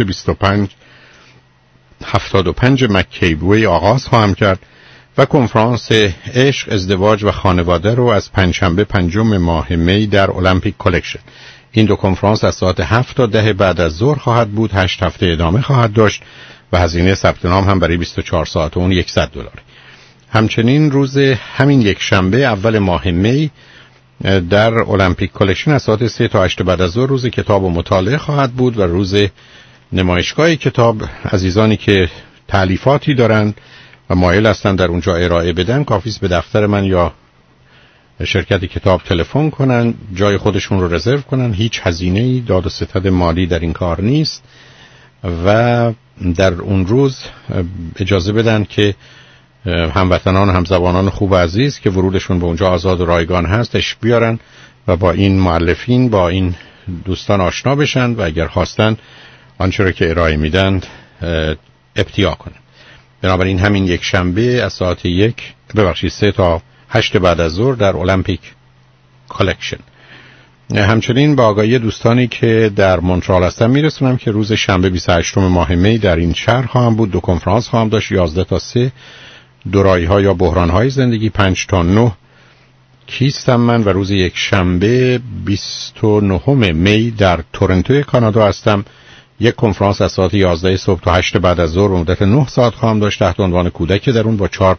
2575 مکیبوی آغاز خواهم کرد و کنفرانس عشق، ازدواج و خانواده رو از پنجشنبه 5 ماه می در المپیک کلکشن. این دو کنفرانس از ساعت 7 تا 10 بعد از ظهر خواهد بود. 8 هفته ادامه خواهد داشت و هزینه ثبت نام هم برای 24 ساعت اون $100. همچنین روز همین یک شنبه اول ماه می در المپیک کلکشن از ساعت 3 تا 8 بعد از ظهر روز کتاب و مطالعه خواهد بود و روز نمایشگاه کتاب. عزیزانی که تالیفاتی دارند و مایل هستن در اونجا ارائه بدن، کافی است به دفتر من یا شرکت کتاب تلفن کنن، جای خودشون رو رزرو کنن. هیچ هزینه‌ای، داد و ستد مالی در این کار نیست و در اون روز اجازه بدن که هموطنان و همزبانان خوب و عزیز که ورودشون به اونجا آزاد و رایگان هستش بیارن و با این مؤلفین، با این دوستان آشنا بشن و اگر خواستن آنچه را که ارائه میدن ابتیا کنن. بنابراین همین یک شنبه از ساعت 3 تا 8 بعد از ظهر در المپیک کالکشن. همچنین با آگاهی دوستانی که در مونترال هستن میرسونم که روز شنبه 28 ماه می در این شهر خواهم بود. 2 کنفرانس خواهم داشت، 11 تا 3 دورایی‌ها یا بحران‌های زندگی، 5 تا 9 کیستم من، و روز یک شنبه 29 می در تورنتو کانادا هستم. یک کنفرانس از ساعت 11 صبح تا 8 بعد از ظهر مدت 9 ساعت خواهم داشت تحت عنوان کودک درون با 4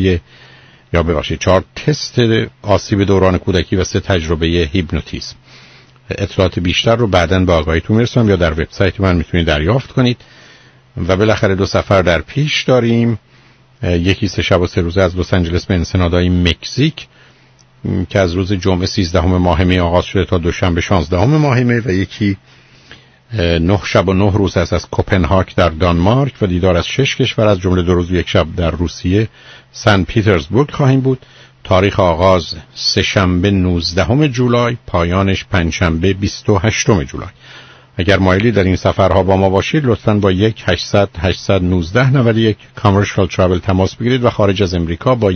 تست آسیب دوران کودکی و 3 تجربه هیپنوتیزم. اطلاعات بیشتر رو بعداً به آگاهیتون میرسونم یا در وبسایت من میتونید دریافت کنید. و بالاخره 2 سفر در پیش داریم، یکی 3 شب و 3 روزه از لس آنجلس به انسنادای مکزیک که از روز جمعه 13 ماه می آغاز شده تا دوشنبه 16 ماه می، و یکی 9 شب و 9 روز از کوپنهاگ در دانمارک و دیدار از 6 کشور از جمله 2 روز و 1 شب در روسیه سن پیترزبورگ خواهیم بود. تاریخ آغاز 3 شنبه 19 جولای، پایانش 5 شنبه 28 جولای. اگر مایلی در این سفرها با ما باشید لطفاً با 1-800-819-91 کامرشال ترافل تماس بگیرید و خارج از امریکا با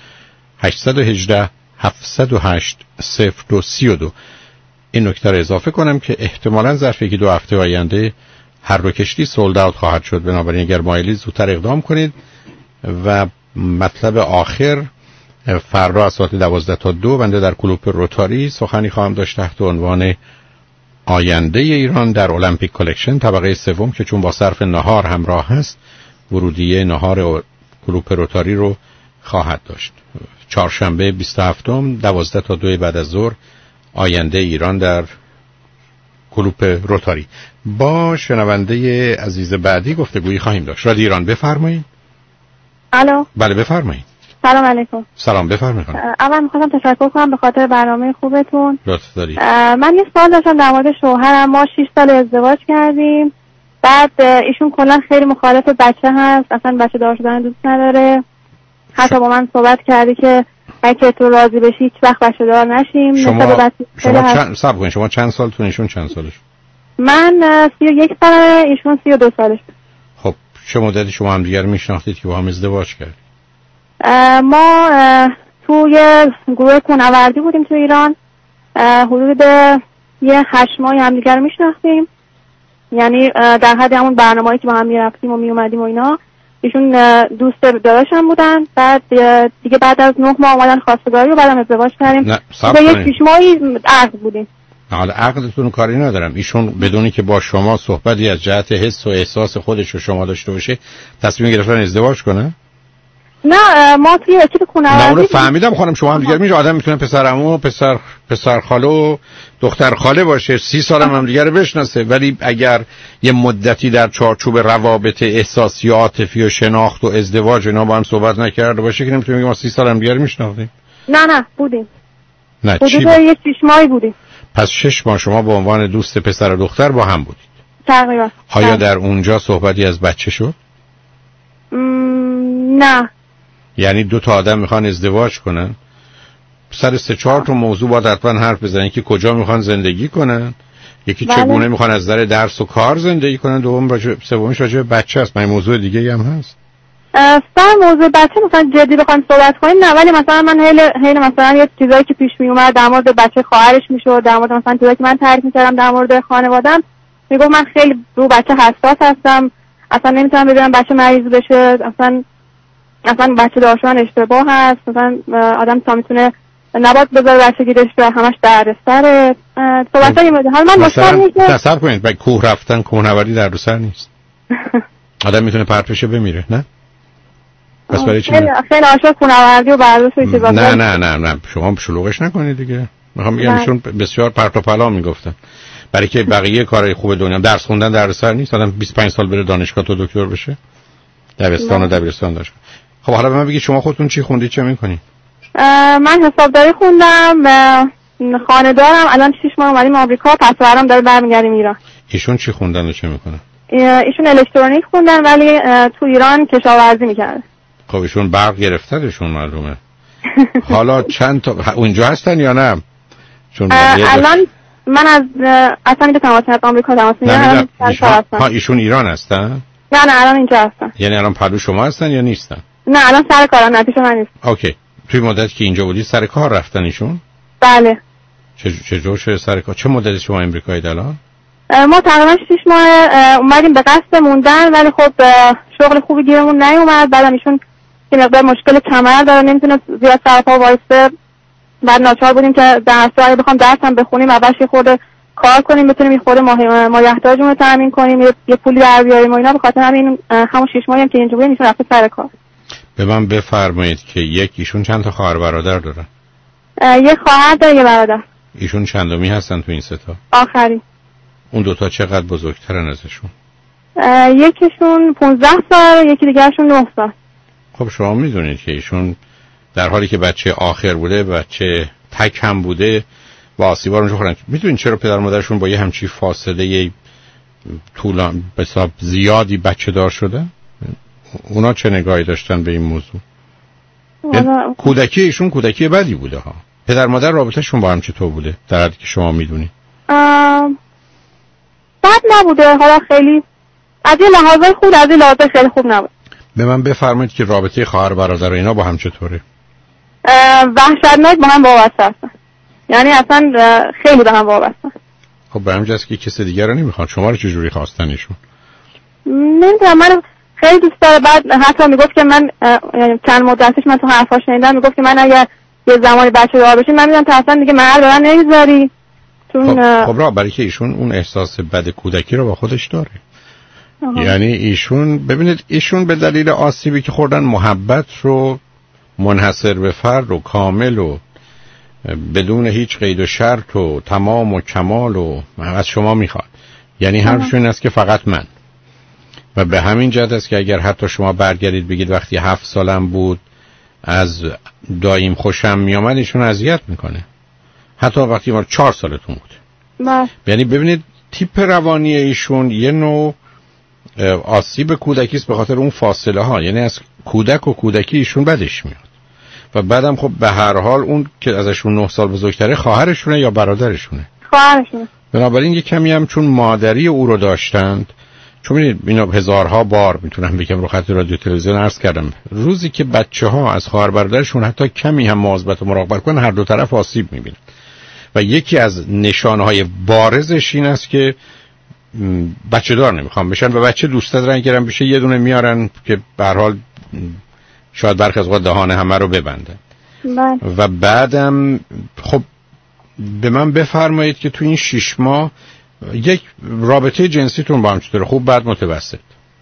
1-818-708-0232. این نکته را اضافه کنم که احتمالاً ظرف 1-2 هفته آینده هر دو کشتی سولد اوت خواهد شد. بنابراین اگر مایلی زودتر اقدام کنید. و مطلب آخر، فردا از ساعت 12 تا 2 بنده در کلوب روتاری سخنی خواهم داشت تحت عنوان آینده ایران در المپیک کالکشن طبقه سوم که چون با صرف نهار همراه هست ورودیه نهار کلوب روتاری رو خواهد داشت. چهارشنبه 27 12 تا 2 بعد از ظهر آینده ایران در کلوب روتاری. با شنونده عزیز بعدی گفتگویی خواهیم داشت. رادیو ایران بفرمایید. الو. بله بفرمایید. سلام علیکم. سلام بفرمایید. اول می‌خواستم تشکر کنم به خاطر برنامه خوبتون. لطف دارید. من یه سوال داشتم در مورد شوهرم. ما 6 سال ازدواج کردیم. بعد ایشون کلا خیلی مخالف بچه هست. اصلا بچه دار شدن دوست نداره. حتی با من صحبت کردی که اگه تو راضی بشی هیچ وقت بچه دار نشیم. شما چند سالتون، ایشون چند سالش؟ من 31 سالمه، ایشون 32 سالش. خب چه مدتی شما هم دیگر میشناختید که با هم ازدواج کردید؟ ما توی گروه کوهنوردی بودیم تو ایران. حدود 8 ماه هم دیگر میشناختیم. یعنی در حد همون برنامه‌ای که با هم میرفتیم و میومدیم و اینا. ایشون دوست داداشم بودن. بعد دیگه بعد از 9 ماه اومدن خواستگاری و بعدم ازدواج کردیم. با یک 6 ماهی عقد بودیم. حالا عقدتون کاری ندارم. ایشون بدونی که با شما صحبتی از جهت حس و احساس خودش و شما داشته باشه تصمیم گرفتن ازدواج کنه؟ نه ما توی اکیپ کوهنوردی. نه اونو فهمیدم خانم. شما هم دیگر میشه آدم میتونه پسر عمو، پسر خاله و دختر خاله باشه، 30 سال هم دیگر رو بشناسه، ولی اگر یه مدتی در چارچوب روابط احساسی و عاطفی و شناخت و ازدواج اینا با هم صحبت نکرده باشه که نمیتونیم بگیم ما 30 سال هم دیگر میشناختیم. نه بودیم. نه چی؟ یه 6 ماهی بودیم. پس 6 ماه شما به عنوان دوست پسر و دختر با هم بودید. تقریبا. آیا در اونجا صحبتی از بچه شد؟ نه. یعنی 2 تا آدم میخوان ازدواج کنن، سر 3-4 تا موضوع باید حتما حرف بزنن که کجا میخوان زندگی کنن، یکی چگونه میخوان از نظر درس و کار زندگی کنن، سومیش راجع به بچه است. من موضوع دیگه هم هست. موضوع بچه مثلا جدی بخوام صحبت کنیم نه، ولی مثلا من هیل مثلا یه چیزایی که پیش می اومد در مورد بچه خواهرش میشد، در مورد مثلا چیزایی که من تعریف میکردم در مورد خانواده‌ام، میگم من خیلی رو بچه حساس هستم، اصلا نمیتونم ببینم بچه مریض بشه، اصلا بچه دار شدن اشتباه هست، مثلا آدم تا میتونه نباید بذاره بچه گیرش به همش دردسره. صحبتای حالا من مشکل نیست. تصور کنید به کوه رفتن، کوهنوردی دردسر نیست. آدم میتونه پرتشه بمیره، نه؟ پس برای چی؟ خیلی عاشق کوهنوردی و ورزش و چیزا. نه شما شلوغش نکنید دیگه. میخوام بگم ایشون بسیار پرت و پلا میگفتن. برای که بقیه کارهای خوب دنیا درس خوندن دردسر نیست. آدم 25 سال بره دانشگاه تا دکتر بشه. دبستان و دبیرستان داشت. خب حالا به من بگید شما خودتون چی خوندید، چه میکنید؟ من حسابداری خوندم، خانه دارم. الان 6 ماه اومدیم آمریکا، پس برام داره برمیگردیم ایران. ایشون چی خوندن و چه میکنن؟ ایشون الکترونیک خوندن ولی تو ایران کشاورزی میکردن. خب ایشون برق گرفتهشون معلومه. حالا چند تا اونجا هستن یا نه؟ چون الان من از اصلا اینجا تماس از آمریکا تماس میگیرم. ایشون ایران هستن؟ نه الان اینجا هستن. یعنی الان پلو شما هستن یا نیستن؟ نه الان سر کارم، نه پیش من نیست. اوکی. توی مدتی که اینجا بودی سر کار رفتن ایشون؟ بله. چجور شده سر کار؟ چه مدتی شما امریکایید الان؟ ما تقریبا 6 ماه اومدیم به قصد موندن ولی خب شغل خوبی گیرمون نیومد. بعدم ایشون که مقدار مشکل کمر داره نمیتونه زیاد سر پا وایسه. بعد ناچار بودیم که درس‌ها اگه بخوام درسم بخونیم اولش یه خورده کار کنیم بتونیم یه خورده مایحتاجمون رو تامین کنیم، یه پولی در بیاریم و اینا. به خاطر همین همون 6 ماهی هم که اینجا بودیم ایشون رفته سر کار. به من بفرمایید که ایشون چند تا خواهر برادر دارن؟ یه خواهر داره یه برادر. ایشون چندمی هستن تو این سه تا؟ آخری. اون دوتا چقدر بزرگترن ازشون؟ یکیشون 15 سال، یکی دیگرشون 9 سال. خب شما میدونید که ایشون در حالی که بچه آخر بوده، بچه تک هم بوده و آسیبا رو خوردن. میدونید چرا پدر مادرشون با یه همچی فاصله طولانی به حساب زیادی بچه دار شده؟ اونا چه نگاهی داشتن به این موضوع؟ کودکی ایشون کودکی بدی بوده ها. پدر مادر رابطهشون با هم چطور بوده در حدی که شما میدونید؟ بد نبوده، حالا خیلی از این لحاظای خوب، از این لحاظای خیلی خوب نبود. به من بفرمایید که رابطه خواهر برادر و اینا با هم چطوره؟ وحشتناک با هم وابسته هستن، یعنی اصلا خیلی به هم وابستن. خب به همین جاست که کسی دیگر رو نمیخواد. شما رو چجوری خواستن ایشون؟ نمیدونم، من خیلی دوست داره. بعد حتی میگفت که من چند مدتش من تو حرفاش شنیدم میگفت که من اگر یه زمانی بچه دار بشین من میدونم اصلا دیگه محل به من نمیذاری. خب را برای که ایشون اون احساس بد کودکی رو با خودش داره. یعنی ایشون ببینید ایشون به دلیل آسیبی که خوردن محبت رو منحصر به فرد و کامل و بدون هیچ قید و شرط و تمام و کمال و از شما میخواد. یعنی حرفش این است که فقط من. و به همین جهت است که اگر حتی شما برگردید بگید وقتی 7 سالم بود از دایم خوشم میامد، ایشون اذیت میکنه. حتی وقتی ما 4 سالتون بود. یعنی ببینید تیپ روانی ایشون یه نوع آسیب کودکی است به خاطر اون فاصله ها. یعنی از کودک و کودکی ایشون بدش میاد و بعدم خب به هر حال اون که ازشون 9 سال بزرگتره خواهرشونه یا برادرشونه؟ خواهرشونه. بنابراین یه کمی هم چون مادری او رو داشتند، چون می‌بینید اینا هزارها بار میتونم بگم رو خط رادیو تلویزیون عرض کردم، روزی که بچه‌ها از خواهر برادرشون حتی کمی هم مواظبت و مراقبت کنن هر دو طرف آسیب می‌بینن. و یکی از نشانه‌های بارزش این است که بچه دار نمیخوام بشن و بچه دوست دارن گرم بشه، یه دونه میارن که به هر حال شاید برخی از وقت دهان همه رو ببندن. و بعدم خب به من بفرمایید که تو این 6 ماه یک رابطه جنسیتون با هم چطوره؟ خوب بعد متوسط؟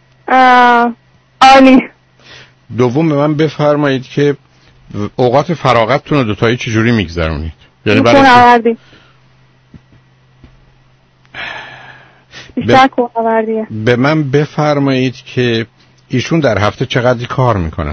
عالی. دوم به من بفرمایید که اوقات فراغتتون رو دوتایی چجوری میگذرونید؟ یعنی برای به من بفرمایید که ایشون در هفته چقدر کار میکنن؟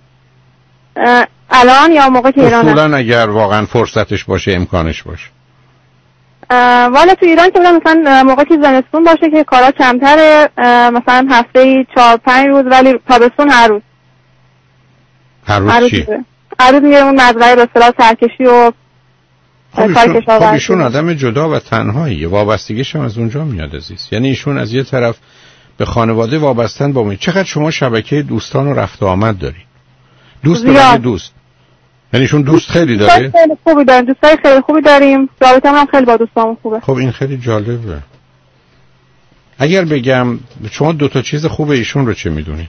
الان یا موقع که ایران اصولا اگر واقعا فرصتش باشه امکانش باشه؟ والا تو ایران که مثلا موقع که زمستون باشه که کارا کمتره، مثلا هفته 4-5 روز، ولی تابستون هر روز. هر روز چی؟ هر روز میرم اون مزرعه به اصطلاح سرکشی و خب ایشون آدم جدا و تنهاییه، وابستگیش هم از اونجا میاد عزیز. یعنی ایشون از یه طرف به خانواده وابستن با چقدر شما شبکه دوستان و رفت و آمد داری؟ دوست داری؟ دوست یعنی ایشون دوست خیلی داره؟ خیلی خوبی داریم، دوستای خیلی خوبی داریم، رابطه هم خیلی با دوستامون خوبه. خب این خیلی جالبه. اگر بگم شما 2 تا چیز خوب ایشون رو چه میدونید؟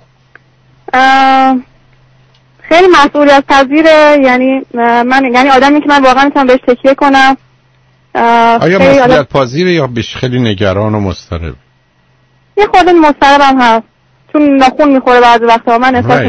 خیلی مسئولیت پذیره، یعنی آدمی که من واقعا میتونم بهش تکیه کنم. آیا مسئولیت پذیره یا خیلی نگران و مضطرب؟ یه خورده مضطربم هست چون نخون میخوره بعضی وقتا. من احساس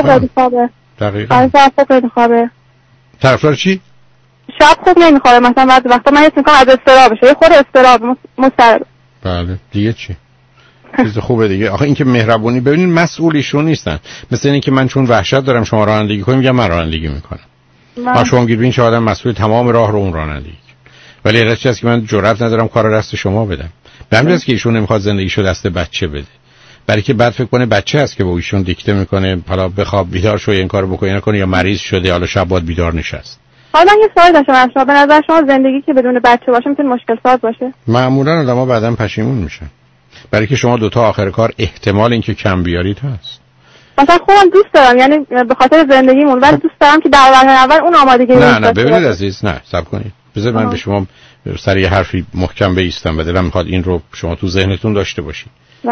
خوابه. طرفدار چی؟ شب خوب نمیخوره مثلا بعضی وقتا من حس میکنم از اضطرابشه، یه خورده اضطراب مضطرب. بله دیگه چی؟ چیز خوبه دیگه. آخه این که مهربونی، ببینید مسئولیشون نیستن. مثل اینه که من چون وحشت دارم شما رانندگی کنیم میگم من رانندگی میکنم. شما میگید این چه آدم مسئول تمام راه رو اون رانندگی. ولی علتش هست که من جرئت ندارم کار دست شما بدم. به همین جاست که ایشون نمیخواد زندگیشو دست بچه بده، برای که بعد فکر کنه بچه است که با ایشون دیکته میکنه حالا بخواب بیدار شو این کارو بکنه نکنه، یا مریض شده حالا شب باید بیدار نشست. حالا یه سوال داشتم شما، به نظر شما زندگی که بدون بچه باشه میتونه مشکل ساز باشه؟ معمولا آدم‌ها بعداً پشیمون میشن، برای که شما دوتا آخر کار احتمال اینکه کم بیارید هست. مثلا خودم دوست دارم، یعنی به خاطر زندگیمون، ولی دوست دارم که در وهله اول اون آمادگی نه ببینید عزیز، نه صبر کنید، بذار من به شما سر یه حرفی محکم بایستم و دلم میخواد این رو شما تو ذهنتون داشته باشید.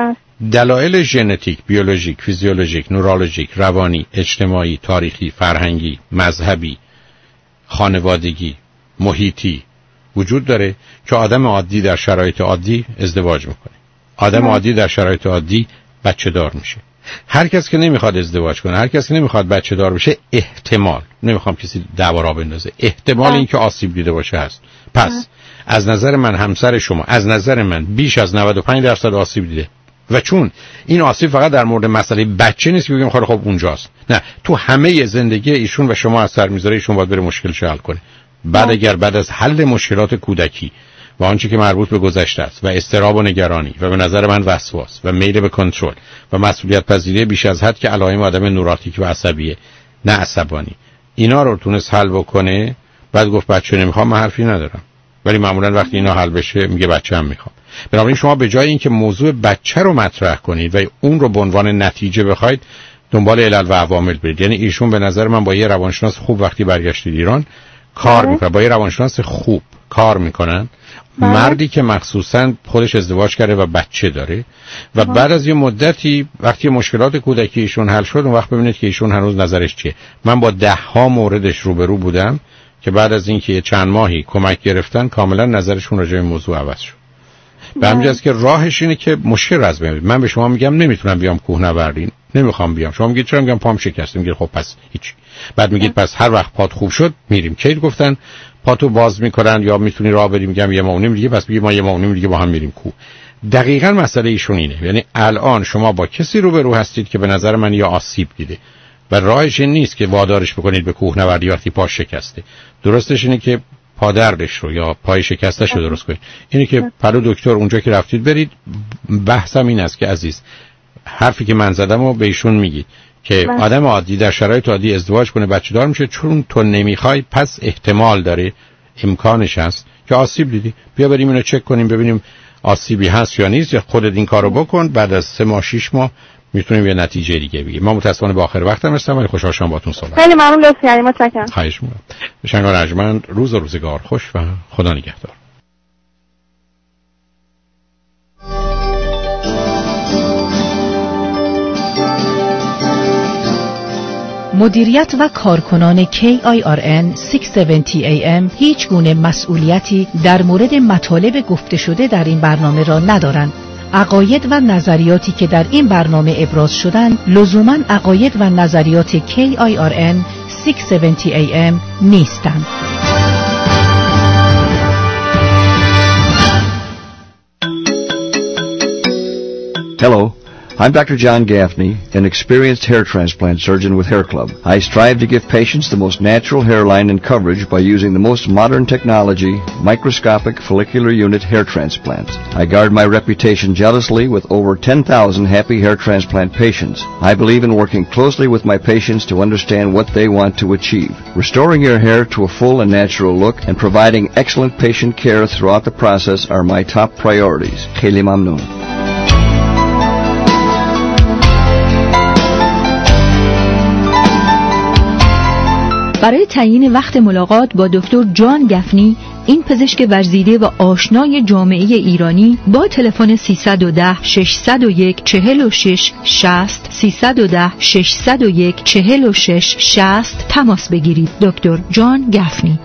دلایل ژنتیک، بیولوژیک، فیزیولوژیک، نورولوژیک، روانی، اجتماعی، تاریخی، فرهنگی، مذهبی، خانوادگی، محیطی وجود داره که آدم عادی در شرایط عادی ازدواج میکنه، آدم عادی در شرایط عادی بچه دار میشه. هر کس که نمیخواد ازدواج کنه، هر کس که نمیخواد بچه دار بشه، احتمال، نمیخوام کسی دعوا را بندازه، احتمال اینکه آسیب دیده باشه هست. پس از نظر من همسر شما از نظر من بیش از 95% آسیب دیده، و چون این آسیب فقط در مورد مسئله بچه نیست که بگیم خب اونجاست، نه، تو همه زندگی ایشون و شما از سر میذاره، ایشون باید بره مشکلش حل کنه. بعد اگر بعد از حل مشکلات کودکی و آنچه که مربوط به گذشته است و اضطراب و نگرانی و به نظر من وسواس و میل به کنترل و مسئولیت پذیری بیش از حد که علائم آدم نوراتیک و عصبیه، نه عصبانی، اینا رو تونست حل بکنه، بعد گفت بچه نمیخوام، من حرفی ندارم. ولی معمولا وقتی اینا حل بشه میگه بچه هم میخوام. بنابراین شما به جای اینکه موضوع بچه رو مطرح کنید و اون رو به عنوان نتیجه بخواید، دنبال علل و عوامل برید. یعنی ایشون به نظر من با یه روانشناس خوب وقتی برگشتید ایران کار میکنه، با یه روانشناس خوب کار میکنن، مردی که مخصوصا خودش ازدواج کرده و بچه داره، و بعد از یه مدتی وقتی مشکلات کودکی ایشون حل شد، اون وقت ببینید که ایشون هنوز نظرش چیه. من با 10 موردش روبرو بودم که بعد از اینکه چند ماهی کمک گرفتن کاملا نظرشون راجع به موضوع عوض شد. به همین جاست که راهش اینه که مشکل از بین. من به شما میگم نمیتونم بیام کوهنوردی، نمیخوام بیام. شما میگید چرا؟ میگم پام شکسته. میگید خب پس هیچ. بعد میگید پس هر وقت پات خوب شد میریم. کی گفتن پاتو باز میکنن یا میتونی راه بری؟ میگم یه ماه و نیم دیگه. پس میگه ما یه ماه و نیم دیگه با هم میریم کوه. دقیقاً مسئله ایشون اینه. یعنی الان شما با کسی روبرو هستید که به نظر من یا آسیب دیده و راهش این نیست که وادارش بکنید به کوهنوردی وقتی پاش شکسته. درستش اینه که پادردش رو یا پای شکستش رو درست کنید. اینه که پلو دکتر اونجا که رفتید برید. بحثم این است که عزیز، حرفی که من زدم رو به ایشون میگید که آدم عادی در شرایط عادی ازدواج کنه بچه دار میشه، چون تو نمیخوای پس احتمال داره، امکانش هست که آسیب دیدی. بیا بریم اینو چک کنیم ببینیم آسیبی هست یا نیست، یا خودت این کارو بکن. بعد از 3 ماه 6 ماه میتونیم یه نتیجه دیگه بگیم. ما متأسفانه به آخر وقتم هستم، ولی خوشحال شدم باهاتون صحبت. خیلی ممنون، لطفی کردید. متشکرم. خواهش می‌کنم. شنگار ارجمند، روز و روزگار خوش و خدا نگهدار. مدیریت و کارکنان KIRN 670 AM هیچ گونه مسئولیتی در مورد مطالب گفته شده در این برنامه را ندارند. عقاید و نظریاتی که در این برنامه ابراز شدند لزوماً عقاید و نظریات KIRN 670 AM نیستند. Hello, I'm Dr. John Gaffney, an experienced hair transplant surgeon with Hair Club. I strive to give patients the most natural hairline and coverage by using the most modern technology, microscopic follicular unit hair transplants. I guard my reputation jealously with over 10,000 happy hair transplant patients. I believe in working closely with my patients to understand what they want to achieve. Restoring your hair to a full and natural look and providing excellent patient care throughout the process are my top priorities. Kheli Mamnoon. برای تعیین وقت ملاقات با دکتر جان گفنی، این پزشک ورزیده و آشنای جامعه ایرانی، با تلفن 310 601 46 60 310 601 46 60 تماس بگیرید. دکتر جان گفنی.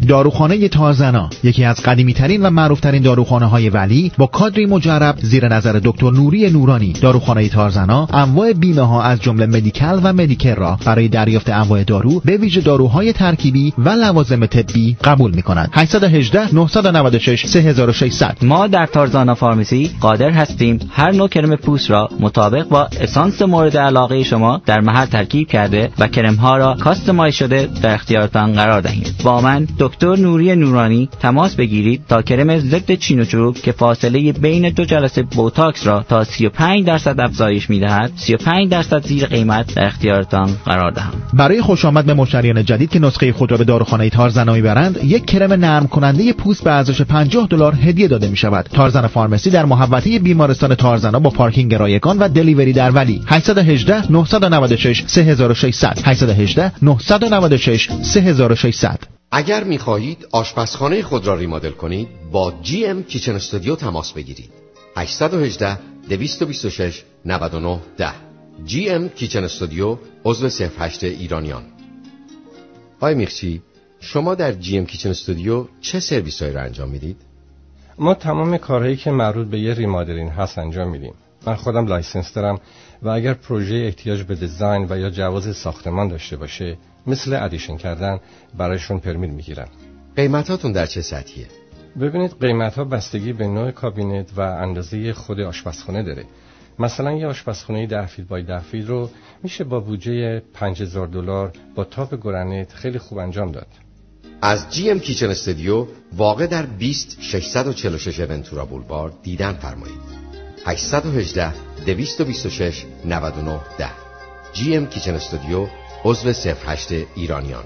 داروخانه تارزنا، یکی از قدیمی‌ترین و معروف‌ترین داروخانه‌های ولی با کادری مجرب زیر نظر دکتر نوری نورانی. داروخانه تارزنا انواع بیمه‌ها از جمله مدیکال و مدیکر را برای دریافت انواع دارو به ویژه داروهای ترکیبی و لوازم طبی قبول می‌کند. 818 996 3600. ما در تارزانا فارماسی قادر هستیم هر نوع کرم پوست را مطابق با اسانس مورد علاقه شما در محل ترکیب کرده و کرم‌ها را کاستماایز شده در اختیارتان قرار دهیم. با من دکتر نوری نورانی تماس بگیرید تا کرم ضد چین و چروک که فاصله بین 2 جلسه بوتاکس را تا 35% افزایش می‌دهد 35% زیر قیمت در اختیارتان قرار دهم. برای خوش آمد به مشتریان جدید که نسخه خود را به داروخانه تارزنا میبرند، یک کرم نرم کننده پوست به ارزش $50 هدیه داده می‌شود. تارزنا فارماسی در محوطه بیمارستان تارزنا با پارکینگ رایگان و دلیوری در ولی. 818 996 3600. 818 996 3600. اگر می‌خواهید آشپزخانه خود را ریمادل کنید، با GM کیچن استودیو تماس بگیرید. 818 226 99 10. GM کیچن استودیو عضو 08 ایرانیان. آقای میخچی، شما در GM کیچن استودیو چه سرویس‌هایی را انجام میدید؟ ما تمام کارهایی که مربوط به یه ریمادلینگ هست انجام میدیم. من خودم لایسنس دارم و اگر پروژه احتیاج به دیزاین و یا جواز ساختمان داشته باشه، مثل ادیشن کردن، برایشون پرمیت میگیرم. قیمتاتون در چه سطحیه؟ ببینید قیمت‌ها بستگی به نوع کابینت و اندازه خود آشپزخانه داره. مثلا یه آشپزخانه 10 فیت بای 10 فیت رو میشه با بودجه $5000 با تاپ گرانیت خیلی خوب انجام داد. از GM کیچن استودیو واقع در 20646 ونتورا بولوارد دیدن فرمایید. 818 226 99 10. GM کیچن استودیو عضو 08 ایرانیان.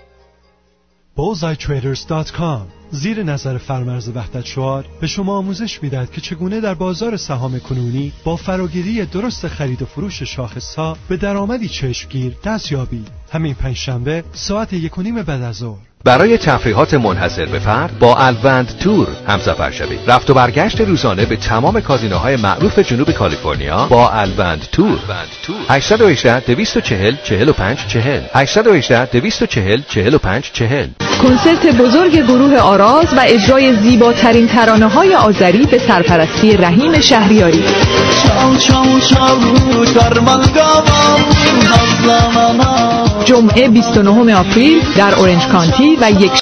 bullseyetraders.com زیر نظر فرمرز وحدت شعار به شما آموزش میدهد که چگونه در بازار سهام کنونی با فراگیری درست خرید و فروش شاخص‌ها به درآمدی چشمگیر دست یابید. همین پنجشنبه ساعت 1:30 بعد از ظهر برای تفریحات منحصر به فرد با الوند تور همسفر شوید. رفت و برگشت روزانه به تمام کازینوهای معروف جنوب کالیفرنیا با الوند تور. 818 240 45 40. 818 240 45 40. کنسرت بزرگ گروه آراز و اجرای زیباترین ترانه‌های آذری به سرپرستی رحیم شهریاری. جمعه 29 آپریل در اورنج کانتی و یک